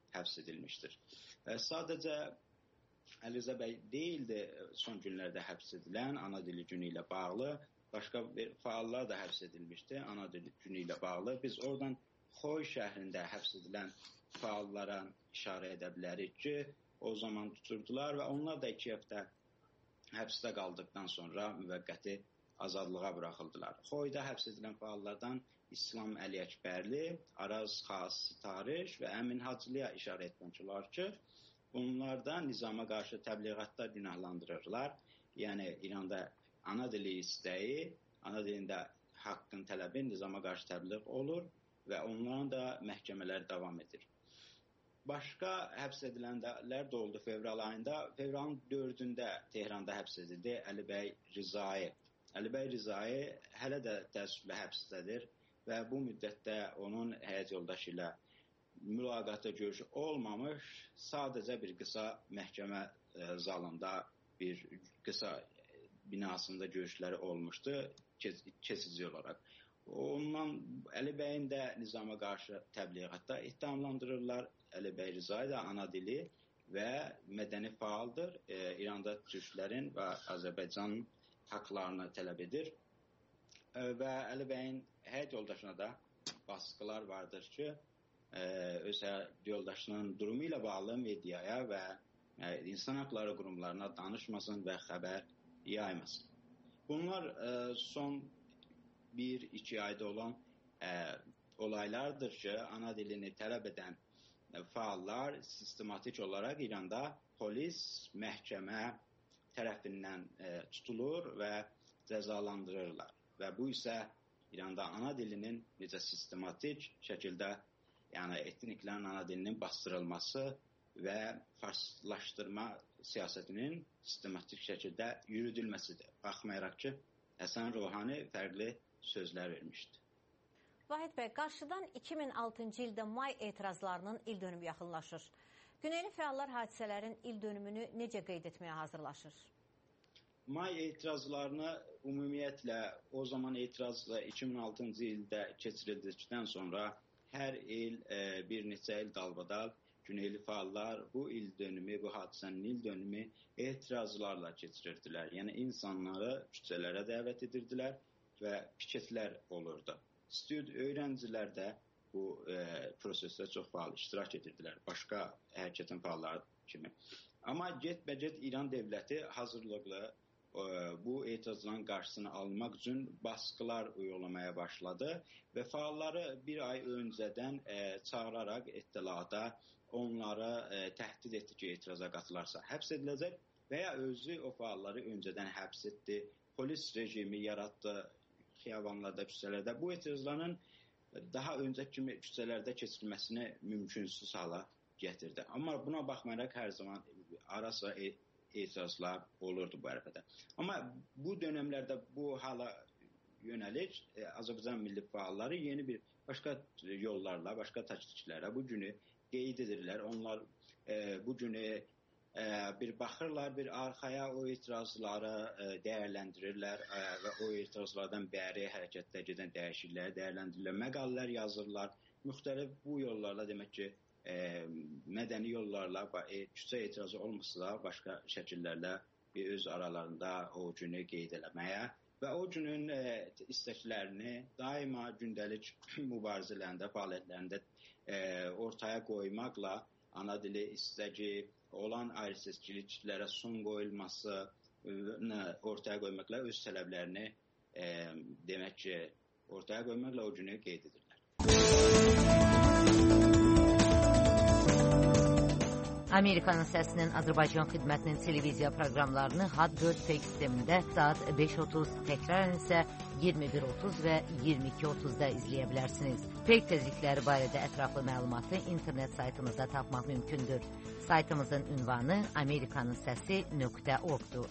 həbs edilmişdir. Sadəcə Əliza bəy deyildi son günlərdə həbs edilən ana dili günü ilə bağlı. Başqa bir fəallar da həbs edilmişdi ana dili günü ilə bağlı. Biz oradan Xoy şəhrində həbs edilən fəallara işarə edə bilərik ki, o zaman tuturdular və onlar da 2 həftə həbsdə qaldıqdan sonra müvəqqəti azadlığa buraxıldılar. Xoyda həbs edilən fəallardan İslam Əli Əkbərli, Araz Xas Sitariş və Əmin Hacılıya işarə etmək olar ki, bunlar da nizama qarşı təbliğatda günahlandırırlar. Yəni İranda ana dili istəyi, ana dilində haqqın tələbi nizama qarşı təbliğ olur və onların da məhkəmələri davam edir. Başqa həbs edilənlər də oldu fevral ayında. Fevralın 4-də Tehranda həbs edildi Əli bəy Rizai. Əli bəy Rizai hələ də təəssüflə həbsdədir və bu müddətdə onun həyat yoldaşı ilə mülaqatı görüşü olmamış, sadəcə bir qısa məhkəmə zalında, bir qısa binasında görüşləri olmuşdu keçici olaraq. Ondan Əli bəyin də nizama qarşı təbliğatda ittihamlandırırlar. Əli bəy Rizai də ana dili və mədəni fəaldır. İranda türklərin və Azərbaycanın haqlarını tələb edir. Və Əli bəyin həyat yoldaşına da baskılar vardır ki, öz yoldaşının durumu ilə bağlı mediaya və insan haqları qurumlarına danışmasın və xəbər yaymasın. Bunlar son 1-2 ayda olan olaylardır ki, ana dilini tələb edən fəallar sistematik olaraq İranda polis, məhkəmə tərəfindən tutulur və cəzalandırırlar. Və bu isə İranda ana dilinin necə sistematik şəkildə, yəni etniklərin ana dilinin bastırılması və farslaşdırma siyasətinin sistematik şəkildə yürüdülməsidir. Baxmayaraq ki, Həsən Ruhani fərqli sözlər vermişdi. Vahid bəy, qarşıdan 2006-cı ildə may etirazlarının il dönümü yaxınlaşır. Güneyli fəallar hadisələrin il dönümünü necə qeyd etməyə hazırlaşır? May etirazlarını ümumiyyətlə o zaman etiraz 2006-cı ildə keçirildikdən sonra hər il bir neçə il dalbadal Güneyli fəallar bu il dönümü, bu hadisənin il dönümü etirazlarla keçirirdilər. Yəni insanları küçələrə dəvət edirdilər və piketlər olurdu. Student öyrəncilər də bu prosesdə çox fəal iştirak edirdilər, başqa hərəkətin fəalları kimi. Amma get-bə-get İran dövləti hazırlıqlı bu etirazların qarşısını almaq üçün baskılar uygulamaya başladı və fəalları bir ay öncədən çağıraraq ittilada onları təhdid etdi ki, etiraza qatılarsa həbs ediləcək və ya özü o fəalları öncədən həbs etdi, polis rejimi yaratdı xiyabanlarda, küçələrdə. Bu etirazların daha öncəki kimi küçələrdə keçirilməsini mümkünsüz hala gətirdi. Amma buna baxmayaraq hər zaman ara-sıra etirazlar olurdu bu ərəfədə. Amma bu dönəmlərdə bu hala yönəlik Azərbaycan milli fəalları yeni bir başqa yollarla, başqa taktiklərlə bu günü qeyd edirlər. Onlar bu günü bir baxırlar, bir arxaya o etirazları dəyərləndirirlər və o etirazlardan bəri hərəkətdə gedən dəyişiklikləri dəyərləndirirlər, məqalələr yazırlar. Müxtəlif bu yollarla demək ki, mədəni yollarla küçə etirazı olmasa da başqa şəkillərlə öz aralarında o günü qeyd eləməyə və o günün istəklərini daima gündəlik mübarizələrində, fəaliyyətlərində ortaya qoymaqla ana dili istəyi olan ayrı-seçkiliklərə son qoyulması ortaya qoymaqla öz tələblərini demək ki, ortaya qoymaqla o günü qeyd edirlər. Amerikanın səsinin Azərbaycan xidmətinin televiziya proqramlarını HAD4 fake sistemində saat 5:30, təkrarən isə 21:30 və 22:30-da izləyə bilərsiniz. Fake tezlikləri barədə ətraflı məlumatı internet saytımızda tapmaq mümkündür. Saytımızın ünvanı amerikanınsəsi.org-dur.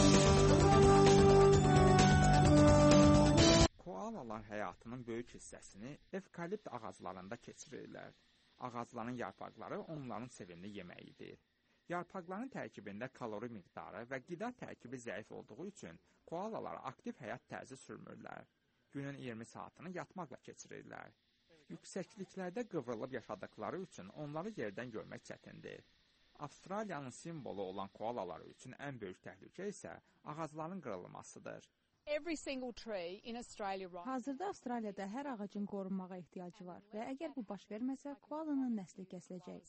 Koalalar həyatının böyük hissəsini evkalipt ağaclarında keçirirlər. Ağacların yarpaqları onların sevimli yeməyidir. Yarpaqların tərkibində kalori miqdarı və qida tərkibi zəif olduğu üçün koalalar aktiv həyat tərzi sürmürlər. Günün 20 saatını yatmaqla keçirirlər. Yüksəkliklərdə qıvrılıb yaşadıkları üçün onları yerdən görmək çətindir. Avstraliyanın simvolu olan koalalar üçün ən böyük təhlükə isə ağacların qırılmasıdır. Hazırda Avstraliyada hər ağacın qorunmağa ehtiyacı var və əgər bu baş verməsə, koalanın nəsli kəsiləcək.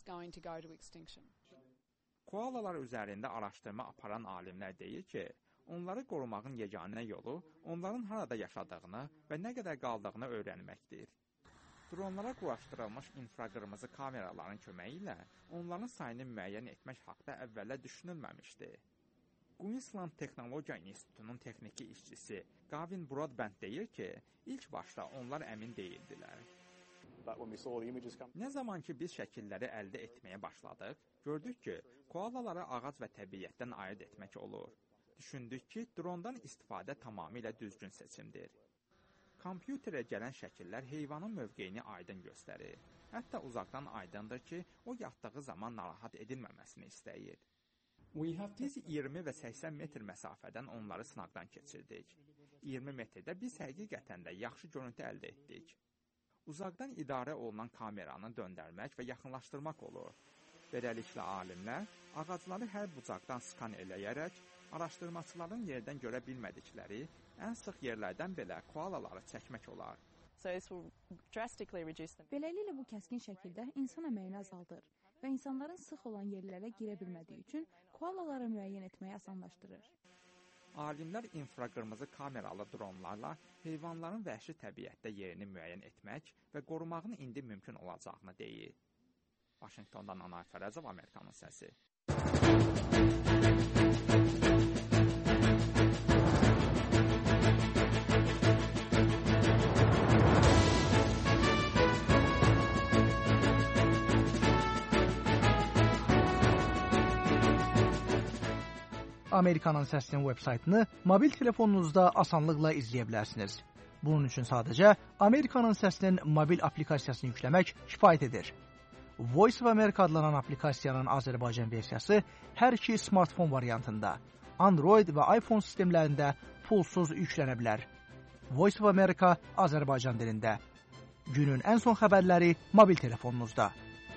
Koalalar üzərində araşdırma aparan alimlər deyir ki, onları qorumağın yeganə yolu onların harada yaşadığını və nə qədər qaldığını öyrənməkdir. Dronlara quraşdırılmış infraqırmızı kameraların köməyi ilə onların sayını müəyyən etmək haqqında əvvəllər düşünülməmişdi. Queensland Texnologiya İnstitutunun texniki işçisi Gavin Broadbent deyir ki, ilk başda onlar əmin deyildilər. Nə zaman ki biz şəkilləri əldə etməyə başladıq, gördük ki, koalaları ağac və təbiətdən ayırt etmək olur. Düşündük ki, drondan istifadə tamamilə düzgün seçimdir. Kompüterə gələn şəkillər heyvanın mövqeyini aydın göstərir. Hətta uzaqdan aydındır ki, o yatdığı zaman narahat edilməməsini istəyir. Biz 20 və 80 metr məsafədən onları sınaqdan keçirdik. 20 metrdə biz həqiqətən də yaxşı görüntü əldə etdik. Uzaqdan idarə olunan kameranı döndərmək və yaxınlaşdırmaq olur. Beləliklə alimlər ağacları hər bucaqdan skan eləyərək araşdırmaçıların yerdən görə bilmədikləri ən sıx yerlərdən belə koalaları çəkmək olar. Beləliklə bu kəskin şəkildə insan əməyini azaldır və insanların sıx olan yerlərə girə bilmədiyi üçün koalaları müəyyən etməyi asanlaşdırır. Alimlər infraqırmızı kameralı dronlarla heyvanların vəhşi təbiətdə yerini müəyyən etmək və qorumağın indi mümkün olacağını deyir. Vaşinqtondan Anar Fərəzov, Amerikanın səsi. Amerikanın Səsinin web-saytını mobil telefonunuzda asanlıqla izləyə bilərsiniz. Bunun üçün sadəcə Amerikanın Səsinin mobil aplikasiyasını yükləmək kifayət edir. Voice of America adlanan aplikasiyanın Azərbaycan versiyası hər iki smartfon variantında, Android və iPhone sistemlərində pulsuz yüklənə bilər. Voice of America Azərbaycan dilində. Günün ən son xəbərləri mobil telefonunuzda.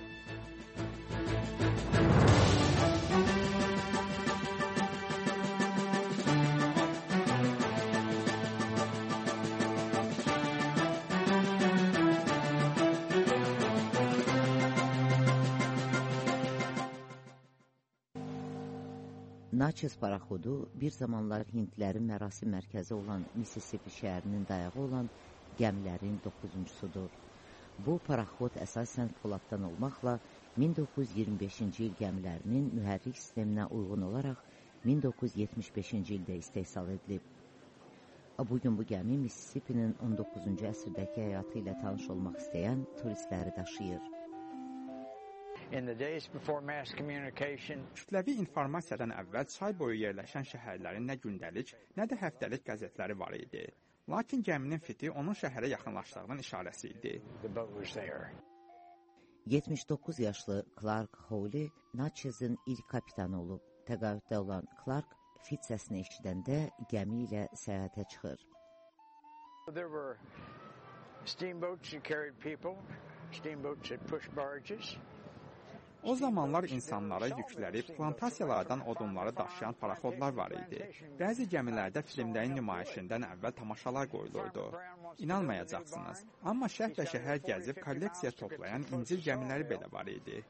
Natchez paraxodu bir zamanlar Hindlərin mərasim mərkəzi olan Mississippi şəhərinin dayağı olan gəmilərin 9-cusudur. Bu paraxod əsasən poladdan olmaqla 1925-ci il gəmilərinin mühərrik sisteminə uyğun olaraq 1975-ci ildə istehsal edilib. Bugün bu gəmi Mississippinin 19-cu əsrdəki həyatı ilə tanış olmaq istəyən turistləri daşıyır. Kütləvi informasiyadan əvvəl çay boyu yerləşən şəhərlərin nə gündəlik, nə də həftəlik qəzetləri var idi. Lakin gəminin fiti onun şəhərə yaxınlaşdığının işarəsi idi. 79 yaşlı Clark Hawley Natchez'in ilk kapitanı olub. Təqaüddə olan Clark fit səsini eşidəndə gəmi ilə səyahətə çıxır. There were steamboats that carried people, steamboats that pushed barges. O zamanlar insanlara yükləri plantasiyalardan odunları daşıyan paraxodlar var idi. Bəzi gəmilərdə filmlərin nümayişindən əvvəl tamaşalar qoyulurdu. İnanmayacaqsınız, amma şəhər və şəhər gəzib kolleksiya toplayan incil gəmiləri belə var idi.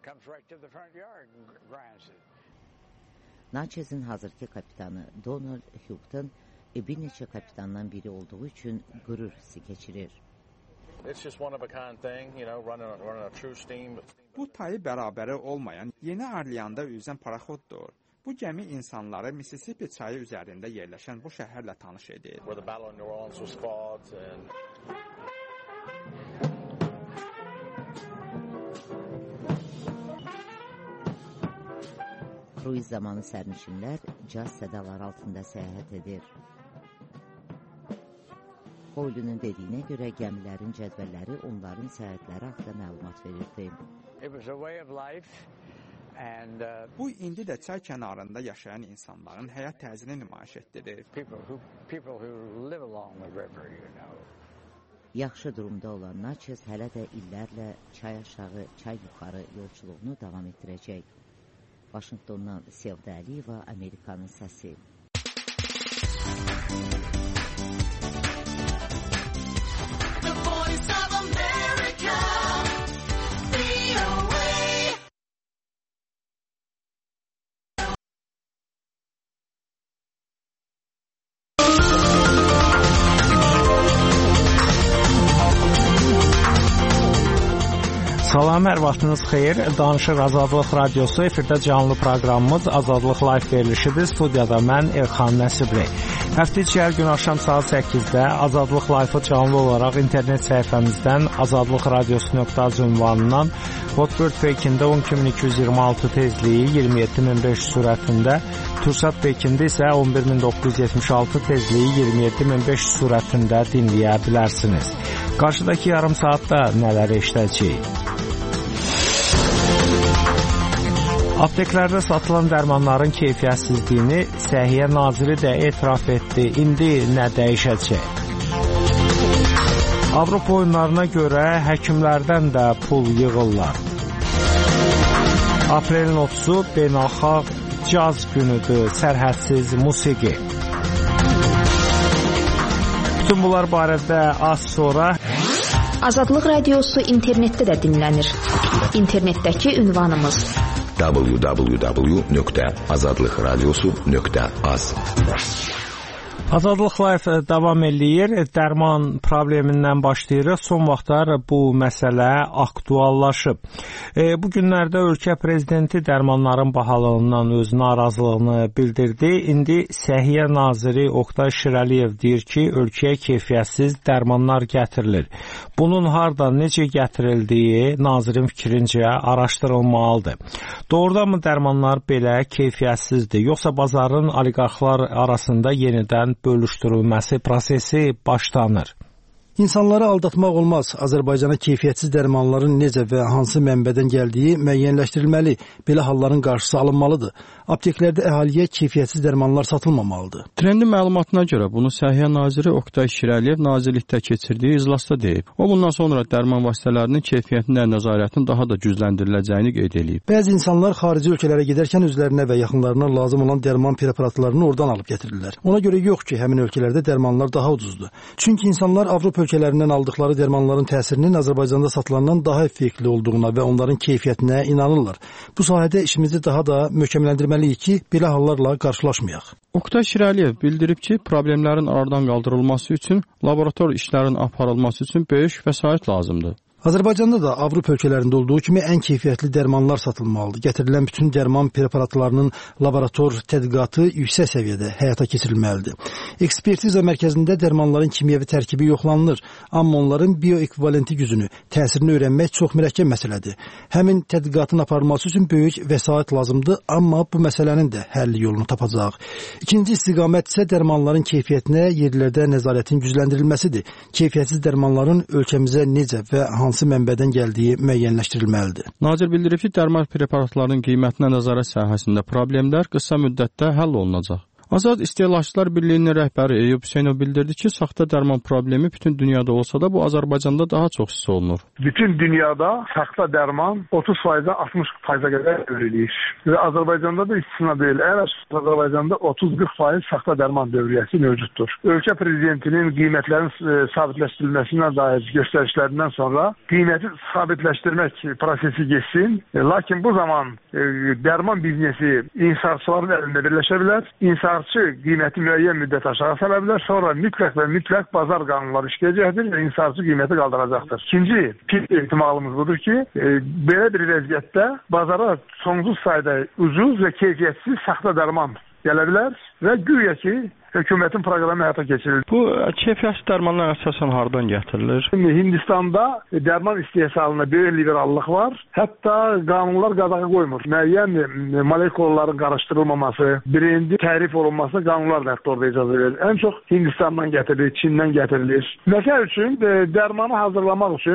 Natchez'in hazırki kapitanı Donald Houghton bir neçə kapitandan biri olduğu üçün qürur hissi keçirir. Bu tayı bərabəri olmayan Yeni Arliyanda üzən paraxoddur. Bu gəmi insanları Mississippi çayı üzərində yerləşən bu şəhərlə tanış edir. Kruiz zamanı sərnişinlər caz sədaları altında səyahət edir. Hawley'nin dediyinə görə gəmilərin cədvəlləri onların səyahətləri haqqında məlumat verirdi. Bu indi də çay kənarında yaşayan insanların həyat tərzini nümayiş etdirir. Yaxşı durumda olan Natchez hələ də illərlə çay aşağı, çay yuxarı yolçuluğunu davam etdirəcək. Vaşinqtondan Sevda Əliyeva, Amerikanın səsi. Salam, hər vaxtınız xeyir. Danışıq Azadlıq Radiosu efirdə canlı proqramımız Azadlıq Live verilişidir. Studiyada mən Elxan Nəsibli. Həftə içi hər gün axşam saat 8-də Azadlıq Live-ı canlı olaraq internet səhifəmizdən azadlıqradiosu.az ünvanından Hotbird Pekində 10226 tezliyi 27500 sürətində, Tursat Pekində isə 11976 tezliyi 27500 sürətində dinləyə bilərsiniz. Qarşıdakı yarım saatda nələr eşidəcəyik? Apteklərdə satılan dərmanların keyfiyyətsizliyini Səhiyyə Naziri də etiraf etdi. İndi nə dəyişəcək? Avropa oyunlarına görə həkimlərdən də pul yığırlar. Aprelin 30-u beynəlxalq caz günüdür, sərhədsiz musiqi. Bütün bunlar barədə az sonra Azadlıq Radiosu internetdə də dinlənir. İnternetdəki ünvanımız www.azadlıqradiosu.az. Azadlıq Live davam eləyir. Dərman problemindən başlayırıq. Son vaxtlar bu məsələ aktuallaşıb. Bu günlərdə ölkə prezidenti dərmanların bahalığından öz narazılığını bildirdi. İndi Səhiyyə Naziri Oqtay Şirəliyev deyir ki, ölkəyə keyfiyyətsiz dərmanlar gətirilir. Bunun hardan, necə gətirildiyi nazirin fikrincə araşdırılmalıdır. Doğrudanmı dərmanlar belə keyfiyyətsizdir, yoxsa bazarın oliqarxlar arasında yenidən bölüşdürülməsi prosesi başlanır? İnsanları aldatmaq olmaz. Azərbaycana keyfiyyətsiz dərmanların necə və hansı mənbədən gəldiyi müəyyənləşdirilməli. Belə halların qarşısı alınmalıdır. Apteklərdə əhaliyə keyfiyyətsiz dərmanlar satılmamalıdır. Trendin məlumatına görə bunu Səhiyyə Naziri Oqtay Şirəliyev nazirlikdə keçirdiyi iclasda deyib. O bundan sonra dərman vasitələrinin keyfiyyətinə nəzarətin daha da gücləndiriləcəyini qeyd edib. Bəzi insanlar xarici ölkələrə gedərkən özlərinə və yaxınlarına lazım olan dərman preparatlarını oradan alıb gətirirlər. Ona görə yox ki, həmin ölkələrdə dərmanlar daha ucuzdur. Çünki insanlar Avropa ölkələrindən aldıqları dərmanların təsirinin Azərbaycanda satılandan daha effektli olduğuna və onların keyfiyyətinə inanırlar. Bu sahədə işimizi daha da möhkəmləndirməliyik ki, belə hallarla qarşılaşmayaq. Oqtay Şirəliyev bildirib ki, problemlərin aradan qaldırılması üçün laborator işlərin aparılması üçün böyük vəsait lazımdır. Azərbaycanda da Avropa ölkələrində olduğu kimi ən keyfiyyətli dərmanlar satılmalıdır. Gətirilən bütün dərman preparatlarının laborator tədqiqatı yüksək səviyyədə həyata keçirilməlidir. Ekspertiza mərkəzində dərmanların kimyəvi tərkibi yoxlanılır, amma onların bioekvivalenti gücünü, təsirini öyrənmək çox mürəkkəb məsələdir. Həmin tədqiqatın aparılması üçün böyük vəsait lazımdır, amma bu məsələnin də həlli yolunu tapacaq. İkinci istiqamət isə dərmanların keyfiyyətinə yerlərdə nəzarətin gücləndirilməsidir. Keyfiyyətsiz dərmanların ölkəmizə necə və hansı mənbədən gəldiyi müəyyənləşdirilməlidir. Nazir bildirib ki, dərman preparatlarının qiymətinə nəzarət sahəsində problemlər qısa müddətdə həll olunacaq. Azad İstehlakçılar Birliyinin rəhbəri Eyüp Hüseynov bildirdi ki, saxta dərman problemi bütün dünyada olsa da bu Azərbaycanda daha çox hiss olunur. Bütün dünyada saxta dərman 30%-a 60%-a qədər öyrənilir. Və Azərbaycanda da istisna deyil. Əgər Azərbaycanda 30-40% saxta dərman dövriyyəsi mövcuddur. Ölkə prezidentinin qiymətlərin sabitləşdirilməsinə dair göstərişlərindən sonra qiyməti sabitləşdirmək prosesi geçsin. Lakin bu zaman dərman biznesi inhisarçıların əlində birləşə bilər. Qiyməti müəyyən müddət aşağı sala bilər, sonra mütləq və mütləq bazar qanunları işləyəcəkdir və inhisarçı qiyməti qaldıracaqdır. İkinci ehtimalımız budur ki, belə bir vəziyyətdə bazara sonsuz sayda ucuz və keyfiyyətsiz saxta dərman gələ bilər və güya ki, hökumətin proqramı həyata keçirilir. Bu keyfiyyətsiz dərmanlar əsasən hardan gətirilir? Hindistanda dərman istehsalına böyük liberallıq var. Hətta qanunlar qadağa qoymur. Müəyyən molekulların qarışdırılmaması, birinci tərif olunması qanunlar da hətta orada icazə verir. Ən çox Hindistandan gətirilir, Çindən gətirilir. Məsəl üçün, dərmanı hazırlamaq üçün,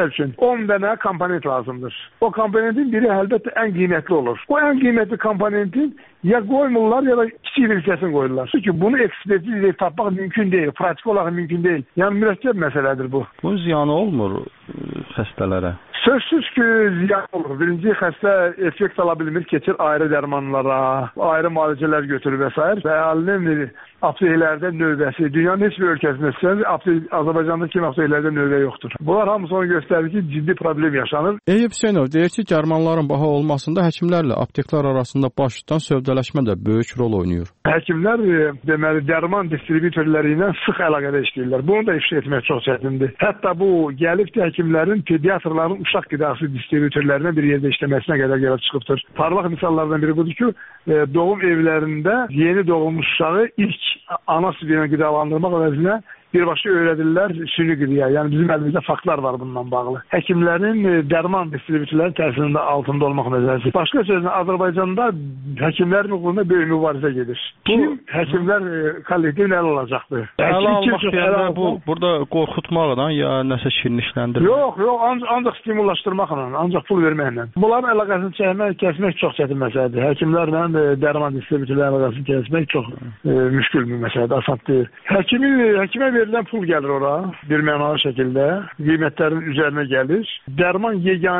10 dənə komponent lazımdır. O komponentin biri əlbəttə ən qiymətli olur. O ən qiymətli komponentin ya qoymurlar ya da kiçik bir hissəsini qoyurlar. Çünki bunu ekspertizi tapmaq mümkün deyil, pratik olaraq mümkün deyil. Yəni mürəkkəb məsələdir bu. Bu ziyanı olmur xəstələrə? Sözsüz ki, ziyan olur. Birinci, xəstə effekt ala bilmir, keçir ayrı dərmanlara, ayrı müalicələr götürür və s. və əlinin apteklərdə növbəsi. Dünyanın heç bir ölkəsində Azərbaycanda kimi apteklərdə növbə yoxdur. Bunlar hamısı onu göstərir ki, ciddi problem yaşanır. Eyüp Hüseynov deyir ki, dərmanların baha olmasında həkimlərlə apteklər arasında baş tutan sövdələşmə də böyük rol oynayır. Həkimlər deməli dərman distribütorları ilə sıx əlaqədə işləyirlər. Bunu da ifşa etmək çox çətindir. Hətta bu gəlibdir həkimlərin, pediatrların uşaq qidası distribütorlarına bir yerdə işləməsinə qədər gəlib çıxıbdır. Parlaq misallardan biri budur ki, doğum evlərində yeni doğulmuş uşağı ilk ana südü ilə qidalandırmaq əvəzinə birbaşa öyrədirlər süni qidaya. Yəni bizim əlimizdə faktlar var bundan bağlı. Həkimlərin dərman distribütorların təsirində altında olmaq məsələsi. Başqa sözlə Azərbaycanda həkimlərin uğrunda böyük mübarizə gedir. Kim həkimlər kollektiv nəl olacaqdır? Əla almaq deyəndə bu burada qorxutmaqla ya nəsə şirinləşdirmək? Yox, ancaq stimullaşdırmaqla, ancaq pul verməklə. Bunların əlaqəsini çəkmək, kəsmək çox çətin məsələdir. Həkimlərlə dərman distribütorların əlaqəsini kəsmək çox müşkül bir məsələdir, asan deyil. Həkimə verilən pul gəlir ora bir mənalı şəkildə, qiymətlərin üzərinə gəlir. Dərman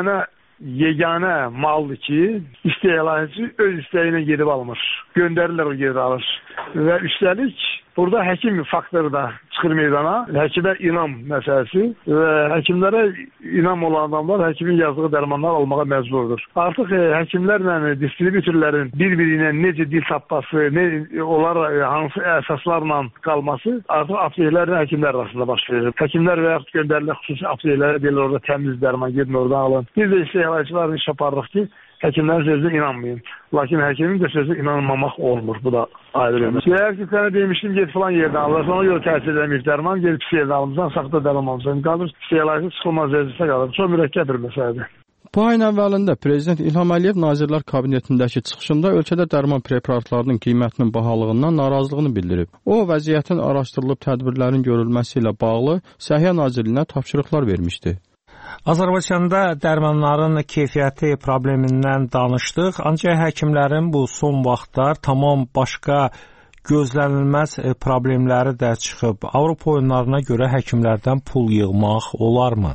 yeganə maldır ki, istehlakçı öz istəyi ilə gedib almır. Göndərirlər o geri alır. Və üstəlik burada həkim faktoru da çıxır meydana. Həkimə inam məsələsi və həkimlərə inam olan adamlar həkimin yazdığı dərmanlar almağa məcburdur. Artıq həkimlərlə distribütorların bir-biri ilə necə dil tapması, onlar hansı əsaslarla qalması artıq apteklərlə həkimlər arasında baş verir. Həkimlər və yaxud göndərilir xüsusi apteklərə deyilir orada təmiz dərman gedin oradan alın. Biz də istehlakçıların iş aparırıq ki, həkimlərin sözünə inanmayın. Lakin həkimin də sözünə inanmamaq olmur. Bu da ayrı bir məsələ. Eğer ki sənə demişdim, get falan yerdən alırsan, ona görə təsir edəmir dərman, gelip pis yerdən alırsan, saxta dərman alırsan, qalır, istehlakçı çıxılmaz vəziyyətə qalır. Çox mürəkkəb bir məsələdir. Bu ayın əvvəlində Prezident İlham Əliyev Nazirlər Kabinetindəki çıxışında ölkədə dərman preparatlarının qiymətinin bahalığından narazılığını bildirib. O, vəziyyətin araşdırılıb tədbirlərin görülməsi ilə bağlı Səhiyyə Nazirliyinə tapşırıqlar vermişdi. Azərbaycanda dərmanların keyfiyyəti problemindən danışdıq, ancaq həkimlərin bu son vaxtlar tamam başqa gözlənilməz problemləri də çıxıb. Avropa oyunlarına görə həkimlərdən pul yığmaq olarmı?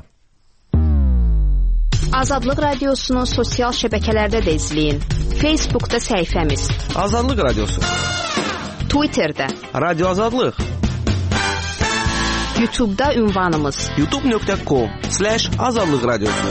Azadlıq Radiosunu sosial şəbəkələrdə də izləyin. Facebookda səhifəmiz Azadlıq Radiosu, Twitterdə Radio Azadlıq, YouTube'da ünvanımız youtube.com/Azadlıq Radiosu.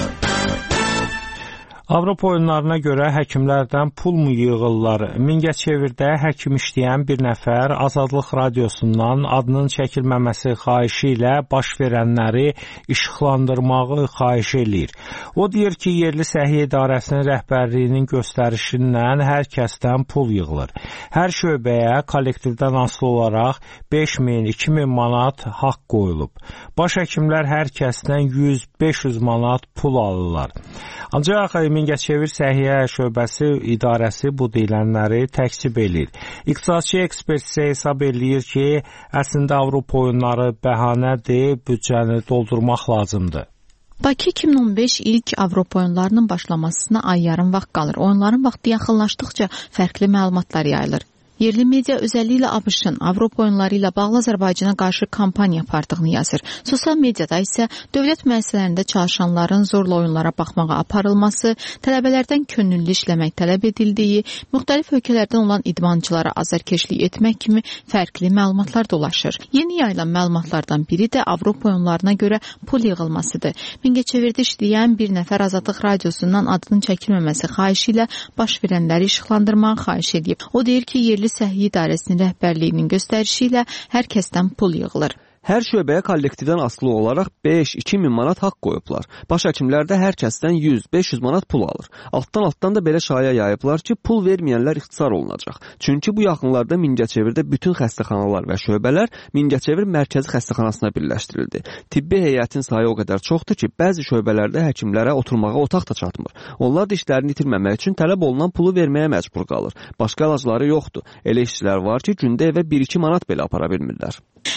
Avropa oyunlarına görə həkimlərdən pul mu yığırlar? Mingəçevirdə həkim işləyən bir nəfər Azadlıq Radiosundan adının çəkilməməsi xahişi ilə baş verənləri işıqlandırmağı xahiş eləyir. O deyir ki, yerli səhiyyə idarəsinin rəhbərliyinin göstərişindən hər kəsdən pul yığılır. Hər şöbəyə kollektivdən asılı olaraq 5.000, 2.000 manat haqq qoyulub. Baş həkimlər hər kəsdən 100-500 manat pul alırlar. Ancaq Mingəçevir Səhiyyə Şöbəsi idarəsi bu deyilənləri təkzib eləyir. İqtisadçı ekspert isə hesab eləyir ki, əslində Avropa oyunları bəhanədir, büdcəni doldurmaq lazımdır. Bakı 2015 ilk Avropa oyunlarının başlamasına ay yarım vaxt qalır. Oyunların vaxtı yaxınlaşdıqca fərqli məlumatlar yayılır. Yerli media özəlliklə ABŞ-ın Avropa oyunları ilə bağlı Azərbaycana qarşı kampaniya apardığını yazır. Sosial mediada isə dövlət müəssisələrində çalışanların zorla oyunlara baxmağa aparılması, tələbələrdən könüllü işləmək tələb edildiyi, müxtəlif ölkələrdən olan idmançılara azarkeşlik etmək kimi fərqli məlumatlar dolaşır. Yeni yayılan məlumatlardan biri də Avropa oyunlarına görə pul yığılmasıdır. Mingəçevirdə işləyən bir nəfər Azadlıq Radiosundan adının çəkilməməsi xahişi ilə baş verənləri işıqlandırmağı xahiş edib. O deyir ki, yerli Səhiyyə İdarəsinin rəhbərliyinin göstərişi ilə hər kəsdən pul yığılır. Hər şöbəyə kollektivdən asılı olaraq 5-2.000 manat haqq qoyublar. Baş həkimlər də hər kəsdən 100-500 manat pul alır. Altdan da belə şaya yayıblar ki, pul verməyənlər ixtisar olunacaq. Çünki bu yaxınlarda Mingəçevirdə bütün xəstəxanalar və şöbələr Mingəçevir mərkəzi xəstəxanasına birləşdirildi. Tibbi heyətin sayı o qədər çoxdur ki, bəzi şöbələrdə həkimlərə oturmağa otaq da çatmır. Onlar da işlərini itirməmək üçün tələb olunan pulu verməyə məcbur qalır. Başqa əlacları yoxdur. Elə işçilər var ki, gündə evə 1-2 manat belə apara bilmirlər.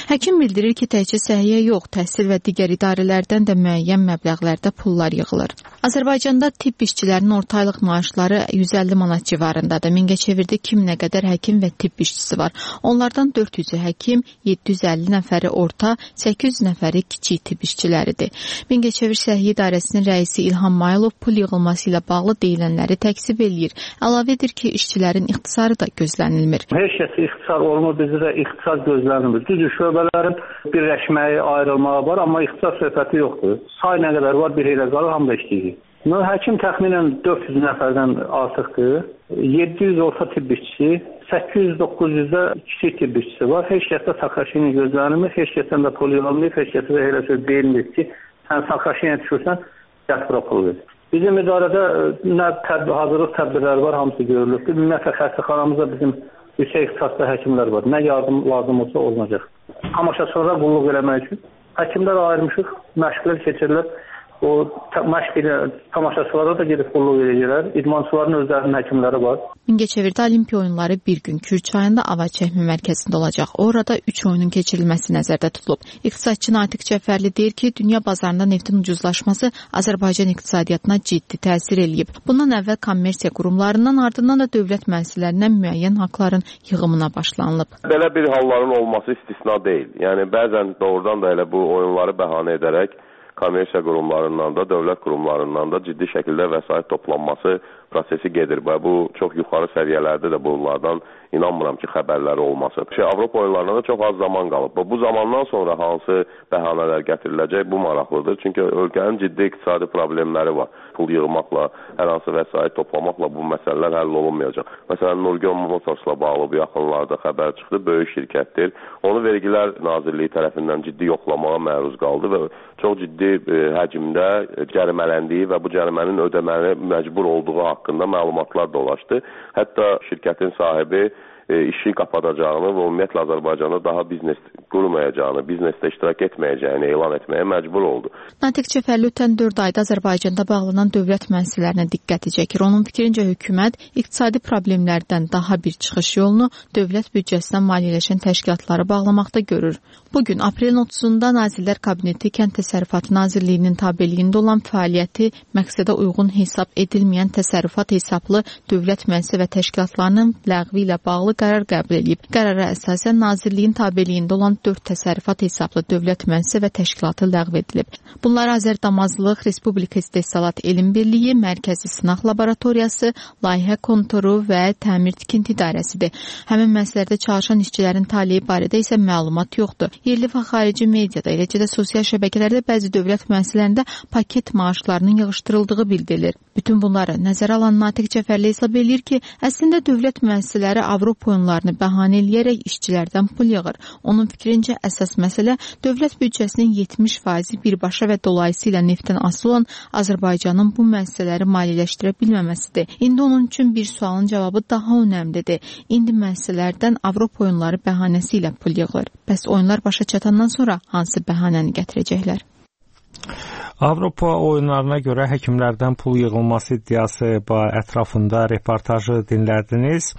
Həkim bildirir ki, təkcə səhiyyə yox, təhsil və digər idarələrdən də müəyyən məbləğlərdə pullar yığılır. Azərbaycanda tibb işçilərinin orta aylıq maaşları 150 manat civarındadır. Mingəçevirdə 2000-ə qədər həkim və tibb işçisi var. Onlardan 400-ü həkim, 750 nəfəri orta, 800 nəfəri kiçik tibb işçiləridir. Mingəçevir Səhiyyə İdarəsinin rəisi İlham Mayılov pul yığılması ilə bağlı deyilənləri təksib eləyir. Əlavə edir ki, işçilərin ixtisarı da gözlənilmir. Heç kəs ixtisar olmur, bizdə də ixtisar gözlənilmir. Düzdür, şöbələrin birləşməyi, ayrılmağı var, amma ixtisar söhbəti yoxdur. Say nə qədər var, bir elə qalır, hamı da işləyir. Həkim təxminən 400 nəfərdən artıqdır. 700 orta tibb işçisi, 800-900 də kiçik tibb işçisi var. Heç kəsdə Saakaşvili gözlənilmir, heç kəsdən də pul yığılmır, heç kəsdə də elə söz deyilmir ki, sən Saakaşviliyə düşürsən, gətir pul ver. Bizim idarədə nə hazırlıq tədbirləri var, hamısı görülübdür. Ümumiyyətlə xəstəxanamızda bizim yüksək ixtisaslı həkimlər var. Nə yardım lazım olsa olunacaq. Tamaşaçılara qulluq eləmək üçün həkimlər ayırmışıq, məşqlər keçirilir. O məşq ilə tamaşaçılara da gedib qulluq edəcəklər. İdmançıların özlərinin həkimləri var. Mingəçevirdə Olimpiya oyunları bir gün Kürçayında Ava çəkmə mərkəzində olacaq. Orada 3 oyunun keçirilməsi nəzərdə tutulub. İqtisadçı Natiq Cəfərli deyir ki, dünya bazarında neftin ucuzlaşması Azərbaycan iqtisadiyyatına ciddi təsir eləyib. Bundan əvvəl kommersiya qurumlarından, ardından da dövlət müəssisələrindən müəyyən haqların yığımına başlanılıb. Belə bir halların olması istisna deyil. Yəni bəzən doğrudan da elə bu oyunları bəhanə edərək kommersiya qurumlarından da, dövlət qurumlarından da ciddi şəkildə vəsait toplanması prosesi gedir. Bu çox yuxarı səviyyələrdə də bunlardan inanmıram ki, xəbərləri olması. Avropa oyunlarına da çox az zaman qalıb. Bu zamandan sonra hansı bəhanələr gətiriləcək, bu maraqlıdır. Çünki ölkənin ciddi iqtisadi problemləri var. Pul yığmaqla, hər hansı vəsait toplamaqla bu məsələlər həll olunmayacaq. Məsələn, Nurgön Motorsla bağlı bu yaxınlarda xəbər çıxdı, böyük şirkətdir. Onu Vergilər Nazirliyi tərəfindən ciddi yoxlamağa məruz qaldı və çox ciddi həcmdə cərimələndiyi və bu cərimənin ödəməyə məcbur olduğu haqqında məlumatlar dolaşdı. Hətta şirkətin sahibi işi qapadacağını və ümumiyyətlə Azərbaycanda daha biznes qurmayacağını, biznesdə iştirak etməyəcəyini elan etməyə məcbur oldu. Natiq Cəfərli ötən 4 ayda Azərbaycanda bağlanan dövlət müəssisələrinə diqqəti çəkir. Onun fikrincə hökumət iqtisadi problemlərdən daha bir çıxış yolunu dövlət büdcəsindən maliyyələşən təşkilatları bağlamaqda görür. Bugün aprelin 30-da Nazirlər Kabineti Kənd Təsərrüfatı Nazirliyinin tabeliyində olan fəaliyyəti məqsədə uyğun hesab edilməyən təsərrüfat hesablı dövlət müəssisə və təşkilatlarının ləğvi ilə bağlı qərar qəbul edib. Qərara əsasən Nazirliyin tabeliyində olan 4 təsərrüfat hesablı dövlət müəssisə və təşkilatı ləğv edilib. Bunlar Azərdamazlıq, Respublika İstehsalat Elm Birliyi, Mərkəzi Sınaq Laboratoriyası, Layihə Kontoru və Təmir Tikinti İdarəsidir. Həmin müəssisələrdə çalışan işçilərin taleyi barədə isə məlumat yoxdur. Yerli və xarici mediada, eləcə də sosial şəbəkələrdə bəzi dövlət müəssisələrində paket maaşlarının yığışdırıldığı bildirilir. Bütün bunları nəzərə alan Natiq Cəfərli hesab eləyir ki, əslində dövlət müəssisələri Avropa oyunlarını bəhanə eləyərək işçilərdən pul yığır. Onun fikrincə əsas məsələ dövlət büdcəsinin 70% birbaşa və dolayısıyla neftdən asılı olan Azərbaycanın bu müəssisələri maliyyələşdirə bilməməsidir. İndi onun üçün bir sualın cavabı daha önəmlidir. İndi müəssisələrdən Avropa oyunları bəhanəsi ilə pul yığılır. Bəs oyunlar başa çatandan sonra hansı bəhanəni gətirəcəklər? Avropa oyunlarına görə həkimlərdən pul yığılması iddiası ətrafında reportajı dinlədiniz.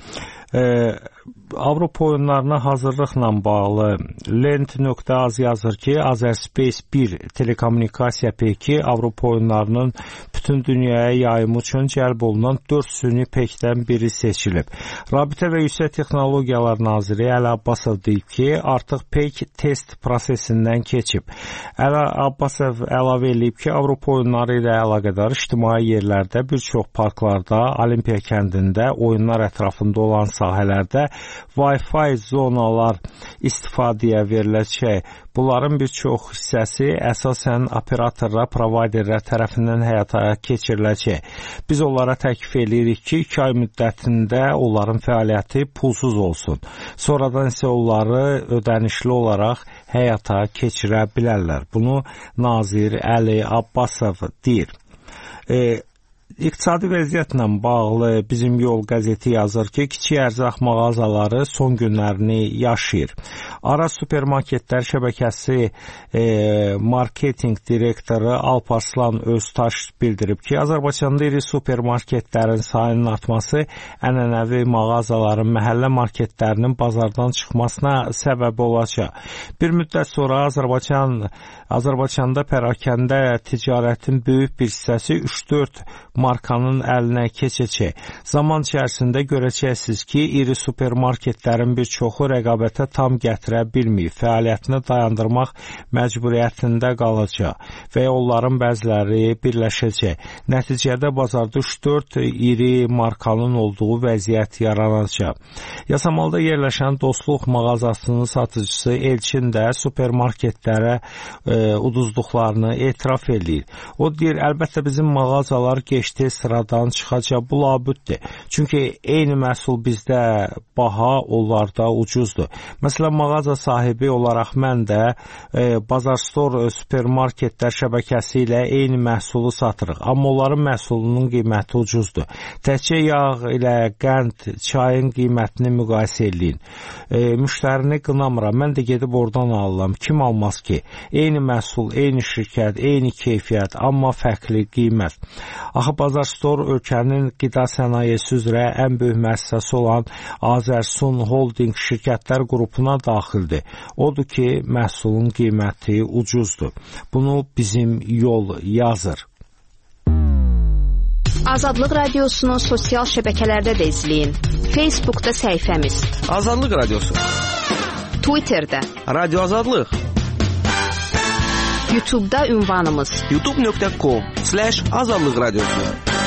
Avropa oyunlarına hazırlıqla bağlı Lent.az yazır ki, Azerspace 1 telekommunikasiya peki Avropa oyunlarının bütün dünyaya yayımı üçün cəlb olunan 4 süni pekdən biri seçilib. Rabitə və Yüksək Texnologiyalar Naziri Əli Abbasov deyib ki, artıq pek test prosesindən keçib. Əli Abbasov əlavə edib ki, Avropa oyunları ilə əlaqədar ictimai yerlərdə bir çox parklarda, Olimpiya kəndində, oyunlar ətrafında olan sahələrdə Wi-Fi zonalar istifadəyə veriləcək. Bunların bir çox hissəsi əsasən operatorlar, provayderlər tərəfindən həyata keçiriləcək. Biz onlara təklif edirik ki, 2 ay müddətində onların fəaliyyəti pulsuz olsun. Sonradan isə onları ödənişli olaraq həyata keçirə bilərlər. Bunu Nazir Əli Abbasov deyir. İqtisadi vəziyyətlə bağlı Bizim Yol qəzeti yazır ki, kiçik ərzaq mağazaları son günlərini yaşayır. Araz Supermarketlər şəbəkəsi marketinq direktoru Alparslan Öztaş bildirib ki, Azərbaycanda iri supermarketlərin sayının artması ənənəvi mağazaların məhəllə marketlərinin bazardan çıxmasına səbəb olacaq. Bir müddət sonra Azərbaycanda pərakəndə ticarətin böyük bir hissəsi 3-4 markanın əlinə keçəcək. Zaman içərisində görəcəksiniz ki, iri supermarketlərin bir çoxu rəqabətə tam gətirə bilməyib, fəaliyyətini dayandırmaq məcburiyyətində qalacaq və onların bəziləri birləşəcək. Nəticədə bazarda 3-4 iri markanın olduğu vəziyyət yaranacaq. Yasamalda yerləşən Dostluq mağazasının satıcısı Elçin də supermarketlərə uduzduqlarını etiraf edir. O deyir, əlbəttə bizim mağazalar geçdi sıradan çıxacaq, bu labüddür. Çünki eyni məhsul bizdə baha, onlarda ucuzdur. Məsələn, mağaza sahibi olaraq mən də Bazar Store supermarketlər şəbəkəsi ilə eyni məhsulu satırıq. Amma onların məhsulunun qiyməti ucuzdur. Təkcə yağ ilə qənd, çayın qiymətini müqayisə edin. Müştərini qınamıram. Mən də gedib oradan alıram. Kim almaz ki? Eyni məhsul, eyni şirkət, eyni keyfiyyət, amma fərqli qiymət. Axı Bazar Store ölkənin qida sənayesi üzrə ən böyük müəssisəsi olan Azərsun Holding şirkətlər qrupuna daxildir. Odur ki, məhsulun qiyməti ucuzdur. Bunu Bizim Yol yazır. Azadlıq Radiosunu sosial şəbəkələrdə də izləyin. Facebookda səhifəmiz Azadlıq Radiosu, Twitterdə Radio Azadlıq, YouTube'da ünvanımız youtube.com/Azadlıq Radiosu.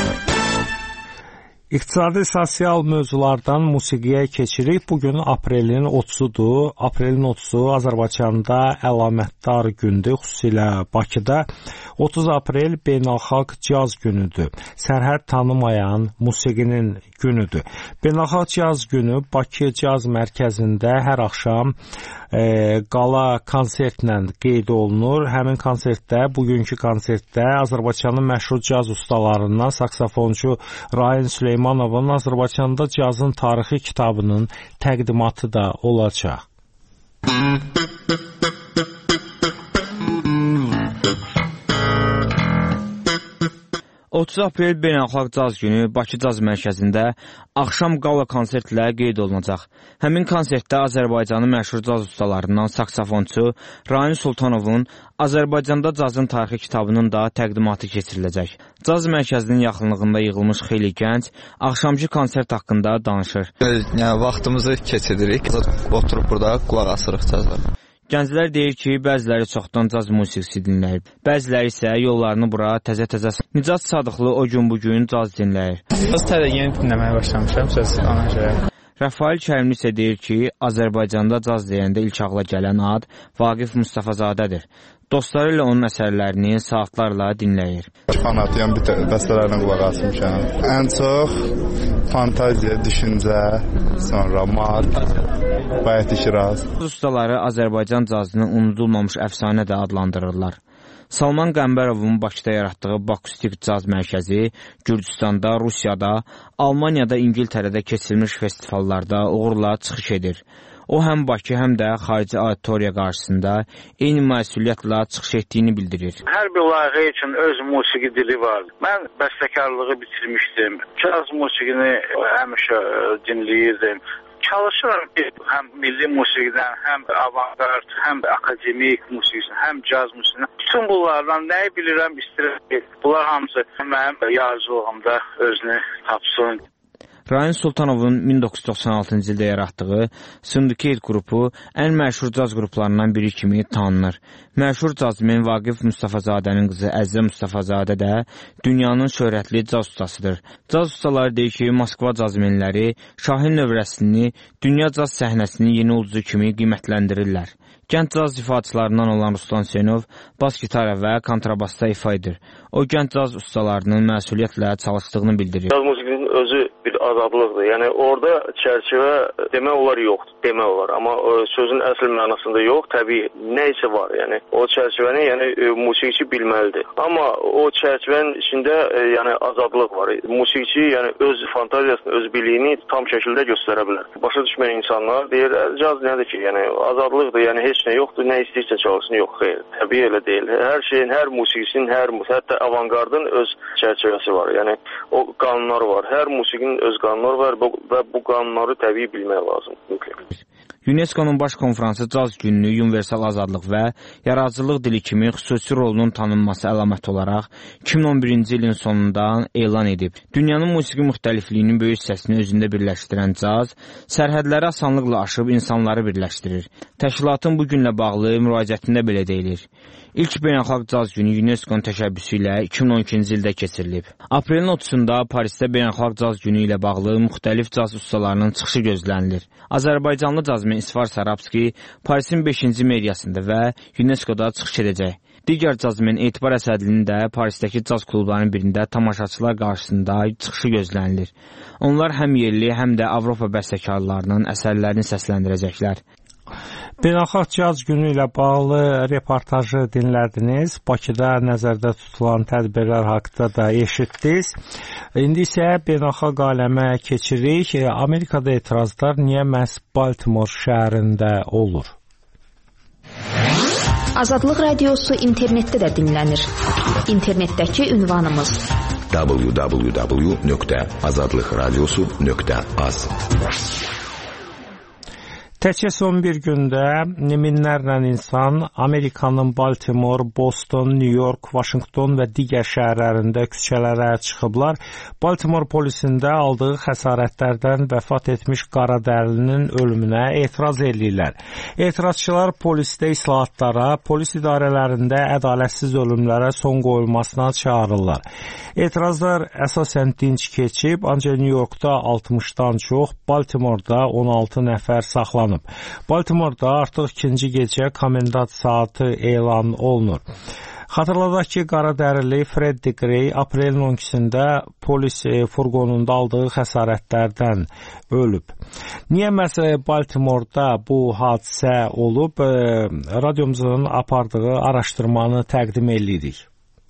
İqtisadi sosial mövzulardan musiqiyə keçirik. Bugün aprelin 30-udur. Aprelin 30-u Azərbaycanda əlamətdar gündür, xüsusilə Bakıda. 30 aprel beynəlxalq caz günüdür. Sərhəd tanımayan musiqinin günüdür. Beynəlxalq caz günü Bakı Caz Mərkəzində hər axşam qala konsertlə qeyd olunur. Həmin konsertdə, bugünkü konsertdə Azərbaycanın məşhur caz ustalarından saksafonçu Rain Süleymanovun Azərbaycanda cazın tarixi kitabının təqdimatı da olacaq. 30 aprel Beynəlxalq Caz günü Bakı Caz Mərkəzində axşam qala konsertlə qeyd olunacaq. Həmin konsertdə Azərbaycanın məşhur caz ustalarından saksafonçu Rain Sultanovun Azərbaycanda cazın tarixi kitabının da təqdimatı keçiriləcək. Caz mərkəzinin yaxınlığında yığılmış xeyli gənc axşamki konsert haqqında danışır. Yəni vaxtımızı keçiririk, oturub burada qulaq asırıq caza. Gənclər deyir ki, bəziləri çoxdan caz musiqisi dinləyib, bəziləri isə yollarını bura təzə-təzə Nicat Sadıqlı o gün bugün caz dinləyir. Caz yeni dinləməyə başlamışam, söz ona görə. Rəfail Kərimli isə deyir ki, Azərbaycanda caz deyəndə ilk ağla gələn ad Vaqif Mustafazadədir. Dostları ilə onun əsərlərini saatlarla dinləyir. Fanatiyam bəstələrinə qulaq asmışam. Ən çox fantaziya, düşüncə, sonra mart, Bayat İşiraz. Ustaları Azərbaycan cazını unudulmamış əfsanə də adlandırırlar. Salman Qəmbərovun Bakıda yaratdığı Bakustik Caz Mərkəzi Gürcüstanda, Rusiyada, Almaniyada, İngiltərədə keçirilmiş festivallarda uğurla çıxış edir. O həm Bakı, həm də xarici auditoriya qarşısında eyni məsuliyyətlə çıxış etdiyini bildirir. Hər bir layihə üçün öz musiqi dili var. Mən bəstəkarlığı bitirmişdim. Caz musiqini həmişə dinləyirdim. Çalışıram ki, həm milli musiqidən, həm avantgard, həm akademik musiqisindən, həm caz musiqisindən. Bütün bunlardan nəyi bilirəm, istəyirəm. Bunlar hamısı mənim yaradıcılığımda özünü tapsın. Rain Sultanovun 1996-cı ildə yaratdığı Syndicate qrupu ən məşhur caz qruplarından biri kimi tanınır. Məşhur cazmen Vaqif Mustafazadənin qızı Əzzə Mustafazadə də dünyanın şöhrətli caz ustasıdır. Caz ustaları deyir ki, Moskva cazmenləri Şahin növrəsini dünya caz səhnəsinin yeni ulduzu kimi qiymətləndirirlər. Gənc caz ifaçılarından olan Ruslan Hüseynov bas gitara və kontrabasda ifa edir. O, gənc caz ustalarının məsuliyyətlə çalışdığını bildirir. Caz musiqinin özü bir azadlıqdır. Yəni orada çərçivə demək olar yoxdur, demək olar. Amma sözün əsl mənasında yox, təbii nə isə var. Yəni o çərçivəni musiqiçi bilməlidir. Amma o çərçivənin içində yəni azadlıq var. Musiqiçi yəni öz fantaziyasını, öz biliyini tam şəkildə göstərə bilər. Başa düşməyən insanlar deyir, caz nədir ki? Yəni azadlıqdır, yəni heç nə yoxdur, nə istəyirsə çalsın, yox, xeyr. Təbii elə deyil. Hər şeyin, hər musiqiçinin, hətta avangardın öz çərçivəsi var. Yəni o qanunlar var. Hər musiqinin öz qanunları var və bu qanunları təbii bilmək lazım. UNESCO-nun baş konfransı caz gününü universal azadlıq və yaradıcılıq dili kimi xüsusi rolunun tanınması əlaməti olaraq 2011-ci ilin sonunda elan edib. Dünyanın musiqi müxtəlifliyinin böyük hissəsini özündə birləşdirən caz sərhədləri asanlıqla aşıb insanları birləşdirir. Təşkilatın bu günlə bağlı müraciətində belə deyilir. İlk beynəlxalq caz günü UNESCO-nun təşəbbüsü ilə 2012-ci ildə keçirilib. Aprelin 30-da Parisdə beynəlxalq caz günü ilə bağlı müxtəlif caz ustalarının çıxışı gözlənilir. Azərbaycanlı cazmen İsfar Sarabski Parisin 5-ci meriyasında və UNESCO-da çıxış edəcək. Digər cazmen Etibar Əsədlinin də Parisdəki caz klublarının birində tamaşaçılar qarşısında çıxışı gözlənilir. Onlar həm yerli, həm də Avropa bəstəkarlarının əsərlərini səsləndirəcəklər. Beynəlxalq Caz günü ilə bağlı reportajı dinlədiniz. Bakıda nəzərdə tutulan tədbirlər haqqında da eşitdiniz. İndi isə beynəlxalq aləmə keçirik. Amerikada etirazlar niyə məhz Baltimore şəhərində olur? Azadlıq radiosu internetdə də dinlənir. İnternetdəki ünvanımız www.azadlıqradiosu.az. Təkcə son bir gündə minlərlə insan Amerikanın Baltimore, Boston, New York, Washington və digər şəhərlərində küçələrə çıxıblar. Baltimore polisində aldığı xəsarətlərdən vəfat etmiş qaradərlinin ölümünə etiraz edirlər. Etirazçılar polisdə islahatlara, polis idarələrində ədalətsiz ölümlərə son qoyulmasına çağırırlar. Etirazlar əsasən dinc keçib, ancaq New Yorkda 60-dan çox, Baltimore'da 16 nəfər saxlanıb. Baltimore'da artıq ikinci gecə komendant saatı elan olunur. Xatırladaq ki, qaradərili Freddie Gray aprelin 12-sində polis furqonunda aldığı xəsarətlərdən ölüb. Niyə məhz Baltimore'da bu hadisə olub? Radiomuzun apardığı araşdırmanı təqdim edirik.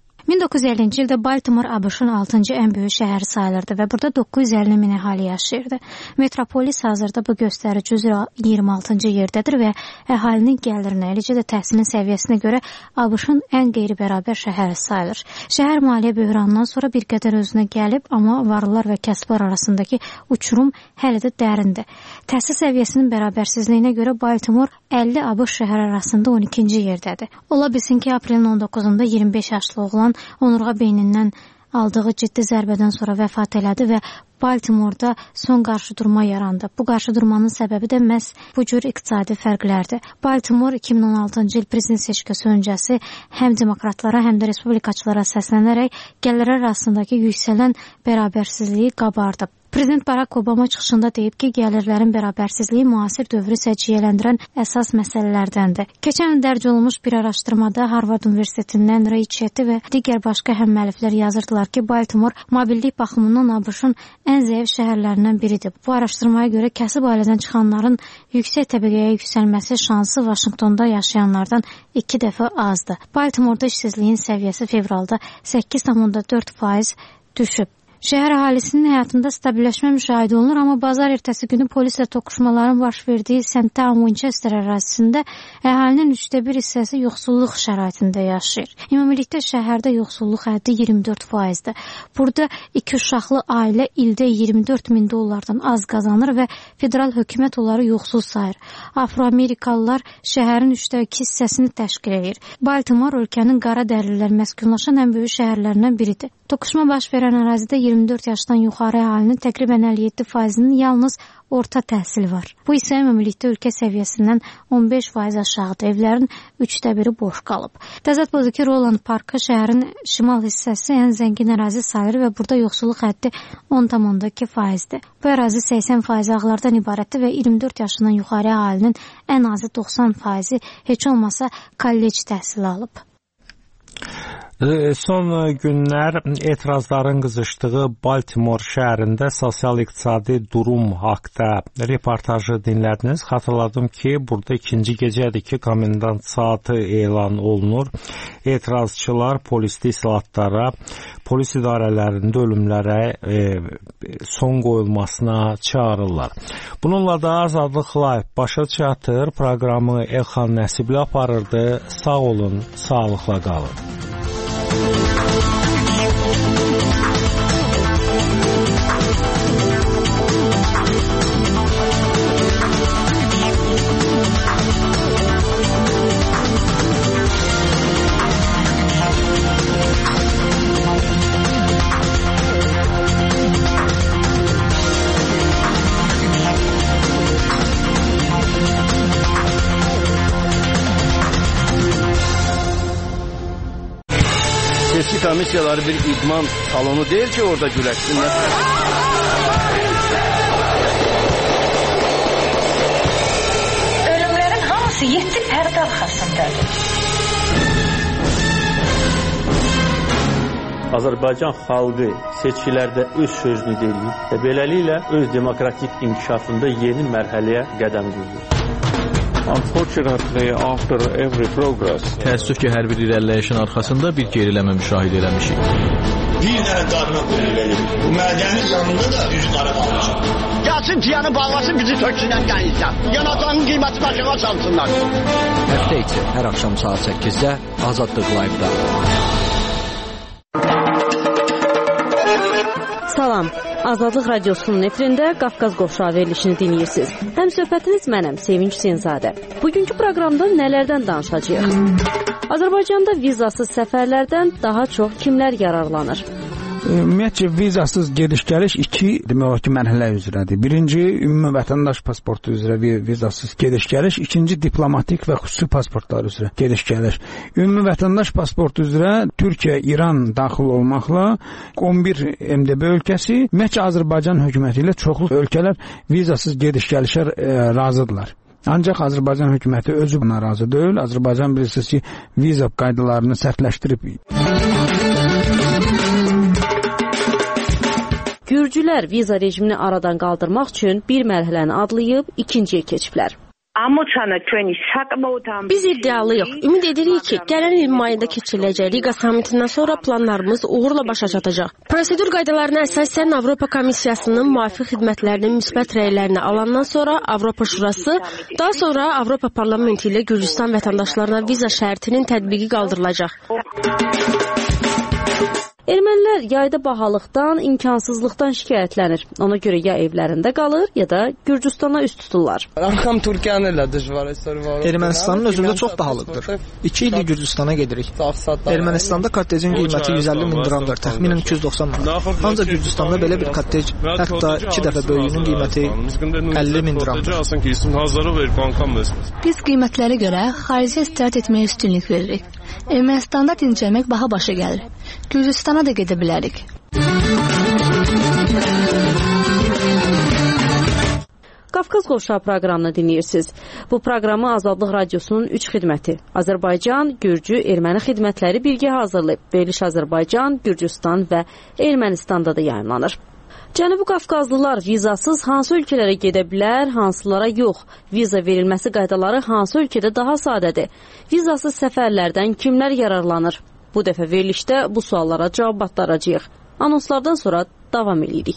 1950-ci ildə Baltimore ABŞ-ın 6-cı ən böyük şəhəri sayılırdı və burada 950 min əhali yaşayırdı. Metropolis hazırda bu göstərici üzrə 26-cı yerdədir və əhalinin gəlirinə, eləcə də təhsilin səviyyəsinə görə ABŞ-ın ən qeyri-bərabər şəhəri sayılır. Şəhər maliyyə böhranından sonra bir qədər özünə gəlib, amma varlılar və kəsblər arasındakı uçurum hələ də dərindir. Təhsil səviyyəsinin bərabərsizliyinə görə Baltimore 50 ABŞ şəhər arasında 12-ci yerdədir. Ola bilsin ki, aprelin 19-da 25 yaşlı oğlan onurğa beynindən aldığı ciddi zərbədən sonra vəfat elədi və Baltimore'da son qarşıdurma yarandı. Bu qarşıdurmanın səbəbi də məhz bu cür iqtisadi fərqlərdir. Baltimore 2016-cı il prezident seçkisi öncəsi həm demokratlara, həm də respublikaçılara səslənərək gəlirlər arasındakı yüksələn bərabərsizliyi qabardıb. Prezident Barack Obama çıxışında deyib ki, gəlirlərin bərabərsizliyi müasir dövrü səciyyələndirən əsas məsələlərdəndir. Keçən il dərc olunmuş bir araşdırmada Harvard Universitetindən Ray Chetty və digər başqa həmməliflər yazırdılar ki, Baltimore mobillik baxımından ABŞ-ın ən zəif şəhərlərindən biridir. Bu araşdırmaya görə kasıb ailədən çıxanların yüksək təbəqəyə yüksəlməsi şansı Washingtonda yaşayanlardan 2 dəfə azdır. Baltimore'da işsizliyin səviyyəsi fevralda 8,4% düşüb. Şəhər əhalisinin həyatında stabilləşmə müşahidə olunur, amma bazar ertəsi günü polislə toqquşmaların baş verdiyi Santa Winchester ərazisində əhalinin 1/3 hissəsi yoxsulluq şəraitində yaşayır. Ümumilikdə şəhərdə yoxsulluq həddi 24%-dir. Burada 2 uşaqlı ailə ildə $24,000 az qazanır və federal hökumət onları yoxsul sayır. Afroamerikalılar şəhərin 3/2 hissəsini təşkil edir. Baltimore ölkənin qara dərlilər məskunlaşan ən böyük şəhərlərindən biridir. Toqquşma baş verən ərazidə 24 yaşdan yuxarı əhalinin təqribən 57%-nin yalnız orta təhsili var. Bu isə ümumilikdə ölkə səviyyəsindən 15% aşağıdır. Evlərin 1/3 boş qalıb. Təzad budur ki, Roland Parkı şəhərin şimal hissəsi ən zəngin ərazi sayılır və burada yoxsulluq həddi 10,2%-dir. Bu ərazi 80% ağlardan ibarətdir və 24 yaşından yuxarı əhalinin ən azı 90%-i heç olmasa kollec təhsili alıb. Son günlər etirazların qızışdığı Baltimore şəhərində sosial-iqtisadi durum haqqında reportajı dinlədiniz. Xatırladım ki, burada ikinci gecədir ki, komendant saatı elan olunur. Etirazçılar polisli silahlara, polis idarələrində ölümlərə son qoyulmasına çağırırlar. Bununla da Azadlıq Live başa çatır. Proqramı Elxan Nəsibli aparırdı. Sağ olun, sağlıqla qalın. Seçki komissiyaları bir idman salonu değil ki orada güləşsinlər. Ölümlərin hamısı 7 pərdə arxasındadır. Azərbaycan xalqı seçkilərdə öz sözünü deyir və beləliklə öz demokratik inkişafında yeni mərhələyə qədəm qoyur. Unfortunately, after every progress, təəssüf ki, hər bir irəliləyişin arxasında bir geriləmə müşahidə eləmişik. Bir dənə qadına qulluq edir. Bu mədənin yanında da üzün arı qalmışıq. Gəlsin piyanı bağlasın, bizi töksünən qənizdən. Yanacağının qiyməti başına çalsınlar. Həftə içi hər axşam saat 8-də Azadlıq Live-da. Salam. Azadlıq Radiosunun efirində Qafqaz Qovşağı verilişini dinləyirsiniz. Həm söhbətiniz mənəm, Sevinç Hüseynzadə. Bugünkü proqramda nələrdən danışacağıq? Azərbaycanda vizasız səfərlərdən daha çox kimlər yararlanır? Ümumiyyətcə, vizasız gediş-gəliş iki demək olar ki, mərhələ üzrədir. Birinci, ümumi vətəndaş pasportu üzrə vizasız gediş-gəliş. İkinci, diplomatik və xüsusi pasportlar üzrə gediş-gəliş. Ümumi vətəndaş pasportu üzrə Türkiyə, İran daxil olmaqla 11 MDB ölkəsi, ümumiyyətcə Azərbaycan hökuməti ilə çoxlu ölkələr vizasız gediş-gəlişə razıdırlar. Ancaq Azərbaycan hökuməti özü buna razı deyil. Azərbaycan bilirsiniz ki, viza qaydalarını sərtləşdirib. Gürcülər viza rejimini aradan qaldırmaq üçün bir mərhələni adlayıb ikinciyə keçiblər. Biz iddialıyıq. Ümid edirik ki, gələn il mayında keçiriləcək Riga samitindən sonra planlarımız uğurla başa çatacaq. Prosedur qaydalarına əsasən Avropa Komissiyasının müvafiq xidmətlərinin müsbət rəylərini alandan sonra Avropa Şurası, daha sonra Avropa Parlamenti ilə Gürcüstan vətəndaşlarına viza şərtinin tətbiqi qaldırılacaq. Ermənilər yayda bahalıqdan, imkansızlıqdan şikayətlənir. Ona görə ya evlərində qalır, ya da Gürcüstana üst tuturlar. Ermənistanın özündə çox bahalıqdır. 2 illik Gürcüstana gedirik. Ermənistanda kottejin qiyməti 150 min dramdır, təxminən 290 manat. Ancaq Gürcüstanda belə bir kottej, hətta 2 dəfə böyüyünün qiyməti 50 min dramdır. Biz qiymətlərə görə xaricə istirahət etməyə üstünlük veririk. Ermənistanda dincəlmək baha başa gəlir. Gürcüstana da gedə bilərik. Qafqaz Qovşağı proqramını dinləyirsiniz. Bu proqramı Azadlıq Radiosunun 3 xidməti, Azərbaycan, Gürcü, Erməni xidmətləri birgə hazırlayıb. Veriliş Azərbaycan, Gürcüstan və Ermənistanda da yayımlanır. Cənubi Qafqazlılar vizasız hansı ölkələrə gedə bilər, hansılara yox? Viza verilməsi qaydaları hansı ölkədə daha sadədir? Vizasız səfərlərdən kimlər yararlanır? Bu dəfə verilişdə bu suallara cavab axtaracağıq. Anonslardan sonra davam edirik.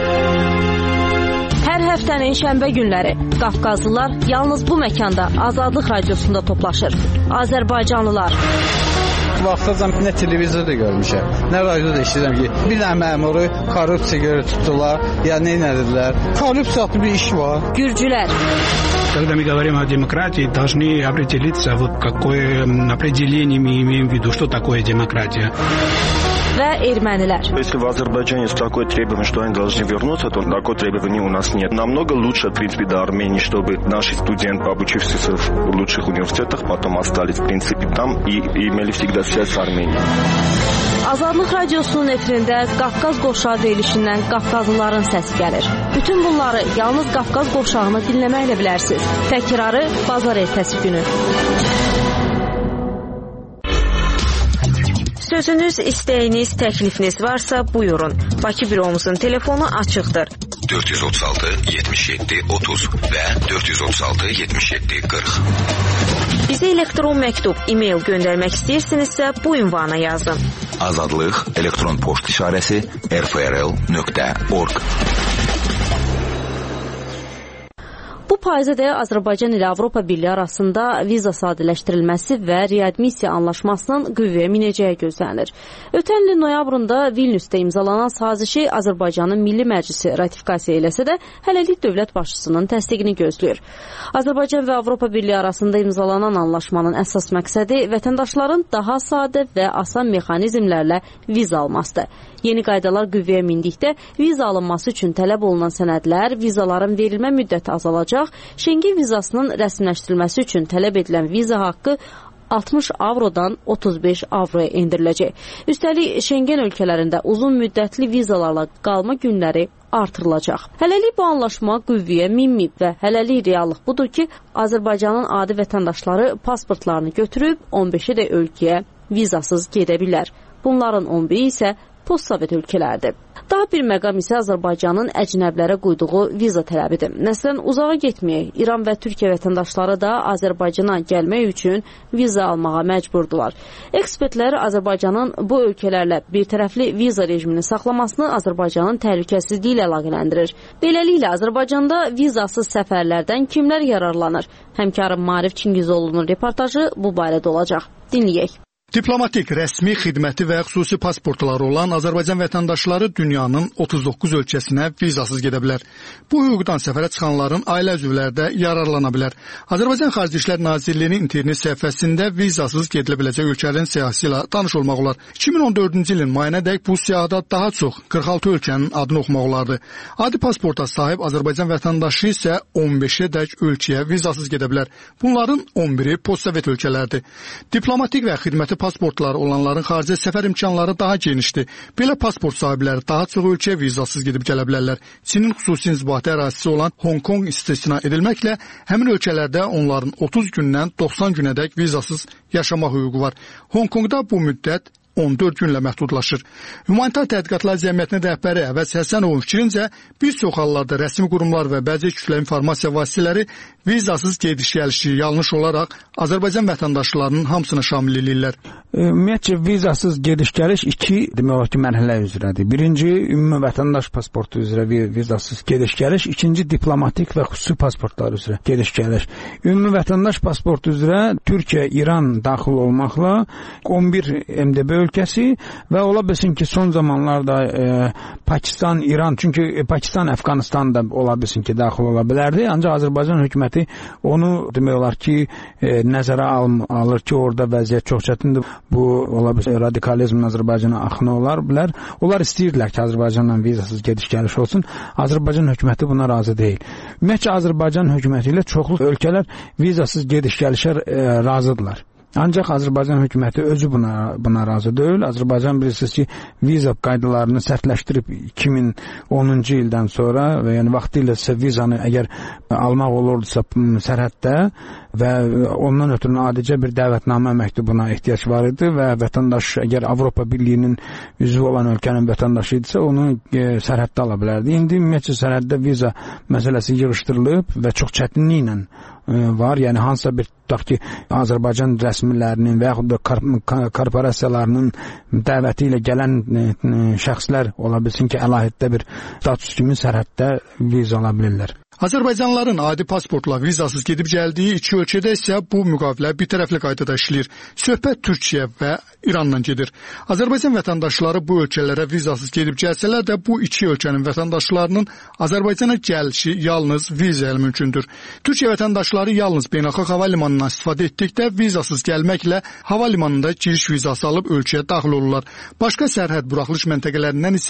Hər həftənin şənbə günləri Qafqazlılar yalnız bu məkanda Azadlıq Radiosunda toplaşır. Azərbaycanlılar. Vaxtacam nə televizorda görmüşəm, nə radioda eşidirəm ki, bir dənə məmuru korrupsiya görə tutdular, ya nə edildilər. Korrupsiya bir iş var. Gürcülər. Когда мы говорим о демократии, должны определиться, вот какое определение мы имеем в виду, что такое демократия. Və ermənilər. Если в Азербайджане есть такое требование, что они должны вернуться, то такое требование у нас нет. Намного лучше, в принципе, до Армении, чтобы наши студенты, обучившиеся в лучших университетах, потом остались, в принципе, там и имели всегда связь с Арменией. Azadlıq Radiosunun efirində Qafqaz Qovşağı verilişindən Qafqazlıların səsi gəlir. Bütün bunları yalnız Qafqaz Qovşağını dinləməklə bilərsiniz. Təkrarı bazar ertəsi günü. sözünüz, istəyiniz, təklifiniz varsa buyurun. Bakı büromuzun telefonu açıqdır. 436 77 30 və 436 77 40. Bizə elektron məktub, e-mail göndərmək istəyirsinizsə bu ünvana yazın. Azadlıq elektron poçt işarəsi rfrl.org. Bu payızda da Azərbaycan ilə Avropa Birliyi arasında viza sadələşdirilməsi və readmisiya anlaşmasının qüvvəyə minəcəyi gözlənilir. Ötən ilin noyabrında Vilniusda imzalanan sazişi Azərbaycanın Milli Məclisi ratifikasiya eləsə də hələlik dövlət başçısının təsdiqini gözləyir. Azərbaycan və Avropa Birliyi arasında imzalanan anlaşmanın əsas məqsədi vətəndaşların daha sadə və asan mexanizmlərlə viza almasıdır. Yeni qaydalar qüvvəyə mindikdə viza alınması üçün tələb olunan sənədlər, vizaların verilmə müddəti azalacaq, Şengen vizasının rəsmiləşdirilməsi üçün tələb edilən viza haqqı 60 avrodan 35 avroya endiriləcək. Üstəlik, Şengen ölkələrində uzun müddətli vizalarla qalma günləri artırılacaq. Hələlik bu anlaşma qüvvəyə minməyib və hələlik reallıq budur ki, Azərbaycanın adi vətəndaşları pasportlarını götürüb 15-i də ölkəyə vizasız gedə bilər. Bunların 11-i isə postsovet ölkələrdir. Daha bir məqam isə Azərbaycanın əcnəblərə qoyduğu viza tələbidir. Məsələn, uzağa getməyək, İran və Türkiyə vətəndaşları da Azərbaycana gəlmək üçün viza almağa məcburdular. Ekspertlər Azərbaycanın bu ölkələrlə birtərəfli viza rejimini saxlamasını Azərbaycanın təhlükəsizliyi ilə əlaqələndirir. Beləliklə, Azərbaycanda vizasız səfərlərdən kimlər yararlanır? Həmkarım Maarif Çingizoğlu'nun reportajı bu barədə olacaq. Dinləyək. Diplomatik, rəsmi, xidməti və xüsusi pasportları olan Azərbaycan vətəndaşları dünyanın 39 ölkəsinə vizasız gedə bilər. Bu hüquqdan səfərə çıxanların ailə üzvləri də yararlana bilər. Azərbaycan Xarici İşlər Nazirliyinin internet səhifəsində vizasız gedilə biləcək ölkələrin siyahısı ilə tanış olmaq olar. 2014-cü ilin mayınadək bu siyahıda daha çox 46 ölkənin adını oxumaq olardı. Adi pasporta sahib Azərbaycan vətəndaşı isə 15-ədək ölkəyə vizasız gedə bilər. Bunların 11-i postsovet ölkələrdir. Diplomatik və xidməti pasportları olanların xaricə səfər imkanları daha genişdir. Belə pasport sahibləri daha çox ölkəyə vizasız gedib gələ bilərlər. Çinin xüsusi inzibati ərazisi olan Hong Kong istisna edilməklə həmin ölkələrdə onların 30 gündən 90 günədək vizasız yaşamaq hüququ var. Hong Kongda bu müddət 14 günlə məhdudlaşır. Humanitar Tədqiqatlar Cəmiyyətinin rəhbəri Əvəz Həsənovun fikrincə, bir çox hallarda rəsmi qurumlar və bəzi kütləvi informasiya vasitələri vizasız gediş-gəlişi yanlış olaraq Azərbaycan vətəndaşlarının hamısını şamil edirlər. Ümumiyyətcə, vizasız gediş-gəliş iki demək olar ki, mərhələ üzrədir. Birinci, ümumi vətəndaş pasportu üzrə vizasız gediş-gəliş, ikinci diplomatik və xüsusi pasportlar üzrə gediş-gəliş. Ümumi vətəndaş pasportu üzrə Türkiyə, İran daxil olmaqla 11 MDB ölkəsi və ola bilsin ki, son zamanlarda Pakistan, İran, çünki Pakistan, Əfqanistan da ola bilsin ki, daxil ola bilərdi. Ancaq Azərbaycan hökuməti onu demək olar ki, nəzərə alır ki, orada vəziyyət çox çətindir. Bu, ola bilsin, radikalizmin Azərbaycana axını olar bilər. Onlar istəyirdilər ki, Azərbaycanla vizasız gediş-gəliş olsun. Azərbaycan hökuməti buna razı deyil. Ümumiyyətcə, Azərbaycan hökuməti ilə çoxlu ölkələr vizasız gediş-gəlişə razıdırlar. Ancaq Azərbaycan hökuməti özü buna razı deyil. Azərbaycan bilirsiniz ki, viza qaydalarını sərtləşdirib 2010-cu ildən sonra və yəni vaxtilə vizanı əgər almaq olurdusa sərhəddə və ondan ötürü adicə bir dəvətnamə məktubuna ehtiyac var idi və vətəndaş əgər Avropa Birliyinin üzvü olan ölkənin vətəndaşı idisə onu sərhəddə ala bilərdi. İndi ümumiyyətcə sərhəddə viza məsələsi yığışdırılıb və çox çətinliklə var. Yəni hansısa bir tutaq ki, Azərbaycan rəsmilərinin və yaxud da korporasiyalarının dəvəti ilə gələn şəxslər ola bilsin ki, əlahiddə bir status kimi sərhəddə viza ala bilirlər. Azərbaycanlıların adi pasportla vizasız gedib gəldiyi iki ölkədə isə bu müqavilə birtərəfli qaydada işləyir. Söhbət Türkiyə və İranla gedir. Azərbaycan vətəndaşları bu ölkələrə vizasız gedib gəlsələr də bu iki ölkənin vətəndaşlarının Azərbaycana gəlişi yalnız viza ilə mümkündür. Türkiyə vətəndaşları yalnız beynəlxalq hava limanından istifadə etdikdə vizasız gəlməklə hava limanında giriş vizası alıb ölkəyə daxil olurlar. Başqa sərhəd buraxılış məntəqələrindən isə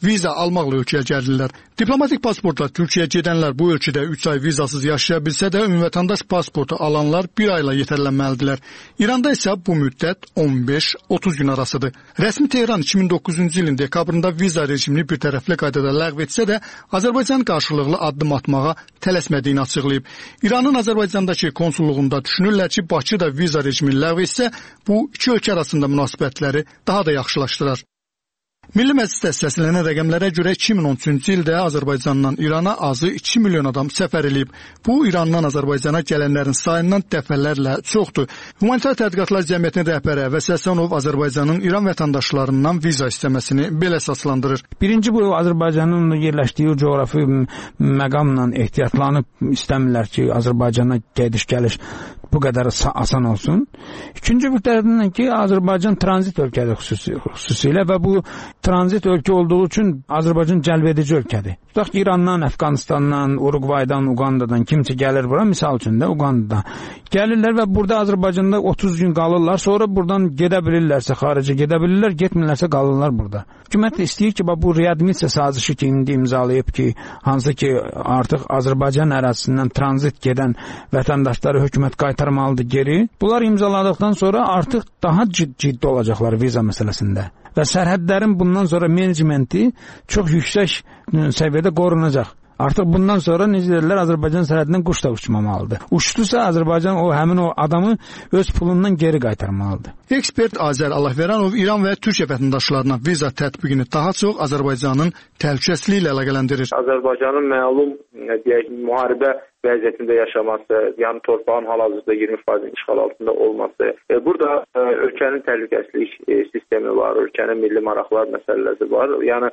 viza almaqla ölkəyə gəlirlər. Diplomatik pasportla Türkiyəyə gedənlər bu ölkədə 3 ay vizasız yaşaya bilsə də, ümumvətəndaş pasportu alanlar 1 ayla yetərlənməlidirlər. İranda isə bu müddət 15-30 gün arasıdır. Rəsmi Tehran 2009-cu ilin dekabrında viza rejimini bir tərəfli qaydada ləğv etsə də, Azərbaycan qarşılıqlı addım atmağa tələsmədiyini açıqlayıb. İranın Azərbaycandakı konsulluğunda düşünürlər ki, Bakı da viza rejimini ləğv etsə, bu iki ölkə arasında münasibətləri daha da yaxşılaşdırar. Milli Məclisdə səslənən rəqəmlərə görə 2013-cü ildə Azərbaycandan İrana azı 2 milyon adam səfər edib. Bu, İrandan Azərbaycana gələnlərin sayından dəfələrlə çoxdur. Humanitar Tədqiqatlar Cəmiyyətinin rəhbəri Əvəz Həsənov Azərbaycanın İran vətəndaşlarından viza istəməsini belə əsaslandırır. Birinci, bu Azərbaycanın yerləşdiyi coğrafi məqamla ehtiyatlanıb istəmirlər ki, Azərbaycana gediş-gəliş bu qədər asan olsun. İkinci bir tərəfindən ki, Azərbaycan tranzit ölkədir xüsusilə və bu tranzit ölkə olduğu üçün Azərbaycan cəlbedici ölkədir. Tutaq ki, İrandan, Əfqanistandan, Uruqvaydan, Uqandadan kimsə gəlir bura, misal üçün də Uqandadan. Gəlirlər və burada Azərbaycanda 30 gün qalırlar, sonra buradan gedə bilirlərsə xaricə gedə bilirlər, getmirlərsə qalırlar burada. Hökumət istəyir ki, bu readmisiya sazişi ki, indi imzalayıb ki, hansı ki, artıq Azərbaycan ərazisindən tranzit gedən vətəndaşları hökumət qaytarmalıdır geri. Bunlar imzaladıqdan sonra artıq daha ciddi olacaqlar viza məsələsində. Və sərhədlərin bundan sonra menecmenti çox yüksək səviyyədə qorunacaq. Artıq bundan sonra necə deyirlər, Azərbaycan sərhədindən quş da uçmamalıdır. Uçdusa Azərbaycan həmin o adamı öz pulundan geri qaytarmalıdır. Ekspert Azər Allahveranov İran və Türkiyə vətəndaşlarına viza tətbiqini daha çox Azərbaycanın təhlükəsizliyi ilə əlaqələndirir. Azərbaycanın məlum müharibə vəziyyətində yaşaması, yəni torpağın hal-hazırda 20% işğal altında olması, burada ölkənin təhlükəsizlik sistemi var, ölkənin milli maraqlar məsələləri var. Yəni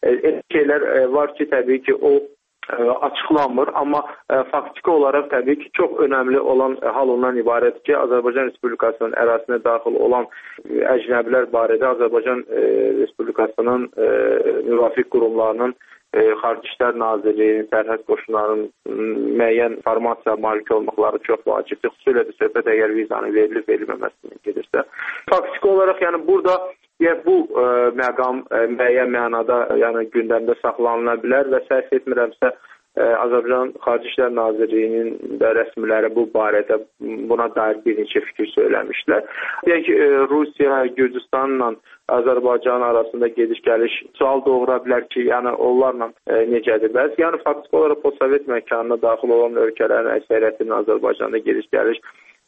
şeylər var ki, təbii ki, o açıqlanmır, amma faktiki olaraq təbii ki, çox önəmli olan hal ondan ibarətdir ki, Azərbaycan Respublikasının ərazisinə daxil olan əcnəbilər barədə Azərbaycan Respublikasının müvafiq qurumlarının Xarici İşlər Nazirliyinin, sərhəd qoşunlarının müəyyən informasiya malik olmaqları çox vacibdir. Xüsusilə də söhbət əgər vizanın verilib-verilməməsindən gedirsə. Faktiki olaraq, yəni burada bu məqam müəyyən mənada gündəmdə saxlanıla bilər və səhv etmirəmsə Azərbaycan Xarici İşlər Nazirliyinin də rəsmiləri bu barədə buna dair bir neçə fikir söyləmişlər. Deyək ki, Rusiya, Gürcüstanla Azərbaycan arasında gediş-gəliş sual doğura bilər ki, yəni onlarla necədir bəs? Yəni faktiki olaraq postsovet məkanına daxil olan ölkələrin əksəriyyətinin Azərbaycanda gediş-gəliş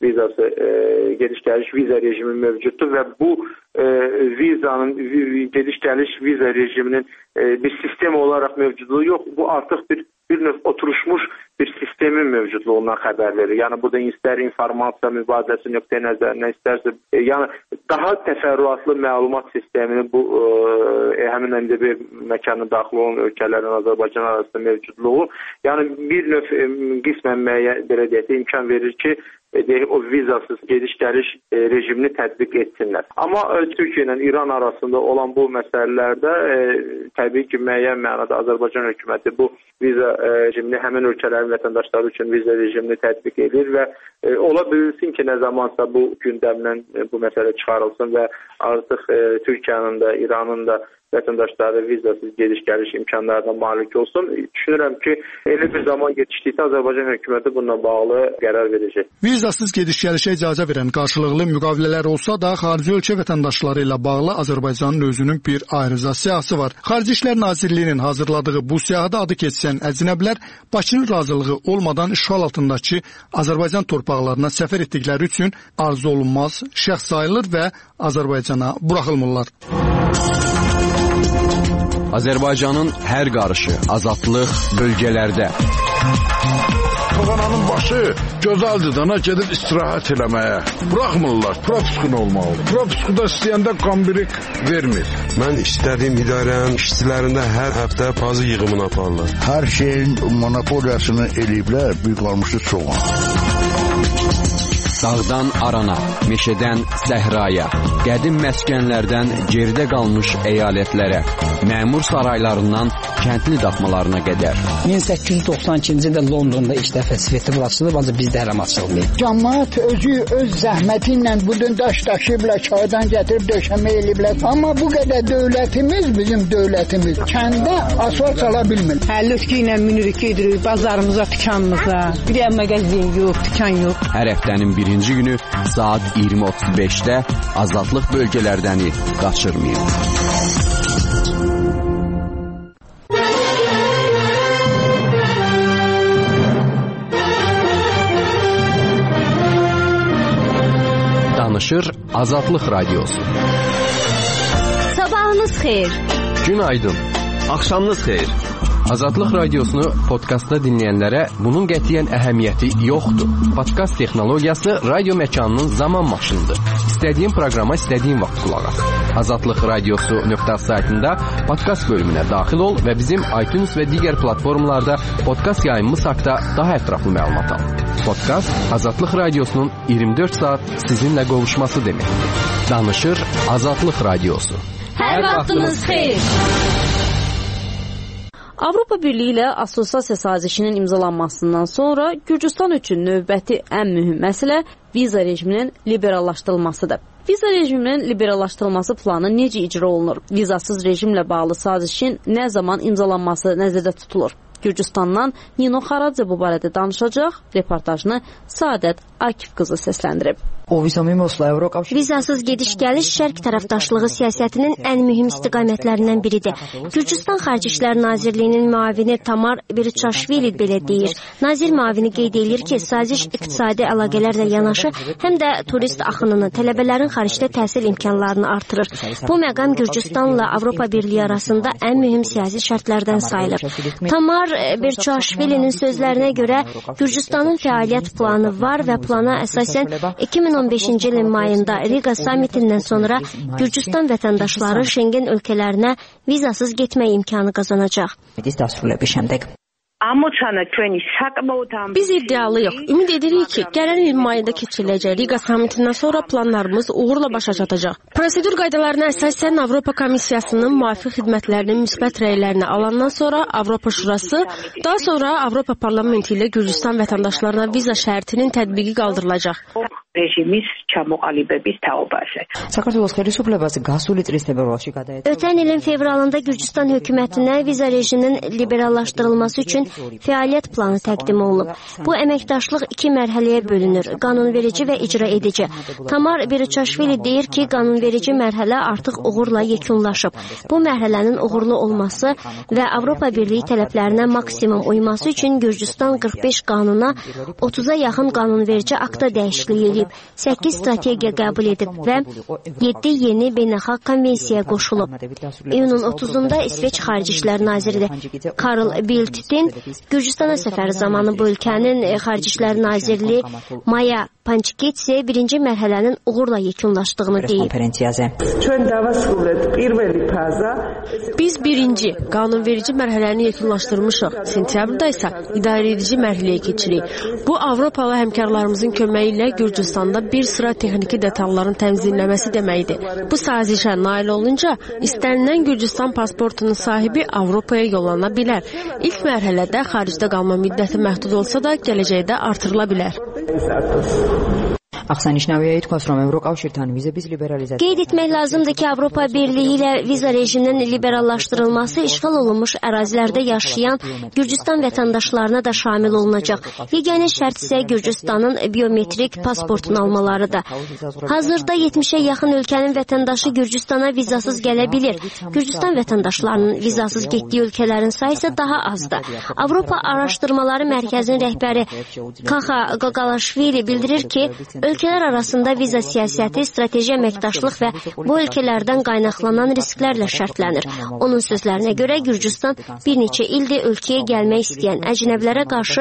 viza rejimi mövcuddur və bu vizanın gediş-gəliş viza rejiminin bir sistem olaraq mövcudluğu yox, bu artıq bir növ oturuşmuş bir sistemin mövcudluğundan xəbər verir. Yəni burada istər informasiya mübadiləsi nöqteyi nəzərindən istərsə, yəni daha təfərrüatlı məlumat sistemini bu həmin MDB məkanına daxil olan ölkələrin Azərbaycan arasında mövcudluğu, yəni bir növ qismən müəyyən belə deyək, imkan verir ki, o vizasız gediş-gəliş rejimini tətbiq etsinlər. Amma Türkiyə ilə İran arasında olan bu məsələlərdə təbii ki, müəyyən mənada Azərbaycan hökuməti bu viza rejimini həmin ölkələrin vətəndaşları üçün viza rejimini tətbiq edir və ola bilsin ki, nə zamansa bu gündəmdən bu məsələ çıxarılsın və artıq Türkiyənin də, İranın da vətəndaşları vizasız gediş-gəliş imkanlarına malik olsun. Düşünürəm ki, elə bir zaman yetişdikdə Azərbaycan hökuməti bununla bağlı qərar verəcək. Vizasız gediş-gəlişə icazə verən qarşılıqlı müqavilələr olsa da, xarici ölkə vətəndaşları ilə bağlı Azərbaycanın özünün bir ayrıca siyahısı var. Xarici İşlər Nazirliyinin hazırladığı bu siyahıda adı keçən əcnəblər Bakının razılığı olmadan işğal altındakı Azərbaycan torpaqlarına səfər etdikləri üçün arzu olunmaz şəxs sayılır və Azərbaycana buraxılmırlar. Azərbaycanın hər qarışı, azadlıq bölgələrdə. Toğananın başı gözəldir dana gedib istirahət eləməyə. Buraxmırlar, propiskun olmalı. Propiskuda istəyəndə qambirik vermir. Mən istədiyim idarənin işçilərində hər həftə pazı yığımını aparırlar. Hər şeyin monopoliyasını eləyiblər, büyük qalmışdı çoğun. Dağdan arana, meşədən səhraya, qədim məskənlərdən geridə qalmış əyalətlərə, məmur saraylarından kəndli daxmalarına qədər. 1892-ci ildə Londonda ilk dəfə festival açılıb, ancaq bizdə hələm açılmayıb. Cəmaət özü öz zəhməti ilə bugün daş daşıyıblar, çaydan gətirib döşəmə eləyiblər. Amma bu qədər dövlətimiz, bizim dövlətimiz kəndə asfalt sala bilmir. Həllütkü ilə minirik, gedirik bazarımıza, dükanımıza. Bir yer mağazin yox, dükan yox. Hər həftənin birinci günü saat 20:35-də azadlıq bölgələrdəni qaçırmayın. Danışır Azadlıq Radiosu. Sabahınız xeyir. Günaydın. Axşamınız xeyir. Azadlıq Radiosunu podkastda dinləyənlərə bunun qətiyyən əhəmiyyəti yoxdur. Podkast texnologiyası radio məkanının zaman maşınıdır. İstədiyin proqrama istədiyin vaxt qulaq as. Azadlıq Radiosu.saytında podkast bölümünə daxil ol və bizim iTunes və digər platformalarda podkast yayımımız haqqında daha ətraflı məlumat al. Podkast Azadlıq Radiosunun 24 saat sizinlə qovuşması deməkdir. Danışır Azadlıq Radiosu. Hər vaxtınız xeyir. Avropa Birliyi ilə assosiasiya sazişinin imzalanmasından sonra Gürcüstan üçün növbəti ən mühüm məsələ viza rejiminin liberallaşdırılmasıdır. Viza rejiminin liberallaşdırılması planı necə icra olunur? Vizasız rejimlə bağlı sazişin nə zaman imzalanması nəzərdə tutulur? Gürcüstandan Nino Xaradze bu barədə danışacaq. Reportajını Saadət Akif qızı səsləndirib. Vizasız gediş-gəliş şərq tərəfdaşlığı siyasətinin ən mühüm istiqamətlərindən biridir. Gürcüstan Xarici İşlər Nazirliyinin müavini Tamar Biriçaşvili belə deyir. Nazir müavini qeyd edir ki, saziş iqtisadi əlaqələrlə yanaşı, həm də turist axınını, tələbələrin xaricdə təhsil imkanlarını artırır. Bu məqam Gürcüstanla Avropa Birliyi arasında ən mühüm siyasi şərtlərdən sayılır. Tamar Biriçaşvilinin sözlərinə görə Gürcüstanın fəaliyyət planı var və plana əsasən 2015-ci ilin mayında Riga sammitindən sonra Gürcüstan vətəndaşları Şengen ölkələrinə vizasız getmək imkanı qazanacaq. Biz iddialıyıq. Ümid edirik ki, gələn il mayında keçiriləcək Riga sammitindən sonra planlarımız uğurla başa çatacaq. Prosedur qaydalarına əsasən Avropa Komissiyasının müvafiq xidmətlərinin müsbət rəylərini alandan sonra Avropa Şurası, daha sonra Avropa Parlamenti ilə Gürcüstan vətəndaşlarına viza şərtinin tətbiqi qaldırılacaq. Ötən ilin fevralında Gürcüstan hökumətinə viza rejiminin liberallaşdırılması üçün fəaliyyət planı təqdim olunub. Bu əməkdaşlıq iki mərhələyə bölünür, qanunverici və icra edici. Tamar Biriçaşvili deyir ki, qanunverici mərhələ artıq uğurla yekunlaşıb. Bu mərhələnin uğurlu olması və Avropa Birliyi tələblərinə maksimum uyması üçün Gürcüstan 45 qanuna 30-a yaxın qanunverici akta dəyişiklik edib, 8 strategiya qəbul edib və 7 yeni beynəlxalq konvensiyaya qoşulub. İyunun 30-unda İsveç Xarici İşlər Naziri Karl Bildtin Gürcüstana səfəri zamanı bu ölkənin Xarici İşlər Nazirliyi Maya Pançiketsi birinci mərhələnin uğurla yekunlaşdığını deyib. Biz birinci qanunverici mərhələni yekunlaşdırmışıq. Sentyabrda isə idarə edici mərhələyə keçirik. Bu Avropalı həmkarlarımızın köməyi ilə Gürcüstanda bir sıra texniki detalların tənzimləməsi deməkdir. Bu sazişə nail olunca istənilən Gürcüstan pasportunun sahibi Avropaya yollana bilər. İlk mərhələdə xaricdə qalma müddəti məhdud olsa da gələcəkdə artırıla bilər. Qeyd etmək lazımdır ki, Avropa Birliyi ilə viza rejiminin liberallaşdırılması işğal olunmuş ərazilərdə yaşayan Gürcüstan vətəndaşlarına da şamil olunacaq. Yeganə şərt isə Gürcüstanın biometrik pasportunu almalarıdır. Hazırda 70-ə yaxın ölkənin vətəndaşı Gürcüstana vizasız gələ bilir. Gürcüstan vətəndaşlarının vizasız getdiyi ölkələrin sayı isə daha azdır. Avropa Araşdırmaları Mərkəzinin rəhbəri Kaxa Qaqalaşvili bildirir ki, ölkələr arasında viza siyasəti, strateji əməkdaşlıq və bu ölkələrdən qaynaqlanan risklərlə şərtlənir. Onun sözlərinə görə Gürcüstan bir neçə ildir ölkəyə gəlmək istəyən əcnəbilərə qarşı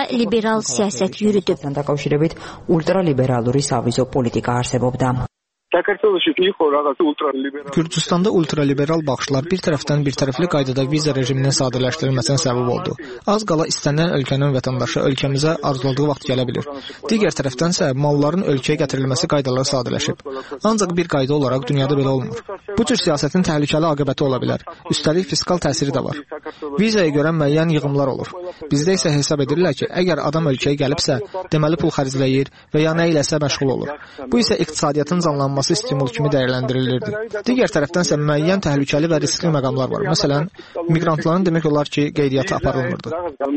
ultraliberal siyasət yürüdüb. Gürcüstanda ultraliberal baxışlar bir tərəfdən birtərəfli qaydada viza rejiminin sadələşdirilməsinə səbəb oldu. Az qala istənilən ölkənin vətəndaşı ölkəmizə arzuladığı vaxt gələ bilir. Digər tərəfdənsə malların ölkəyə gətirilməsi qaydaları sadələşib. Ancaq bir qayda olaraq dünyada belə olmur. Bu cür siyasətin təhlükəli aqibəti ola bilər. Üstəlik fiskal təsiri də var. Vizaya görə müəyyən yığımlar olur. Bizdə isə hesab edirlər ki, əgər adam ölkəyə gəlibsə, deməli pul xərcləyir və ya nə iləsə məşğul olur. Bu isə iqtisadiyyatın canlanması stimul kimi dəyərləndirilirdi. Digər tərəfdənsə müəyyən təhlükəli və riskli məqamlar var. Məsələn, miqrantların demək olar ki, qeydiyyatı aparılmırdı.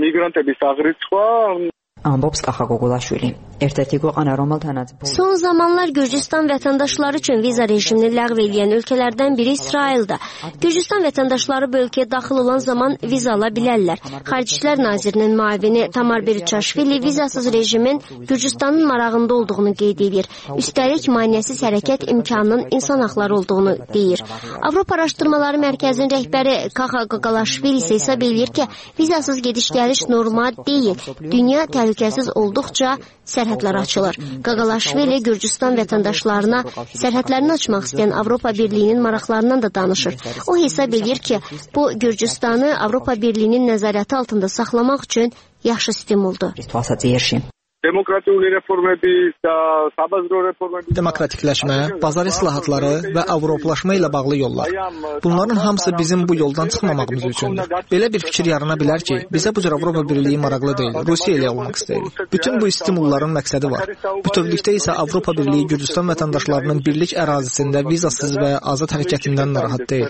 Ամբողջ Ախագոգոլաշվիլին Ertəti anaromal tənazül. Son zamanlar Gürcüstan vətəndaşları üçün viza rejimini ləğv edən ölkələrdən biri İsraildir. Gürcüstan vətəndaşları bu ölkəyə daxil olan zaman viza ala bilərlər. Xarici İşlər Nazirinin müavini Tamar Beriçaşvili vizasız rejimin Gürcüstanın marağında olduğunu qeyd edir. Üstəlik maneəsiz hərəkət imkanının insan haqları olduğunu deyir. Avropa Araşdırmaları Mərkəzinin rəhbəri Kaxa Qaqalaşvili isə hesab edir ki, vizasız gediş-gəliş normal deyil. Dünya təhlükəsiz olduqca sərhədlər açılır. Qaqalaşvili Gürcüstan vətəndaşlarına sərhədlərini açmaq istəyən Avropa Birliyinin maraqlarından da danışır. O hesab edir ki, bu Gürcüstanı Avropa Birliyinin nəzarəti altında saxlamaq üçün yaxşı stimuldur. Demokratikləşmə, bazar islahatları və avropalaşma ilə bağlı yollar. Bunların hamısı bizim bu yoldan çıxmamağımız üçündür. Belə bir fikir yarana bilər ki, bizə bu cür Avropa Birliyi maraqlı deyil, Rusiya ilə olmaq istəyirik. Bütün bu stimulların məqsədi var. Bütövlükdə isə Avropa Birliyi Gürcüstan vətəndaşlarının birlik ərazisində vizasız və azad hərəkətindən narahat deyil.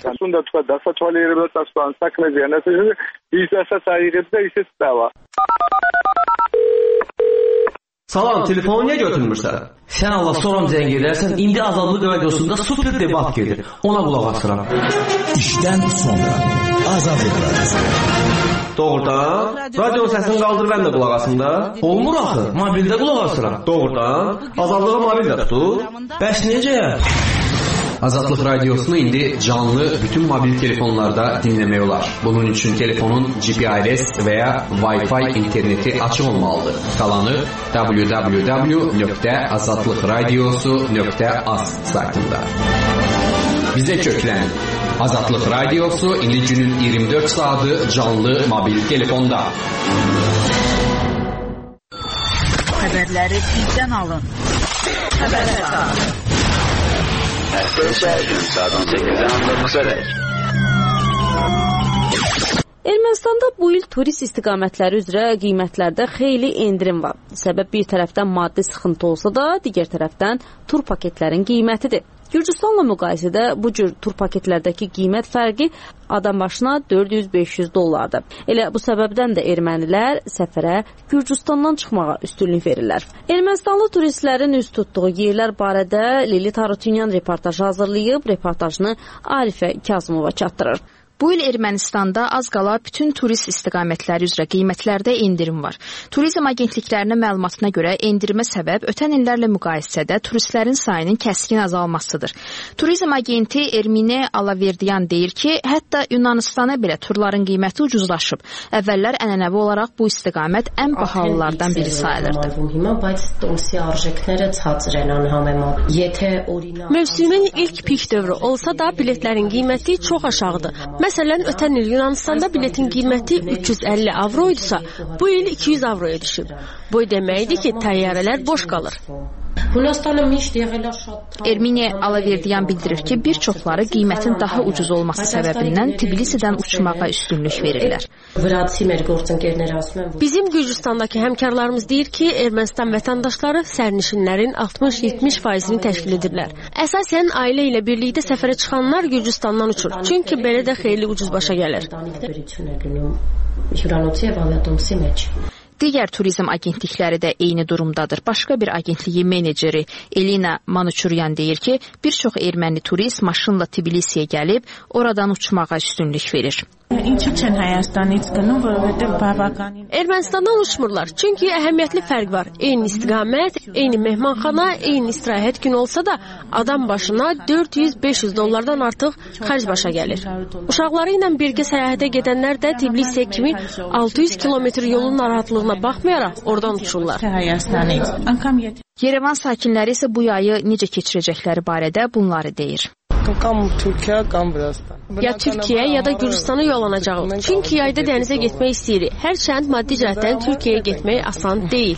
Salam, telefonu niyə götürmürsən? Sən Allah soram zəng edərsən, indi Azadlıq radiosunda super debat gedir. Ona qulaq asıram. İşdən sonra Azadlıq radiosu. Doğrudan? Radionun səsini qaldır, mən də qulaq asım da. Olmur axı, mobildə qulaq asıram. Doğrudan? Azadlığa mobil də tutur. Bəs necə? Azadlıq radiosunu indi canlı bütün mobil telefonlarda dinləmək olar. Bunun üçün telefonun GPRS və ya Wi-Fi interneti açıq olmalıdır. Qalanı www.azadlıqradiosu.az saytında. Bizə köklən. Azadlıq radiosu indi günün 24 saatı canlı mobil telefonda. Xəbərləri bizdən alın. Xəbərlər. Ermənistanda bu il turist istiqamətləri üzrə qiymətlərdə xeyli endirim var. Səbəb bir tərəfdən maddi sıxıntı olsa da, digər tərəfdən tur paketlərin qiymətidir. Gürcüstanla müqayisədə bu cür tur paketlərdəki qiymət fərqi adam başına 400-500 dollardır. Elə bu səbəbdən də ermənilər səfərə Gürcüstandan çıxmağa üstünlük verirlər. Ermənistanlı turistlərin üz tutduğu yerlər barədə Lili Tarutinyan reportaj hazırlayıb, reportajını Arifə Kazımova çatdırır. Bu il Ermənistanda az qala bütün turist istiqamətləri üzrə qiymətlərdə endirim var. Turizm agentliklərinin məlumatına görə endirimə səbəb ötən illərlə müqayisədə turistlərin sayının kəskin azalmasıdır. Turizm agenti Ermine Alaverdiyan deyir ki, hətta Yunanistana belə turların qiyməti ucuzlaşıb. Əvvəllər ənənəvi olaraq bu istiqamət ən bahalılardan biri sayılırdı. Mövsümün ilk pik dövrü olsa da biletlərin qiyməti çox aşağıdır. Məsələn, ötən il Yunanistanda biletin qiyməti 350 avro idisə, bu il 200 avroya düşüb. Bu deməkdir ki, təyyarələr boş qalır. Ermine Alaverdiyan bildirir ki, bir çoxları qiymətin daha ucuz olması səbəbindən Tbilisidən uçmağa üstünlük verirlər. Bizim Gürcüstandakı həmkarlarımız deyir ki, Ermənistan vətəndaşları sərnişinlərin 60-70%-ni təşkil edirlər. Əsasən ailə ilə birlikdə səfərə çıxanlar Gürcüstandan uçur. Çünki belə də xeyli ucuz başa gəlir. Digər turizm agentlikləri də eyni durumdadır. Başqa bir agentliyin meneceri Elina Manuçuryan deyir ki, bir çox erməni turist maşınla Tbilisiyə gəlib, oradan uçmağa üstünlük verir. Ermənistandan uçmurlar. Çünki əhəmiyyətli fərq var. Eyni istiqamət, eyni mehmanxana, eyni istirahət günü olsa da adam başına $400-500 artıq xərc başa gəlir. Uşaqları ilə birgə səyahətə gedənlər də Tbilisiyə kimi 600 kilometr yolun narahatlığına baxmayaraq oradan uçurlar. Yerevan sakinləri isə bu yayı necə keçirəcəkləri barədə bunları deyir. Ya Türkiyə, ya da Gürcüstana yollanacağıq. Çünki yayda dənizə getmək istəyirik. Hərçənd maddi cəhətdən Türkiyəyə getmək asan deyil.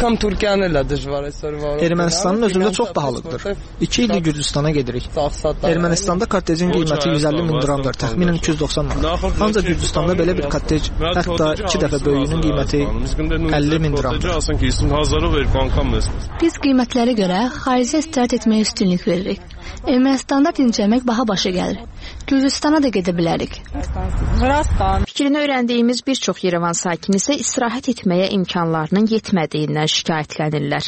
Ermənistanın özündə çox bahalıqdır. 2 ildir Gürcüstana gedirik. Ermənistanda kottecin qiyməti 150 min dramdır, təxminən 290 manat. Ancaq Gürcüstanda belə bir kottec hətta 2 dəfə böyüyünün qiyməti 50 min dramdır. Biz qiymətlərə görə xaricə istirahət etməyə üstünlük veririk. Ermənistanda dincəlmək baha başa gəlir. Gürcüstana da gedə bilərik. Fikrini öyrəndiyimiz bir çox Yerevan sakini isə istirahət etməyə imkanlarının yetmədiyindən şikayətlənirlər.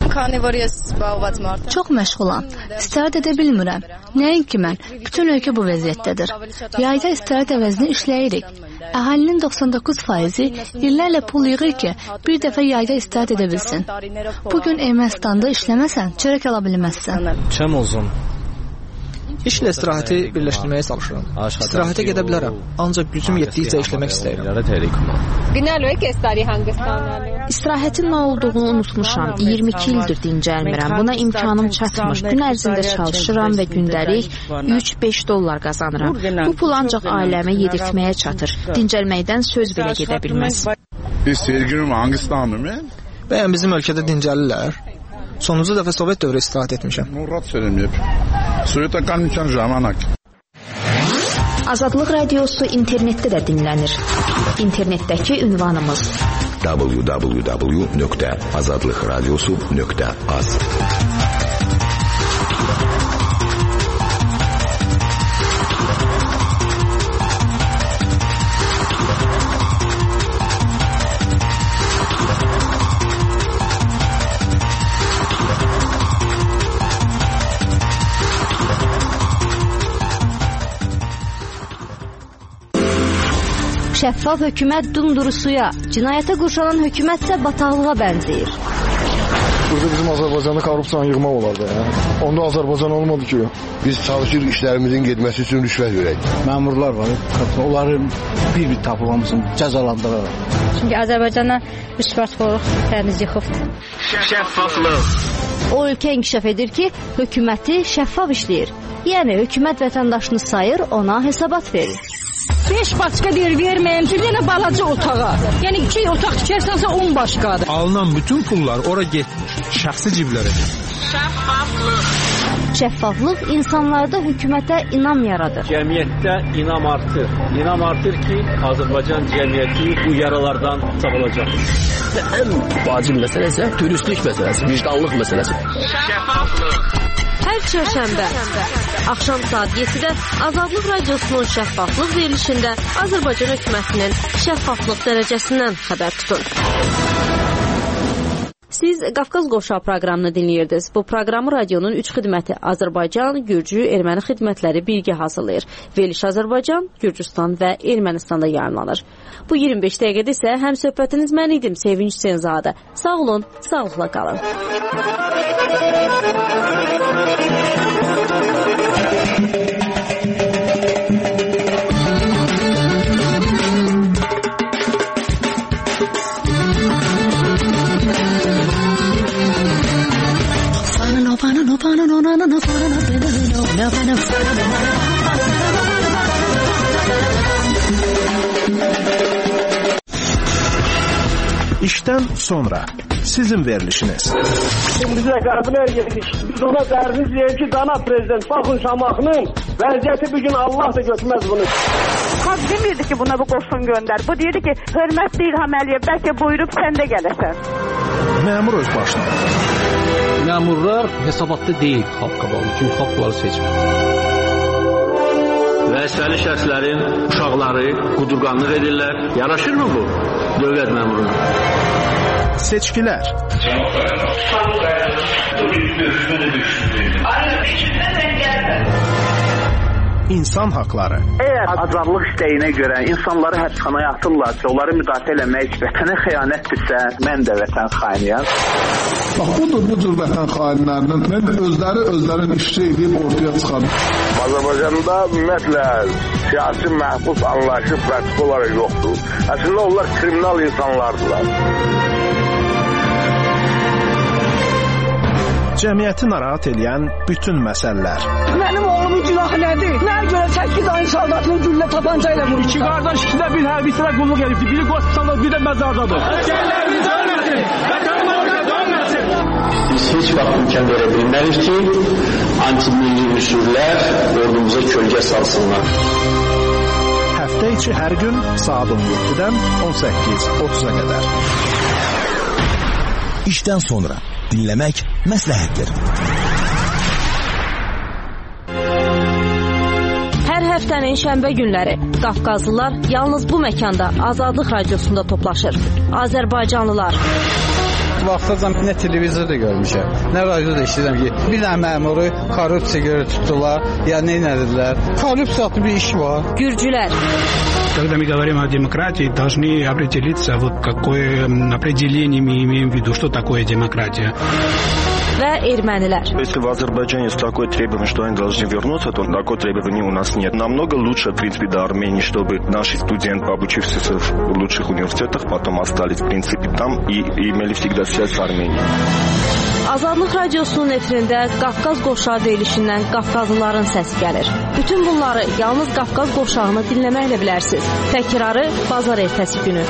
Çox məşğulam. İstirahət edə bilmirəm. Nəinki mən. Bütün ölkə bu vəziyyətdədir. Yayda istirahət əvəzinə işləyirik. Əhalinin 99% illərlə pul yığır ki, bir dəfə yayda istirahət edə bilsin. Bugün Ermənistanda işləməsən, çörək ala bilməzsən. Çəm olsun. İşlə istirahəti birləşdirməyə çalışıram. İstirahətə gedə bilərəm, ancaq gücüm yetdikcə işləmək istəyirəm. İstirahətin nə olduğunu unutmuşam. 22 ildir dincəlmirəm. Buna imkanım çatmır. Gün ərzində çalışıram və gündəlik $3-5 qazanıram. Bu pul ancaq ailəmə yedirtməyə çatır. Dincəlməkdən söz belə gedə bilməz. Bəyən bizim ölkədə dincəlirlər. Sonuncu dəfə Sovet dövrü istirahət etmişəm. Azadlıq radiosu internetdə də dinlənir. İnternetdəki ünvanımız www.azadlıqradiosu.az. Şəffaf hökumət dumdurusuya, cinayətə qurşanan hökumət isə bataqlığa bənzəyir. Burada bizim Azərbaycanda korrupsiyanı yığmaq olardı. Onda Azərbaycan olmadı ki. Biz çalışırıq işlərimizin getməsi üçün rüşvət verək. Məmurlar var, onların bir tapılmasın, cəzalandırırlar. Çünki Azərbaycana rüşvətxorluq təmiz yıxıbdır. Şəffaflıq. O ölkə inkişaf edir ki, hökuməti şəffaf işləyir. Yəni hökumət vətəndaşını sayır, ona hesabat verir. 5 başqa deyir verməyim ki, yenə balaca otağa. Yəni 2 otaq tikərsənsə 10 başqadır. Alınan bütün pullar ora getmir, şəxsi ciblərə. Şəffaflıq. Şəffaflıq insanlarda hökumətə inam yaradır. Cəmiyyətdə inam artır. İnam artır ki, Azərbaycan cəmiyyəti bu yaralardan sağolacaq. Ən vacib məsələ isə dürüstlük məsələsi, vicdanlıq məsələsi. Şəffaflıq. Hər çərşənbə axşam saat 7-də Azadlıq radiosunun şəffaflıq verilişində Azərbaycan hökumətinin şəffaflıq dərəcəsindən xəbər tutun. Siz Qafqaz Qovşağı proqramını dinləyirdiniz. Bu proqramı radionun 3 xidməti Azərbaycan, Gürcü, Erməni xidmətləri birgə hazırlayır. Veriliş Azərbaycan, Gürcüstan və Ermənistanda yayımlanır. Bu 25 dəqiqədə isə həm söhbətiniz mən idim, Sevinç Senzadə. Sağ olun, sağlıqla qalın. İşdən sonra sizin verilişiniz. Şimdi bizə qəbilər yedik. Biz ona dəriniz deyək ki, dana prezident baxın Şamaxının vəziyyəti bugün Allah da götürməz bunu. Xalq demirdi ki, buna bu qoşun göndər. Bu deyirdi ki, hörmətli İlham Əliyev, bəlkə buyurub sən də gələsən. Məmur öz başına. Məmurlar hesabatda deyil xalq qabağında. Çünki xalq bunları seçmir. Vəzifəli şəxslərin uşaqları qudurqanlıq edirlər. Yaraşırmı bu dövlət məmuruna? Seçkilər. İnsan haqları. Əgər azadlıq istəyinə görə insanları həbsxanaya atırlarsa, onları müdafiə eləmək vətənə xəyanətdirsə, mən də vətən xainiyəm. Bax, bu cür vətən xainlərinin özlərini işçi edib ortaya çıxarır. Azərbaycanda ümumiyyətlə siyasi məhbus anlayışı pratik olaraq yoxdur. Əslində onlar kriminal insanlardılar. Cəmiyyəti narahat edən bütün məsələlər. Mənim oğlumun günahı nədir? Nəyə görə 8 ayın soldatını güllə tapanca ilə vurmuşlar? İki qardaş ikisində bir hərbisinə qulluq edibdir. Biri qospitalda, biri də məzardadır. Əsgərlərimiz ölməsin! Vətənimizə dönməsin! Biz heç vaxt imkan verə bilmərik ki, antimilli üsullər ordumuza kölgə salsınlar. Həftə içi hər gün saat 17-dən 18:30-a qədər. İşdən sonra dinləmək məsləhətdir. Hər həftənin şənbə günləri Qafqazlılar yalnız bu məkanda Azadlıq radiosunda toplaşır. Azərbaycanlılar. Vaxtacan nə televizorda görmüşəm, nə radioda eşidirəm ki, bir dənə məmuru korrupsiya görə tutdular, ya nə edildilər. Korrupsiya adlı bir iş var. Gürcülər. Когда мы говорим о демократии, должны определиться, вот какое определение мы имеем в виду, что такое демократия. Və ermənilər. Если в Азербайджане есть такое требование, что они должны вернуться, то такое требование у нас нет. Намного лучше, в принципе, до Армении, чтобы наши студенты, обучившиеся в лучших университетах, потом остались, в принципе, там и имели всегда связь с Арменией. Azadlıq radiosunun efirində Qafqaz qovşağı deyilişindən Qafqazlıların səsi gəlir. Bütün bunları yalnız Qafqaz qovşağını dinləməklə bilərsiniz. Təkrarı bazar ertəsi günü.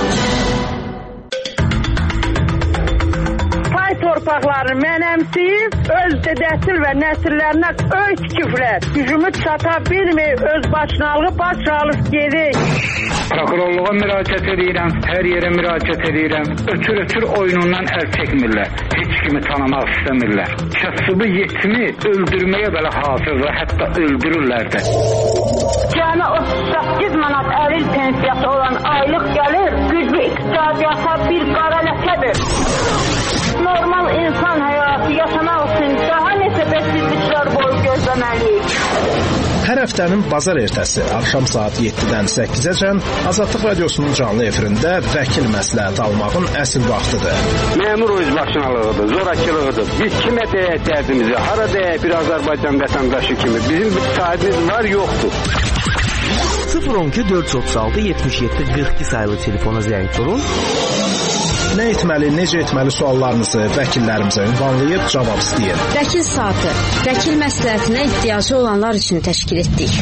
Torpaqlarını mənəmsiyib, öz dədəsil və nəsillərinə öy tikiblər. Gücümü çata bilməyib, öz başınalığı baş alıb gedik. Prokurorluğa müraciət edirəm, hər yerə müraciət edirəm. Ötür oyunundan əl çəkmirlər. Heç kimi tanımaq istəmirlər. Kasıbı yetimi öldürməyə belə hazırlar, hətta öldürürlər də. Cəmi 38 manat əril pensiyası olan aylıq gəlir, güclü iqtisadiyyata bir qara ləkədir. Normal insan həyatı yaşamaq üçün daha neçə bəsizliklər boyu gözləməliyik. Hər həftənin bazar ertəsi axşam saat 7-dən 8-əcən Azadlıq radiosunun canlı efirində vəkil məsləhət almağın əsl vaxtıdır. Məmur özbaşınalığıdır, zorakılığıdır. Biz kimə deyək dərdimizi, hara deyək bir Azərbaycan vətəndaşı kimi. Bizim bir sahibimiz var, yoxdur. 012 436 77 42 sayılı telefona zəng vurun. Nə etməli, necə etməli suallarınızı vəkillərimizə ünvanlayıb cavab istəyin. Vəkil saatı, vəkil məsləhətinə ehtiyacı olanlar üçün təşkil etdik.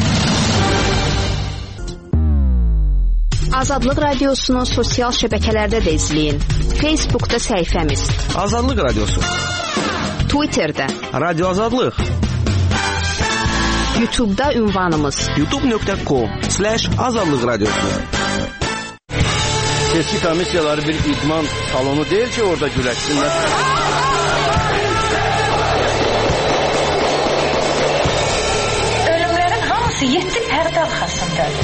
Azadlıq radiosunu sosial şəbəkələrdə də izləyin. Facebookda səhifəmiz Azadlıq radiosu, Twitterdə Radio Azadlıq, YouTube'da ünvanımız youtube.com/azadlıq radiosu. Seçki komissiyaları bir idman salonu deyil ki, orada güləşsinlər. Ölümlərin hamısı 7 pərdə arxasındadır.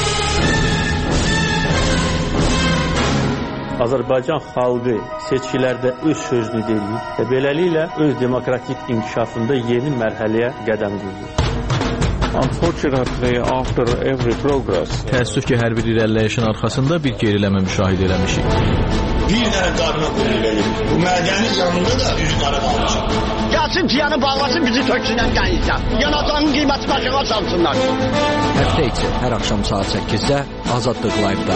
Azərbaycan xalqı seçkilərdə öz sözünü deyir və beləliklə öz demokratik inkişafında yeni mərhələyə qədəm qoyur. Unfortunately, after every progress, təəssüf ki, hər bir irəliləyişin arxasında bir geriləmə müşahidə eləmişik. Bir dənə qarına qulluqlayır. Bu mədəni canında da üz qara qalmışıq. Gəlsin piyanı bağlasın, bizi töksünən qənizdən. Yanacağının qiyməti başına salsınlar. Həftə içi hər axşam saat 8-də Azadlıq Live-da.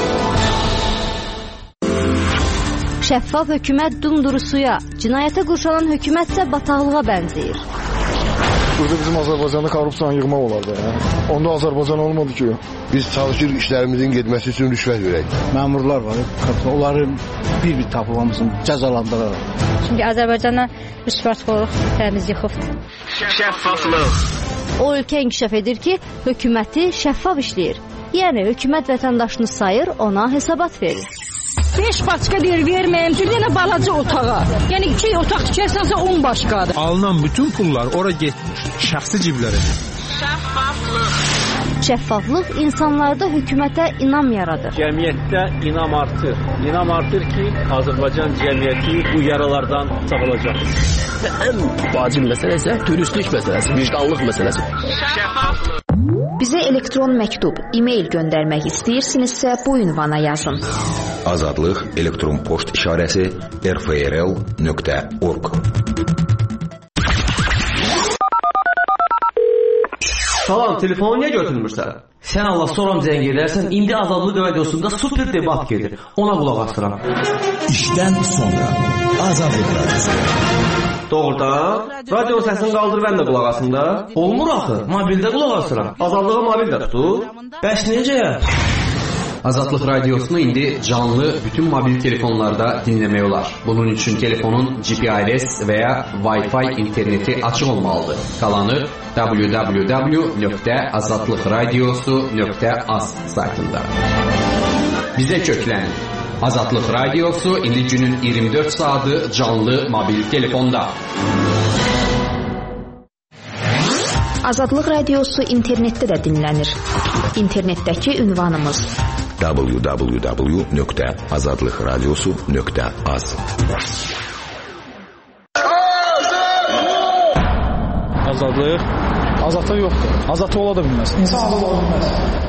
Şəffaf hökumət dumduru suya, cinayətə qurşanan hökumət isə bataqlığa bənzəyir. Burada bizim Azərbaycanda korrupsiyanı yığmaq olar da. Onda Azərbaycan olmadı ki. Biz çalışırıq işlərimizin getməsi üçün rüşvət verək. Məmurlar var, onları bir tapılmasın, cəzalandırırlar. Çünki Azərbaycana rüşvətxorluq təmiz yıxıbdır. Şəffaflıq. O ölkə inkişaf edir ki, hökuməti şəffaf işləyir. Yəni hökumət vətəndaşını sayır, ona hesabat verir. 5 başqa deyir verməyim, bir dənə balaca otağa. Yəni 2 otaq tikərsənsə 10 başqadır. Alınan bütün pullar ora getmir, şəxsi ciblərə. Şəffaflıq. Şəffaflıq insanlarda hökumətə inam yaradır. Cəmiyyətdə inam artır. İnam artır ki, Azərbaycan cəmiyyəti bu yaralardan sağolacaq. Ən vacib məsələ isə dürüstlük məsələsi, vicdanlıq məsələsi. Şəffaflıq. Bizə elektron məktub, e-mail göndərmək istəyirsinizsə bu ünvana yazın. Azadlıq elektron poçt işarəsi rfrl.org. Salam, telefonu niyə götürmürsən? Sən Allah soram zəng edərsən, indi Azadlıq radiosunda super debat gedir. Ona qulaq asıram. İşdən sonra Azadlıq radiosu. Doğrudan, radio səsini qaldır, mən də qulaq asım da. Olmur axı, mobildə qulaq asıram. Azadlığa mobil də tutur. Bəs necə? Azadlıq radiosunu indi canlı bütün mobil telefonlarda dinləmək olar. Bunun üçün telefonun GPRS və ya Wi-Fi interneti açıq olmalıdır. Qalanı www.azadlıqradiosu.az saytında. Bizə köklənin. Azadlıq radiosu indi günün 24 saatı canlı mobil telefonda. Azadlıq radiosu internetdə də dinlənir. İnternetdəki ünvanımız www.azadlıqradiosu.az. Azadlıq? Azadlıq yoxdur. Azadlıq ola da bilməz. İnsanlıq ola bilməz.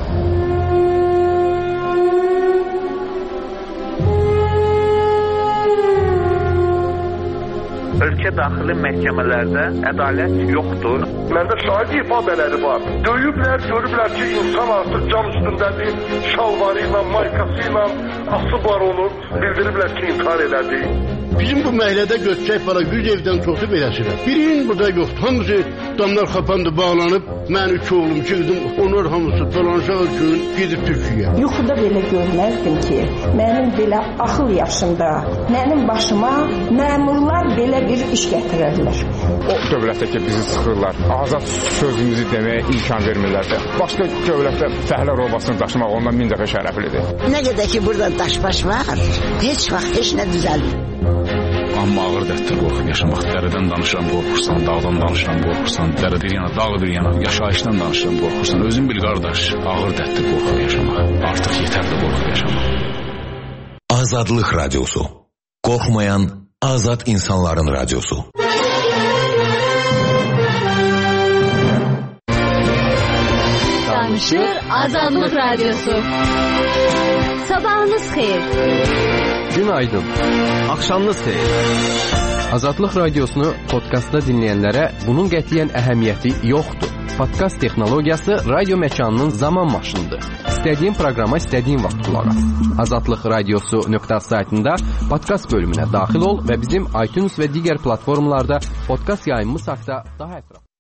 Ölkə daxili məhkəmələrdə ədalət yoxdur. Məndə şahid ifadeləri var. Döyüblər, görüblər ki, insan artıq cam üstündədir. Şalvarı ilə, maykası ilə asıblar onu. Bildiriblər ki, intihar elədi. Bizim bu məhəllədə götürək para 100 evdən çoxu beləsidir. Birinin burada yoxdur. Hamısı damlar xapandı, bağlanıb. Mən 3 oğlum, 2 qızım, onlar hamısı dolanışaq üçün gedib Türkiyəyə. Yuxuda belə görməzdim ki, mənim belə axıl yaşında, mənim başıma məmurlar belə bir iş gətirərlər. O dövlətdə ki, bizi sıxırlar, azad sözümüzü deməyə imkan vermirlər də. Başqa dövlətdə fəhlə robasını daşımaq ondan 1000 dəfə şərəflidir. Nə qədər ki, burada daşbaş var, heç vaxt heç nə düzəlmir. Amma ağır dərddir qorxub yaşamaq. Dərədən danışıram, qorxursan, dağdan danışıram, qorxursan, dərə bir yana, dağ bir yana, yaşayışdan danışıram, qorxursan. Özün bil qardaş, ağır dərddir qorxub yaşamaq. Artıq yetərdir qorxub yaşamaq. Azadlıq radiosu. Qorxmayan azad insanların radiosu. Danışır Azadlıq radiosu. Sabahınız xeyir. Günaydın. Axşamınız xeyir. Azadlıq radiosunu podkastda dinləyənlərə bunun qətiyyən əhəmiyyəti yoxdur. Podkast texnologiyası radio məkanının zaman maşınıdır. İstədiyin proqrama istədiyin vaxt qulaq as. Azadlıq radiosu.az saytında podkast bölümünə daxil ol və bizim iTunes və digər platformalarda podkast yayımımız haqqında daha ətraflı